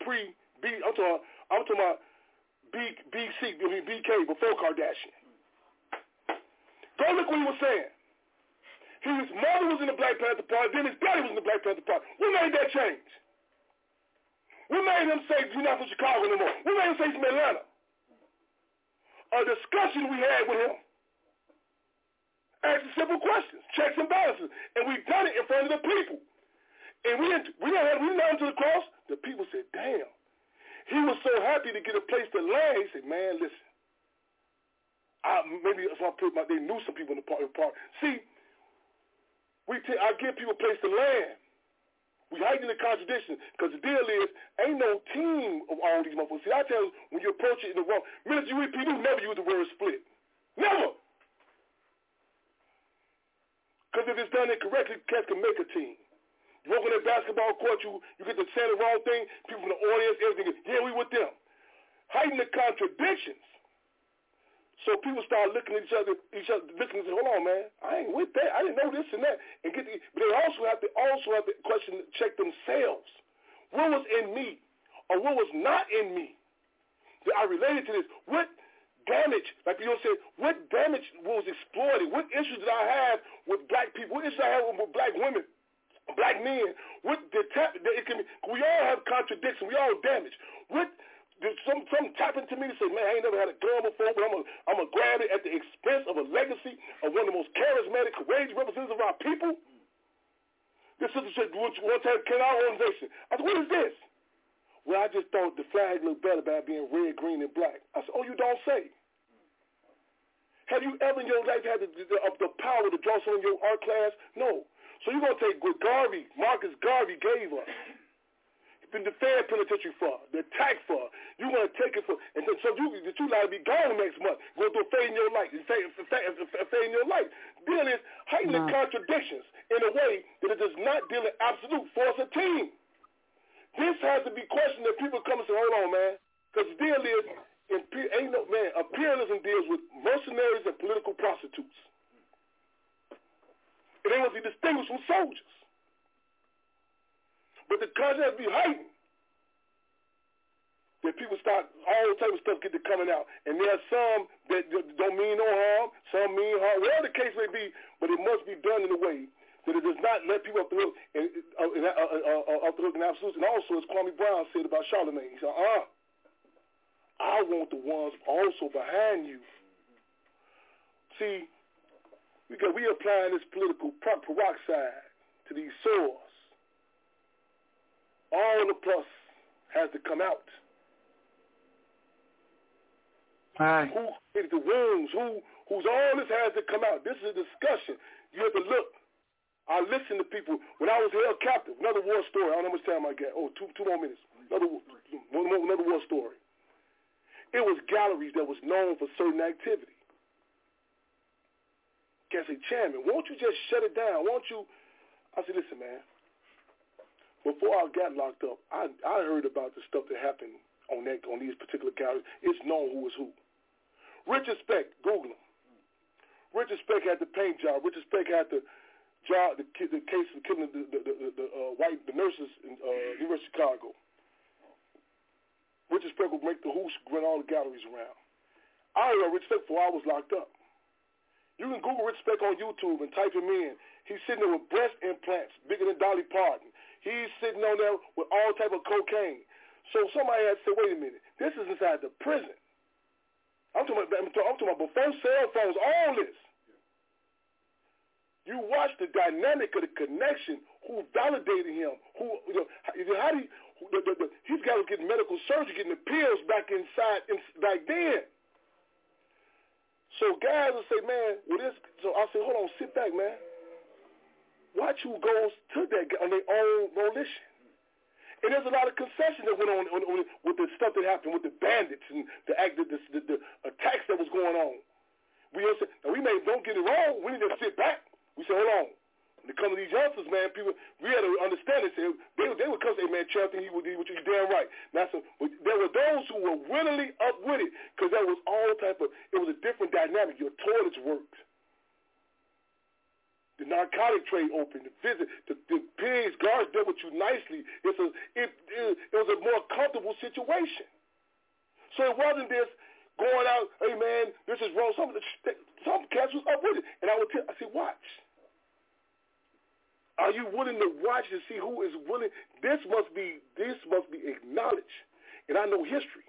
BK before Kardashian. Go look what he was saying. His mother was in the Black Panther Party, then his daddy was in the Black Panther Party. We made that change. We made him say he's not from Chicago anymore. We made him say he's from Atlanta. A discussion we had with him. Asking simple questions, checks and balances. And we've done it in front of the people. And we nailed him to the cross. The people said, damn. He was so happy to get a place to land. He said, man, listen. Maybe that's why they knew some people in the park. See, I give people a place to land. We heighten the contradiction because the deal is ain't no team of all these motherfuckers. See, I tell you, when you approach it in the wrong, Minister UEP never use the word split. Never. Because if it's done incorrectly, cats can make a team. You walk on that basketball court, you get to say the wrong thing, people from the audience, everything, yeah, we with them. Heighten the contradictions So people start looking at each other, looking and say, hold on, man, I ain't with that. I didn't know this and that. But they also have to question, check themselves. What was in me or what was not in me that I related to this? What damage, like you said, what damage was exploited? What issues did I have with black people? What issues did I have with black women, black men? We all have contradictions. We all damaged. Some tap into me to say, man, I ain't never had a gun before, but I'm going to grab it at the expense of a legacy of one of the most charismatic, courageous representatives of our people. This sister said, one time came our organization. I said, what is this? Well, I just thought the flag looked better by being red, green, and black. I said, oh, you don't say. Have you ever in your life had the power to draw someone in your art class? No. So you're going to take what Marcus Garvey gave us. Been the Fed penitentiary for, the attack for. You want to take it for, and so you like to be gone next month. Go through a fade in your life, fade in your life. Deal is heightening contradictions in a way that it does not deal in absolute force or team. This has to be questioned that people come and say, hold on, man, because the deal is, imperialism deals with mercenaries and political prostitutes. And they must be distinguished from soldiers. But the contrast be heightened. That people start, all type of stuff get to coming out. And there are some that don't mean no harm, some mean harm, whatever the case may be, but it must be done in a way that it does not let people off the hook and absolutes. And also, as Kwame Brown said about Charlemagne, he said, I want the ones also behind you. See, because we applying this political peroxide to these sores. All the pus has to come out. Right. Who created the wounds? Who's all this has to come out? This is a discussion. You have to look. I listen to people. When I was held captive, another war story. I don't know how much time I got. Two more minutes. Another war story. It was galleries that was known for certain activity. Can't say, Chairman, won't you just shut it down? Won't you? I said, listen, man. Before I got locked up, I heard about the stuff that happened on these particular galleries. It's known who was who. Richard Speck, Google him. Richard Speck had the paint job. Richard Speck had the case of killing the nurses in University of Chicago. Richard Speck would make the hoosh run all the galleries around. I heard of Richard Speck before I was locked up. You can Google Richard Speck on YouTube and type him in. He's sitting there with breast implants bigger than Dolly Parton. He's sitting on there with all type of cocaine. So somebody had to say, wait a minute, this is inside the prison. I'm talking about before cell phones, all this. You watch the dynamic of the connection, who validated him, he's got to get medical surgery, getting the pills back inside back then. So guys will say, man, so I say, hold on, sit back, man. Watch who goes to that on their own volition. And there's a lot of concessions that went on with the stuff that happened with the bandits and the attacks that was going on. Don't get it wrong. We need to sit back. We say, hold on. When it comes to these youngsters, man, people, we had to understand it. They would come and say, man, Charles, he would do what you damn right. Now, there were those who were willingly up with it because there was it was a different dynamic. Your toilets worked. The narcotic trade opened. The pigs, guards dealt with you nicely. It was a more comfortable situation. So it wasn't this going out, hey man, this is wrong. Some cats was up with it. And I said, watch. Are you willing to watch and see who is willing? This must be acknowledged. And I know history.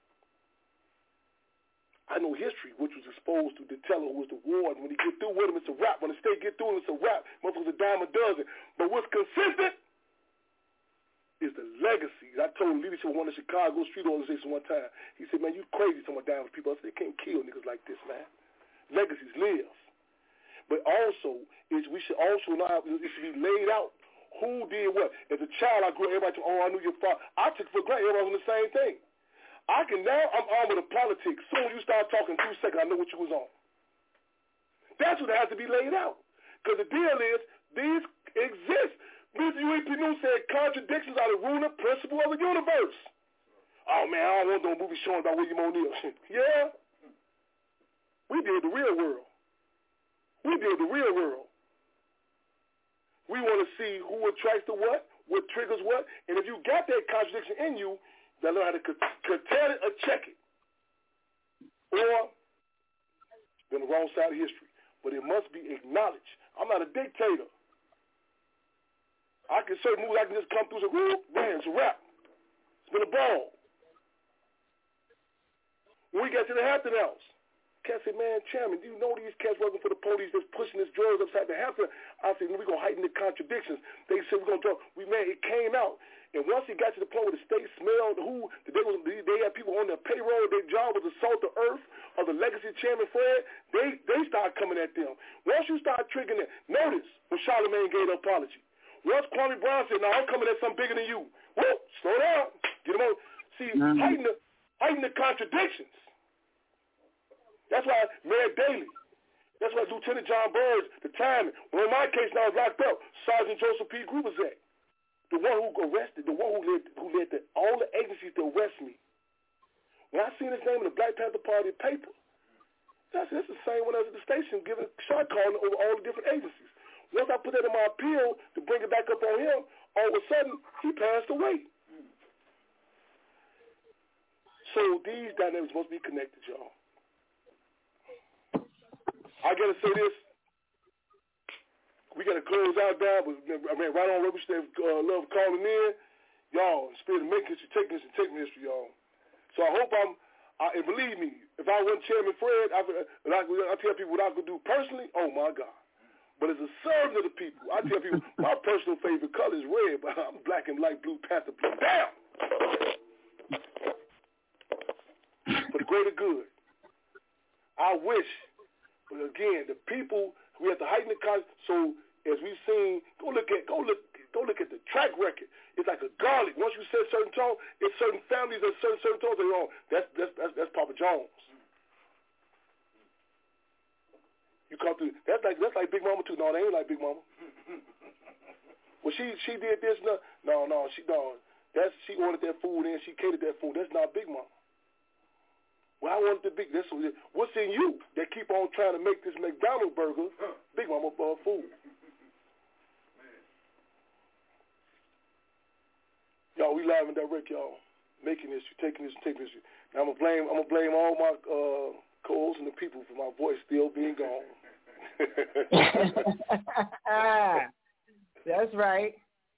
I know history, which was exposed to DeTello, who was the warden. When he get through with him, it's a wrap. When the state get through him, it's a wrap. Motherfuckers a dime a dozen. But what's consistent is the legacy. I told leadership of one of the Chicago street organization one time. He said, man, you crazy talking about dying with people. I said, they can't kill niggas like this, man. Legacies live. But also, we should also know how it should be laid out. Who did what? As a child, I grew up, everybody told me, I knew your father. I took for granted everybody was on the same thing. I'm armed with the politics. Soon as you start talking 2 seconds, I know what you was on. That's what has to be laid out. Because the deal is, these exist. Mr. U.E.P. New said contradictions are the ruling principle of the universe. Oh, man, I don't want no movie showing about William O'Neill. Yeah? We deal with the real world. We deal with the real world. We want to see who attracts to what triggers what, and if you got that contradiction in you, you got to learn how to curtail it or check it. Or you're on the wrong side of history. But it must be acknowledged. I'm not a dictator. I can certain movies I can just come through and say, whoop, man, it's a wrap. It's been a ball. When we get to the Hampton House, cats say, man, Chairman, do you know these cats working for the police that's pushing this drugs upside the Hampton? I said, we're going to heighten the contradictions. They said, we're going to drug. It came out. And once it got to the point where the state smelled they had people on their payroll, their job was to salt the earth of the legacy Chairman Fred, they started coming at them. Once you start triggering it, notice when Charlemagne gave the apology. Once Kwame Brown said, I'm coming at something bigger than you. Whoop, slow down. Get them on. See, heighten the contradictions. That's why Mayor Daley, that's why Lieutenant John Burns, the time, when in my case now I was locked up, Sergeant Joseph P. Grubazek, the one who arrested, the one who led all the agencies to arrest me. When I seen his name in the Black Panther Party paper, that's the same one as at the station giving shot calling over all the different agencies. Once I put that in my appeal to bring it back up on him, all of a sudden, he passed away. So these dynamics must be connected, y'all. I got to say this. We got to close out down, but I mean, right on Rubber State, love calling in. Y'all, spirit of making history, taking history, y'all. So I hope and believe me, if I wasn't Chairman Fred, I tell people what I could do personally, oh my God. But as a servant of the people, I tell people my personal favorite color is red, but I'm black and light blue, Panther blue. Damn! For the greater good. I wish, but again, the people, we have to heighten the concept. So as we've seen, go look at the track record. It's like a garlic. Once you set a certain tone, it's certain families that certain tones are wrong. That's Papa Jones. You come through. That's like Big Mama too. No, they ain't like Big Mama. Well, she did this. No. She ordered that food and she catered that food. That's not Big Mama. Well, I wanted to be. What's in you that keep on trying to make this McDonald's burger Big Mama food? Y'all, we live and direct, y'all. Making this, taking this. Now I'm gonna blame all my co-hosts and the people for my voice still being gone. That's right.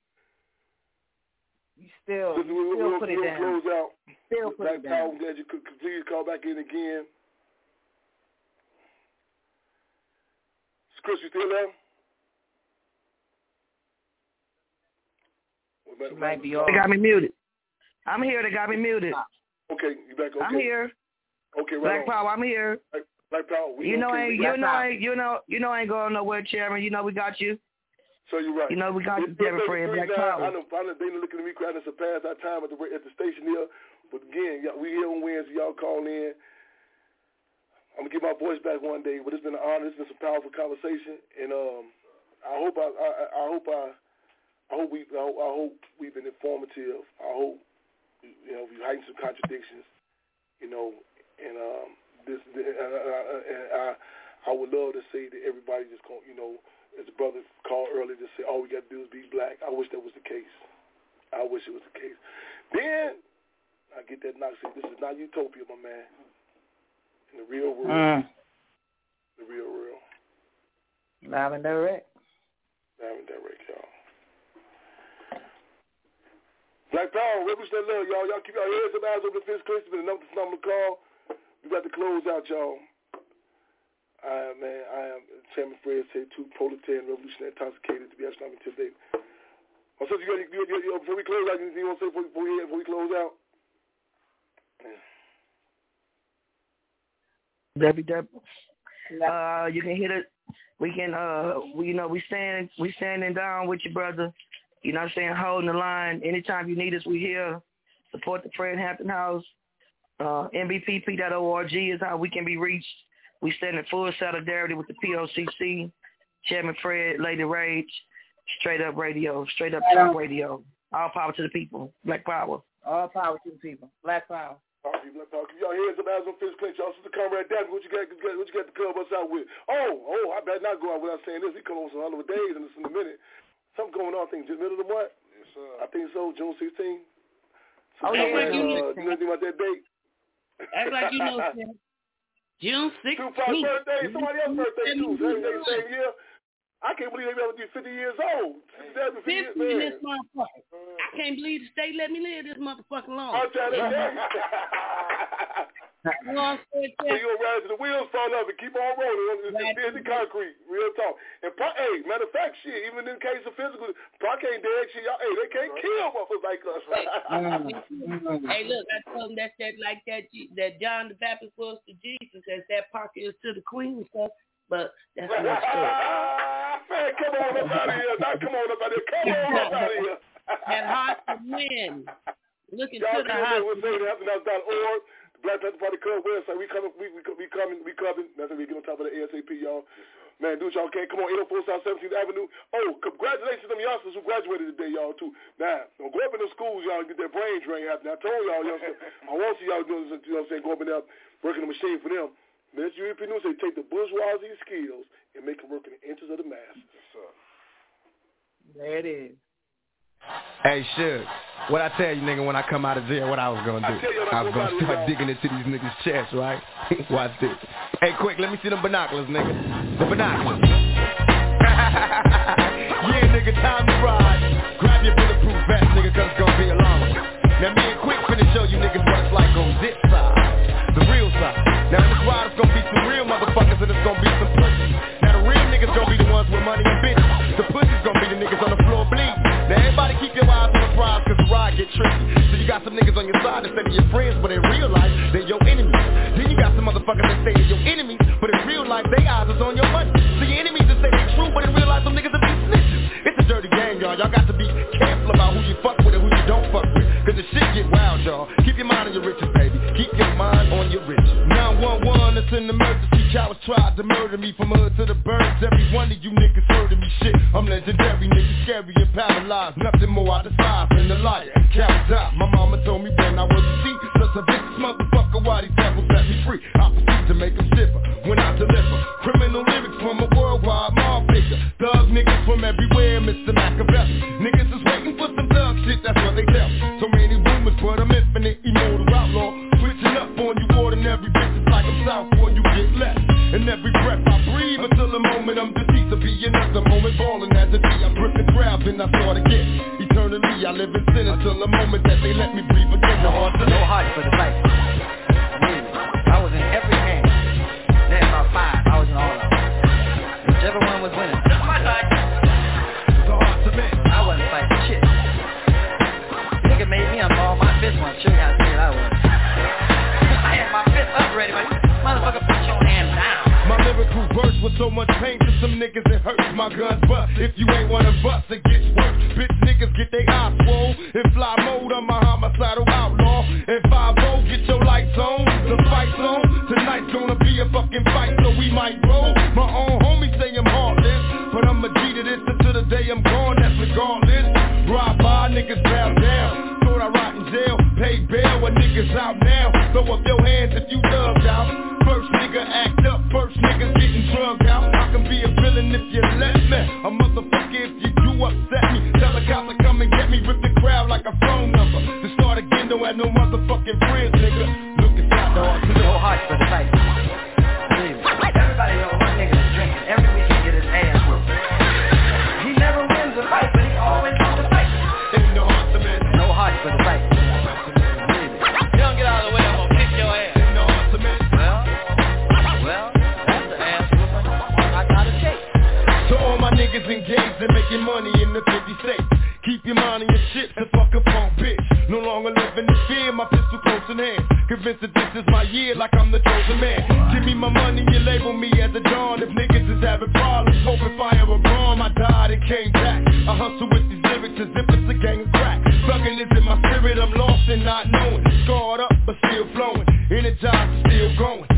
You still put it down. Close out. Still put it down. I'm glad you could please call back in again. Chris, you still there? She might be off. They got me muted. I'm here. They got me muted. Okay, you back? Okay. I'm here. Okay, right Black Power, I'm here. Black Power. I ain't going nowhere, Chairman. You know we got you. So you're right. You know we got you, Chairman Fred. Black Power. I know they looking at me crying to surpass our time at the station here. But again, we here on Wednesday. Y'all call in. I'm gonna get my voice back one day. But it's been an honor. It's been some powerful conversation, and I hope we've been informative. I hope we heightened some contradictions. I would love to say that everybody just going, as the brother called earlier, to say all we got to do is be black. I wish that was the case. I wish it was the case. Then I get that knock. Say, this is not utopia, my man. In the real world. The real world. Live and direct. Live and direct, y'all. Black Power, represent that love, y'all. Y'all keep your heads up, eyes open, fist clenched. It's been enough to call. We got to close out, y'all. I am Chairman Fred said, too proletarian, revolutionary, intoxicated to be astronomical today. My sister, before we close out, anything you want to say before we close out? You can hit it. We can, we standing down with you, brother. You know what I'm saying? Holding the line. Anytime you need us, we here. Support the Fred Hampton House. MBPP.org is how we can be reached. We stand in full solidarity with the POCC, Chairman Fred, Lady Rage, Straight Up Radio, Straight Up Talk Radio. All power to the people. Black Power. All power to the people. Black Power. All Black Power. Keep y'all hands up as on fist clench. Y'all Sister Comrade Daphne, what you got to club us out with? Oh, I better not go out without saying this. We come on some hell of a days in a minute. Something going on, I think, middle of the month? Yes, sir. I think so, June 16th. So you know anything about that date? Act like you know, June 16th. Tupac's birthday, somebody else's birthday, too. Same year. I can't believe they ever be 50 years old. 50 in this motherfucker. I can't believe the state let me live this motherfucking long. I'm trying to tell you. You know what I'm saying? So you gonna ride to the wheels fall off and keep on rolling. It's the concrete, real talk. And hey, matter of fact, shit, even in case of physical, Pac ain't dead. Shit, y'all, hey, they can't kill motherfuckers like us. Hey, look, I told him that John the Baptist was to Jesus, as that Pac is to the Queen and stuff. But that's another story. Man, come on up out of here. Come on up out of here. That heart to win. Looking to the heart. heart. We're Black Panther Party Club website. We coming. That's what we get on top of the ASAP, y'all. Man, do what y'all can. Come on, 804 South 17th Avenue. Oh, congratulations to them youngsters who graduated today, y'all, too. Now, don't go up in the schools, y'all, and get their brain drained out. Now, I told y'all, youngsters, I want to see y'all doing this, you know what I'm saying, go up in there, working the machine for them. But this UEP News, they take the bourgeoisie skills and make them work in the interests of the masses. Yes, sir. There it is. Hey, Suge, what I tell you, nigga, when I come out of jail, what I was going to do? I was going to start digging into these niggas' chests, right? Watch this. Hey, quick, let me see them binoculars, nigga. The binoculars. Yeah, nigga, time to ride. Grab your bulletproof vest, nigga, cause it's going to be a long one. Now, me and Quick finna show you niggas what it's like on this side. The real side. Now, in this ride, it's going to be some real motherfuckers and it's going to be some pussies. Now, the real niggas going to be the ones with money and bitches. The pussies going to be the niggas on the floor bleeding. Now everybody keep your eyes on the prize cause the ride get tricky. So you got some niggas on your side that say they're your friends, but in real life, they're your enemies. Then you got some motherfuckers that say they're your enemies, but in real life, they eyes is on your money. So your enemies that say they're true, but in real life, them niggas will be snitches. It's a dirty game, y'all. Y'all got to be careful about who you fuck with and who you don't fuck with. Cause the shit get wild, y'all. Keep your mind on your riches, baby. Keep your mind on your riches. 911, it's an emergency. Cowards tried to murder me from hood to the birds. Every one of you niggas heard of me, shit. I'm legendary, niggas scary and paralyzed. Nothing more out of size than the liar and count out. My mama told me when I was a thief, such a vicious motherfucker, why these devils set me free? I proceed to make them shiver when I deliver criminal lyrics from a worldwide mob figure. Thug niggas from everywhere, Mr. Machiavelli. Niggas is waiting for some thug shit, that's what they tell me. So many rumors, but I'm infinite, immortal outlaw. Switching up on you, ordinary bitches like I'm south, boy, you get left. And every breath I breathe until the moment I'm deceased to be another moment balling as a D. I'm gripping grabs and I start again. Eternally I live in sin until the moment that they let me breathe again. No heart for the fight. I was in every hand. They had about 5. I was in all of them. Whichever one was winning. That's my side. So hard to miss. I wasn't fighting shit. Nigga made me unball my fist one. Show you how scared I was. I had my fist up ready. Like, motherfucker, put your hand down. My lyrical verse with so much pain to some niggas it hurts. My guns bust. If you ain't one of us, it gets worse. Bitch niggas get they eyes swole. In fly mode, I'm a homicidal outlaw. And 5-0, get your lights on. The fight's on. Tonight's gonna be a fucking fight, so we might roll. My own homies say I'm heartless, but I'm a G to this until the day I'm gone. That's regardless. Ride by, niggas bow down. Thought I rot in jail, pay bail when niggas out now. Throw up your hands if you thugged out. First nigga act up, first nigga getting drugged out. I can be a villain if you let me. A motherfucker if you do upset me. Tell the cops to come and get me, rip the crowd like a phone number. To start again, don't have no motherfucking friends, nigga. Look at that, dog. No heart for the fight. Everybody knows my nigga is drinking. Every week he get his ass whooped. He never wins a fight, but he always wins a fight. Ain't no heart to miss. No heart for the fight. You don't get out of the way, I'm gonna kick your ass. Ain't no heart to miss. Well, that's the ass whooping I gotta take. So all my niggas engaged in making money in the 50 states. Keep your mind on your shit and fuck a punk bitch. No longer living in fear, my pistol close in hand. Convinced that this is my year like I'm the chosen man. Give me my money, you label me as a dawn. If niggas is having problems, hoping fire a bomb. I died and came back. I hustle with these lyrics as if it's a gang of crack. Thuggin' is in my spirit, I'm lost and not knowing. Scarred up but still flowing. Energized, still going.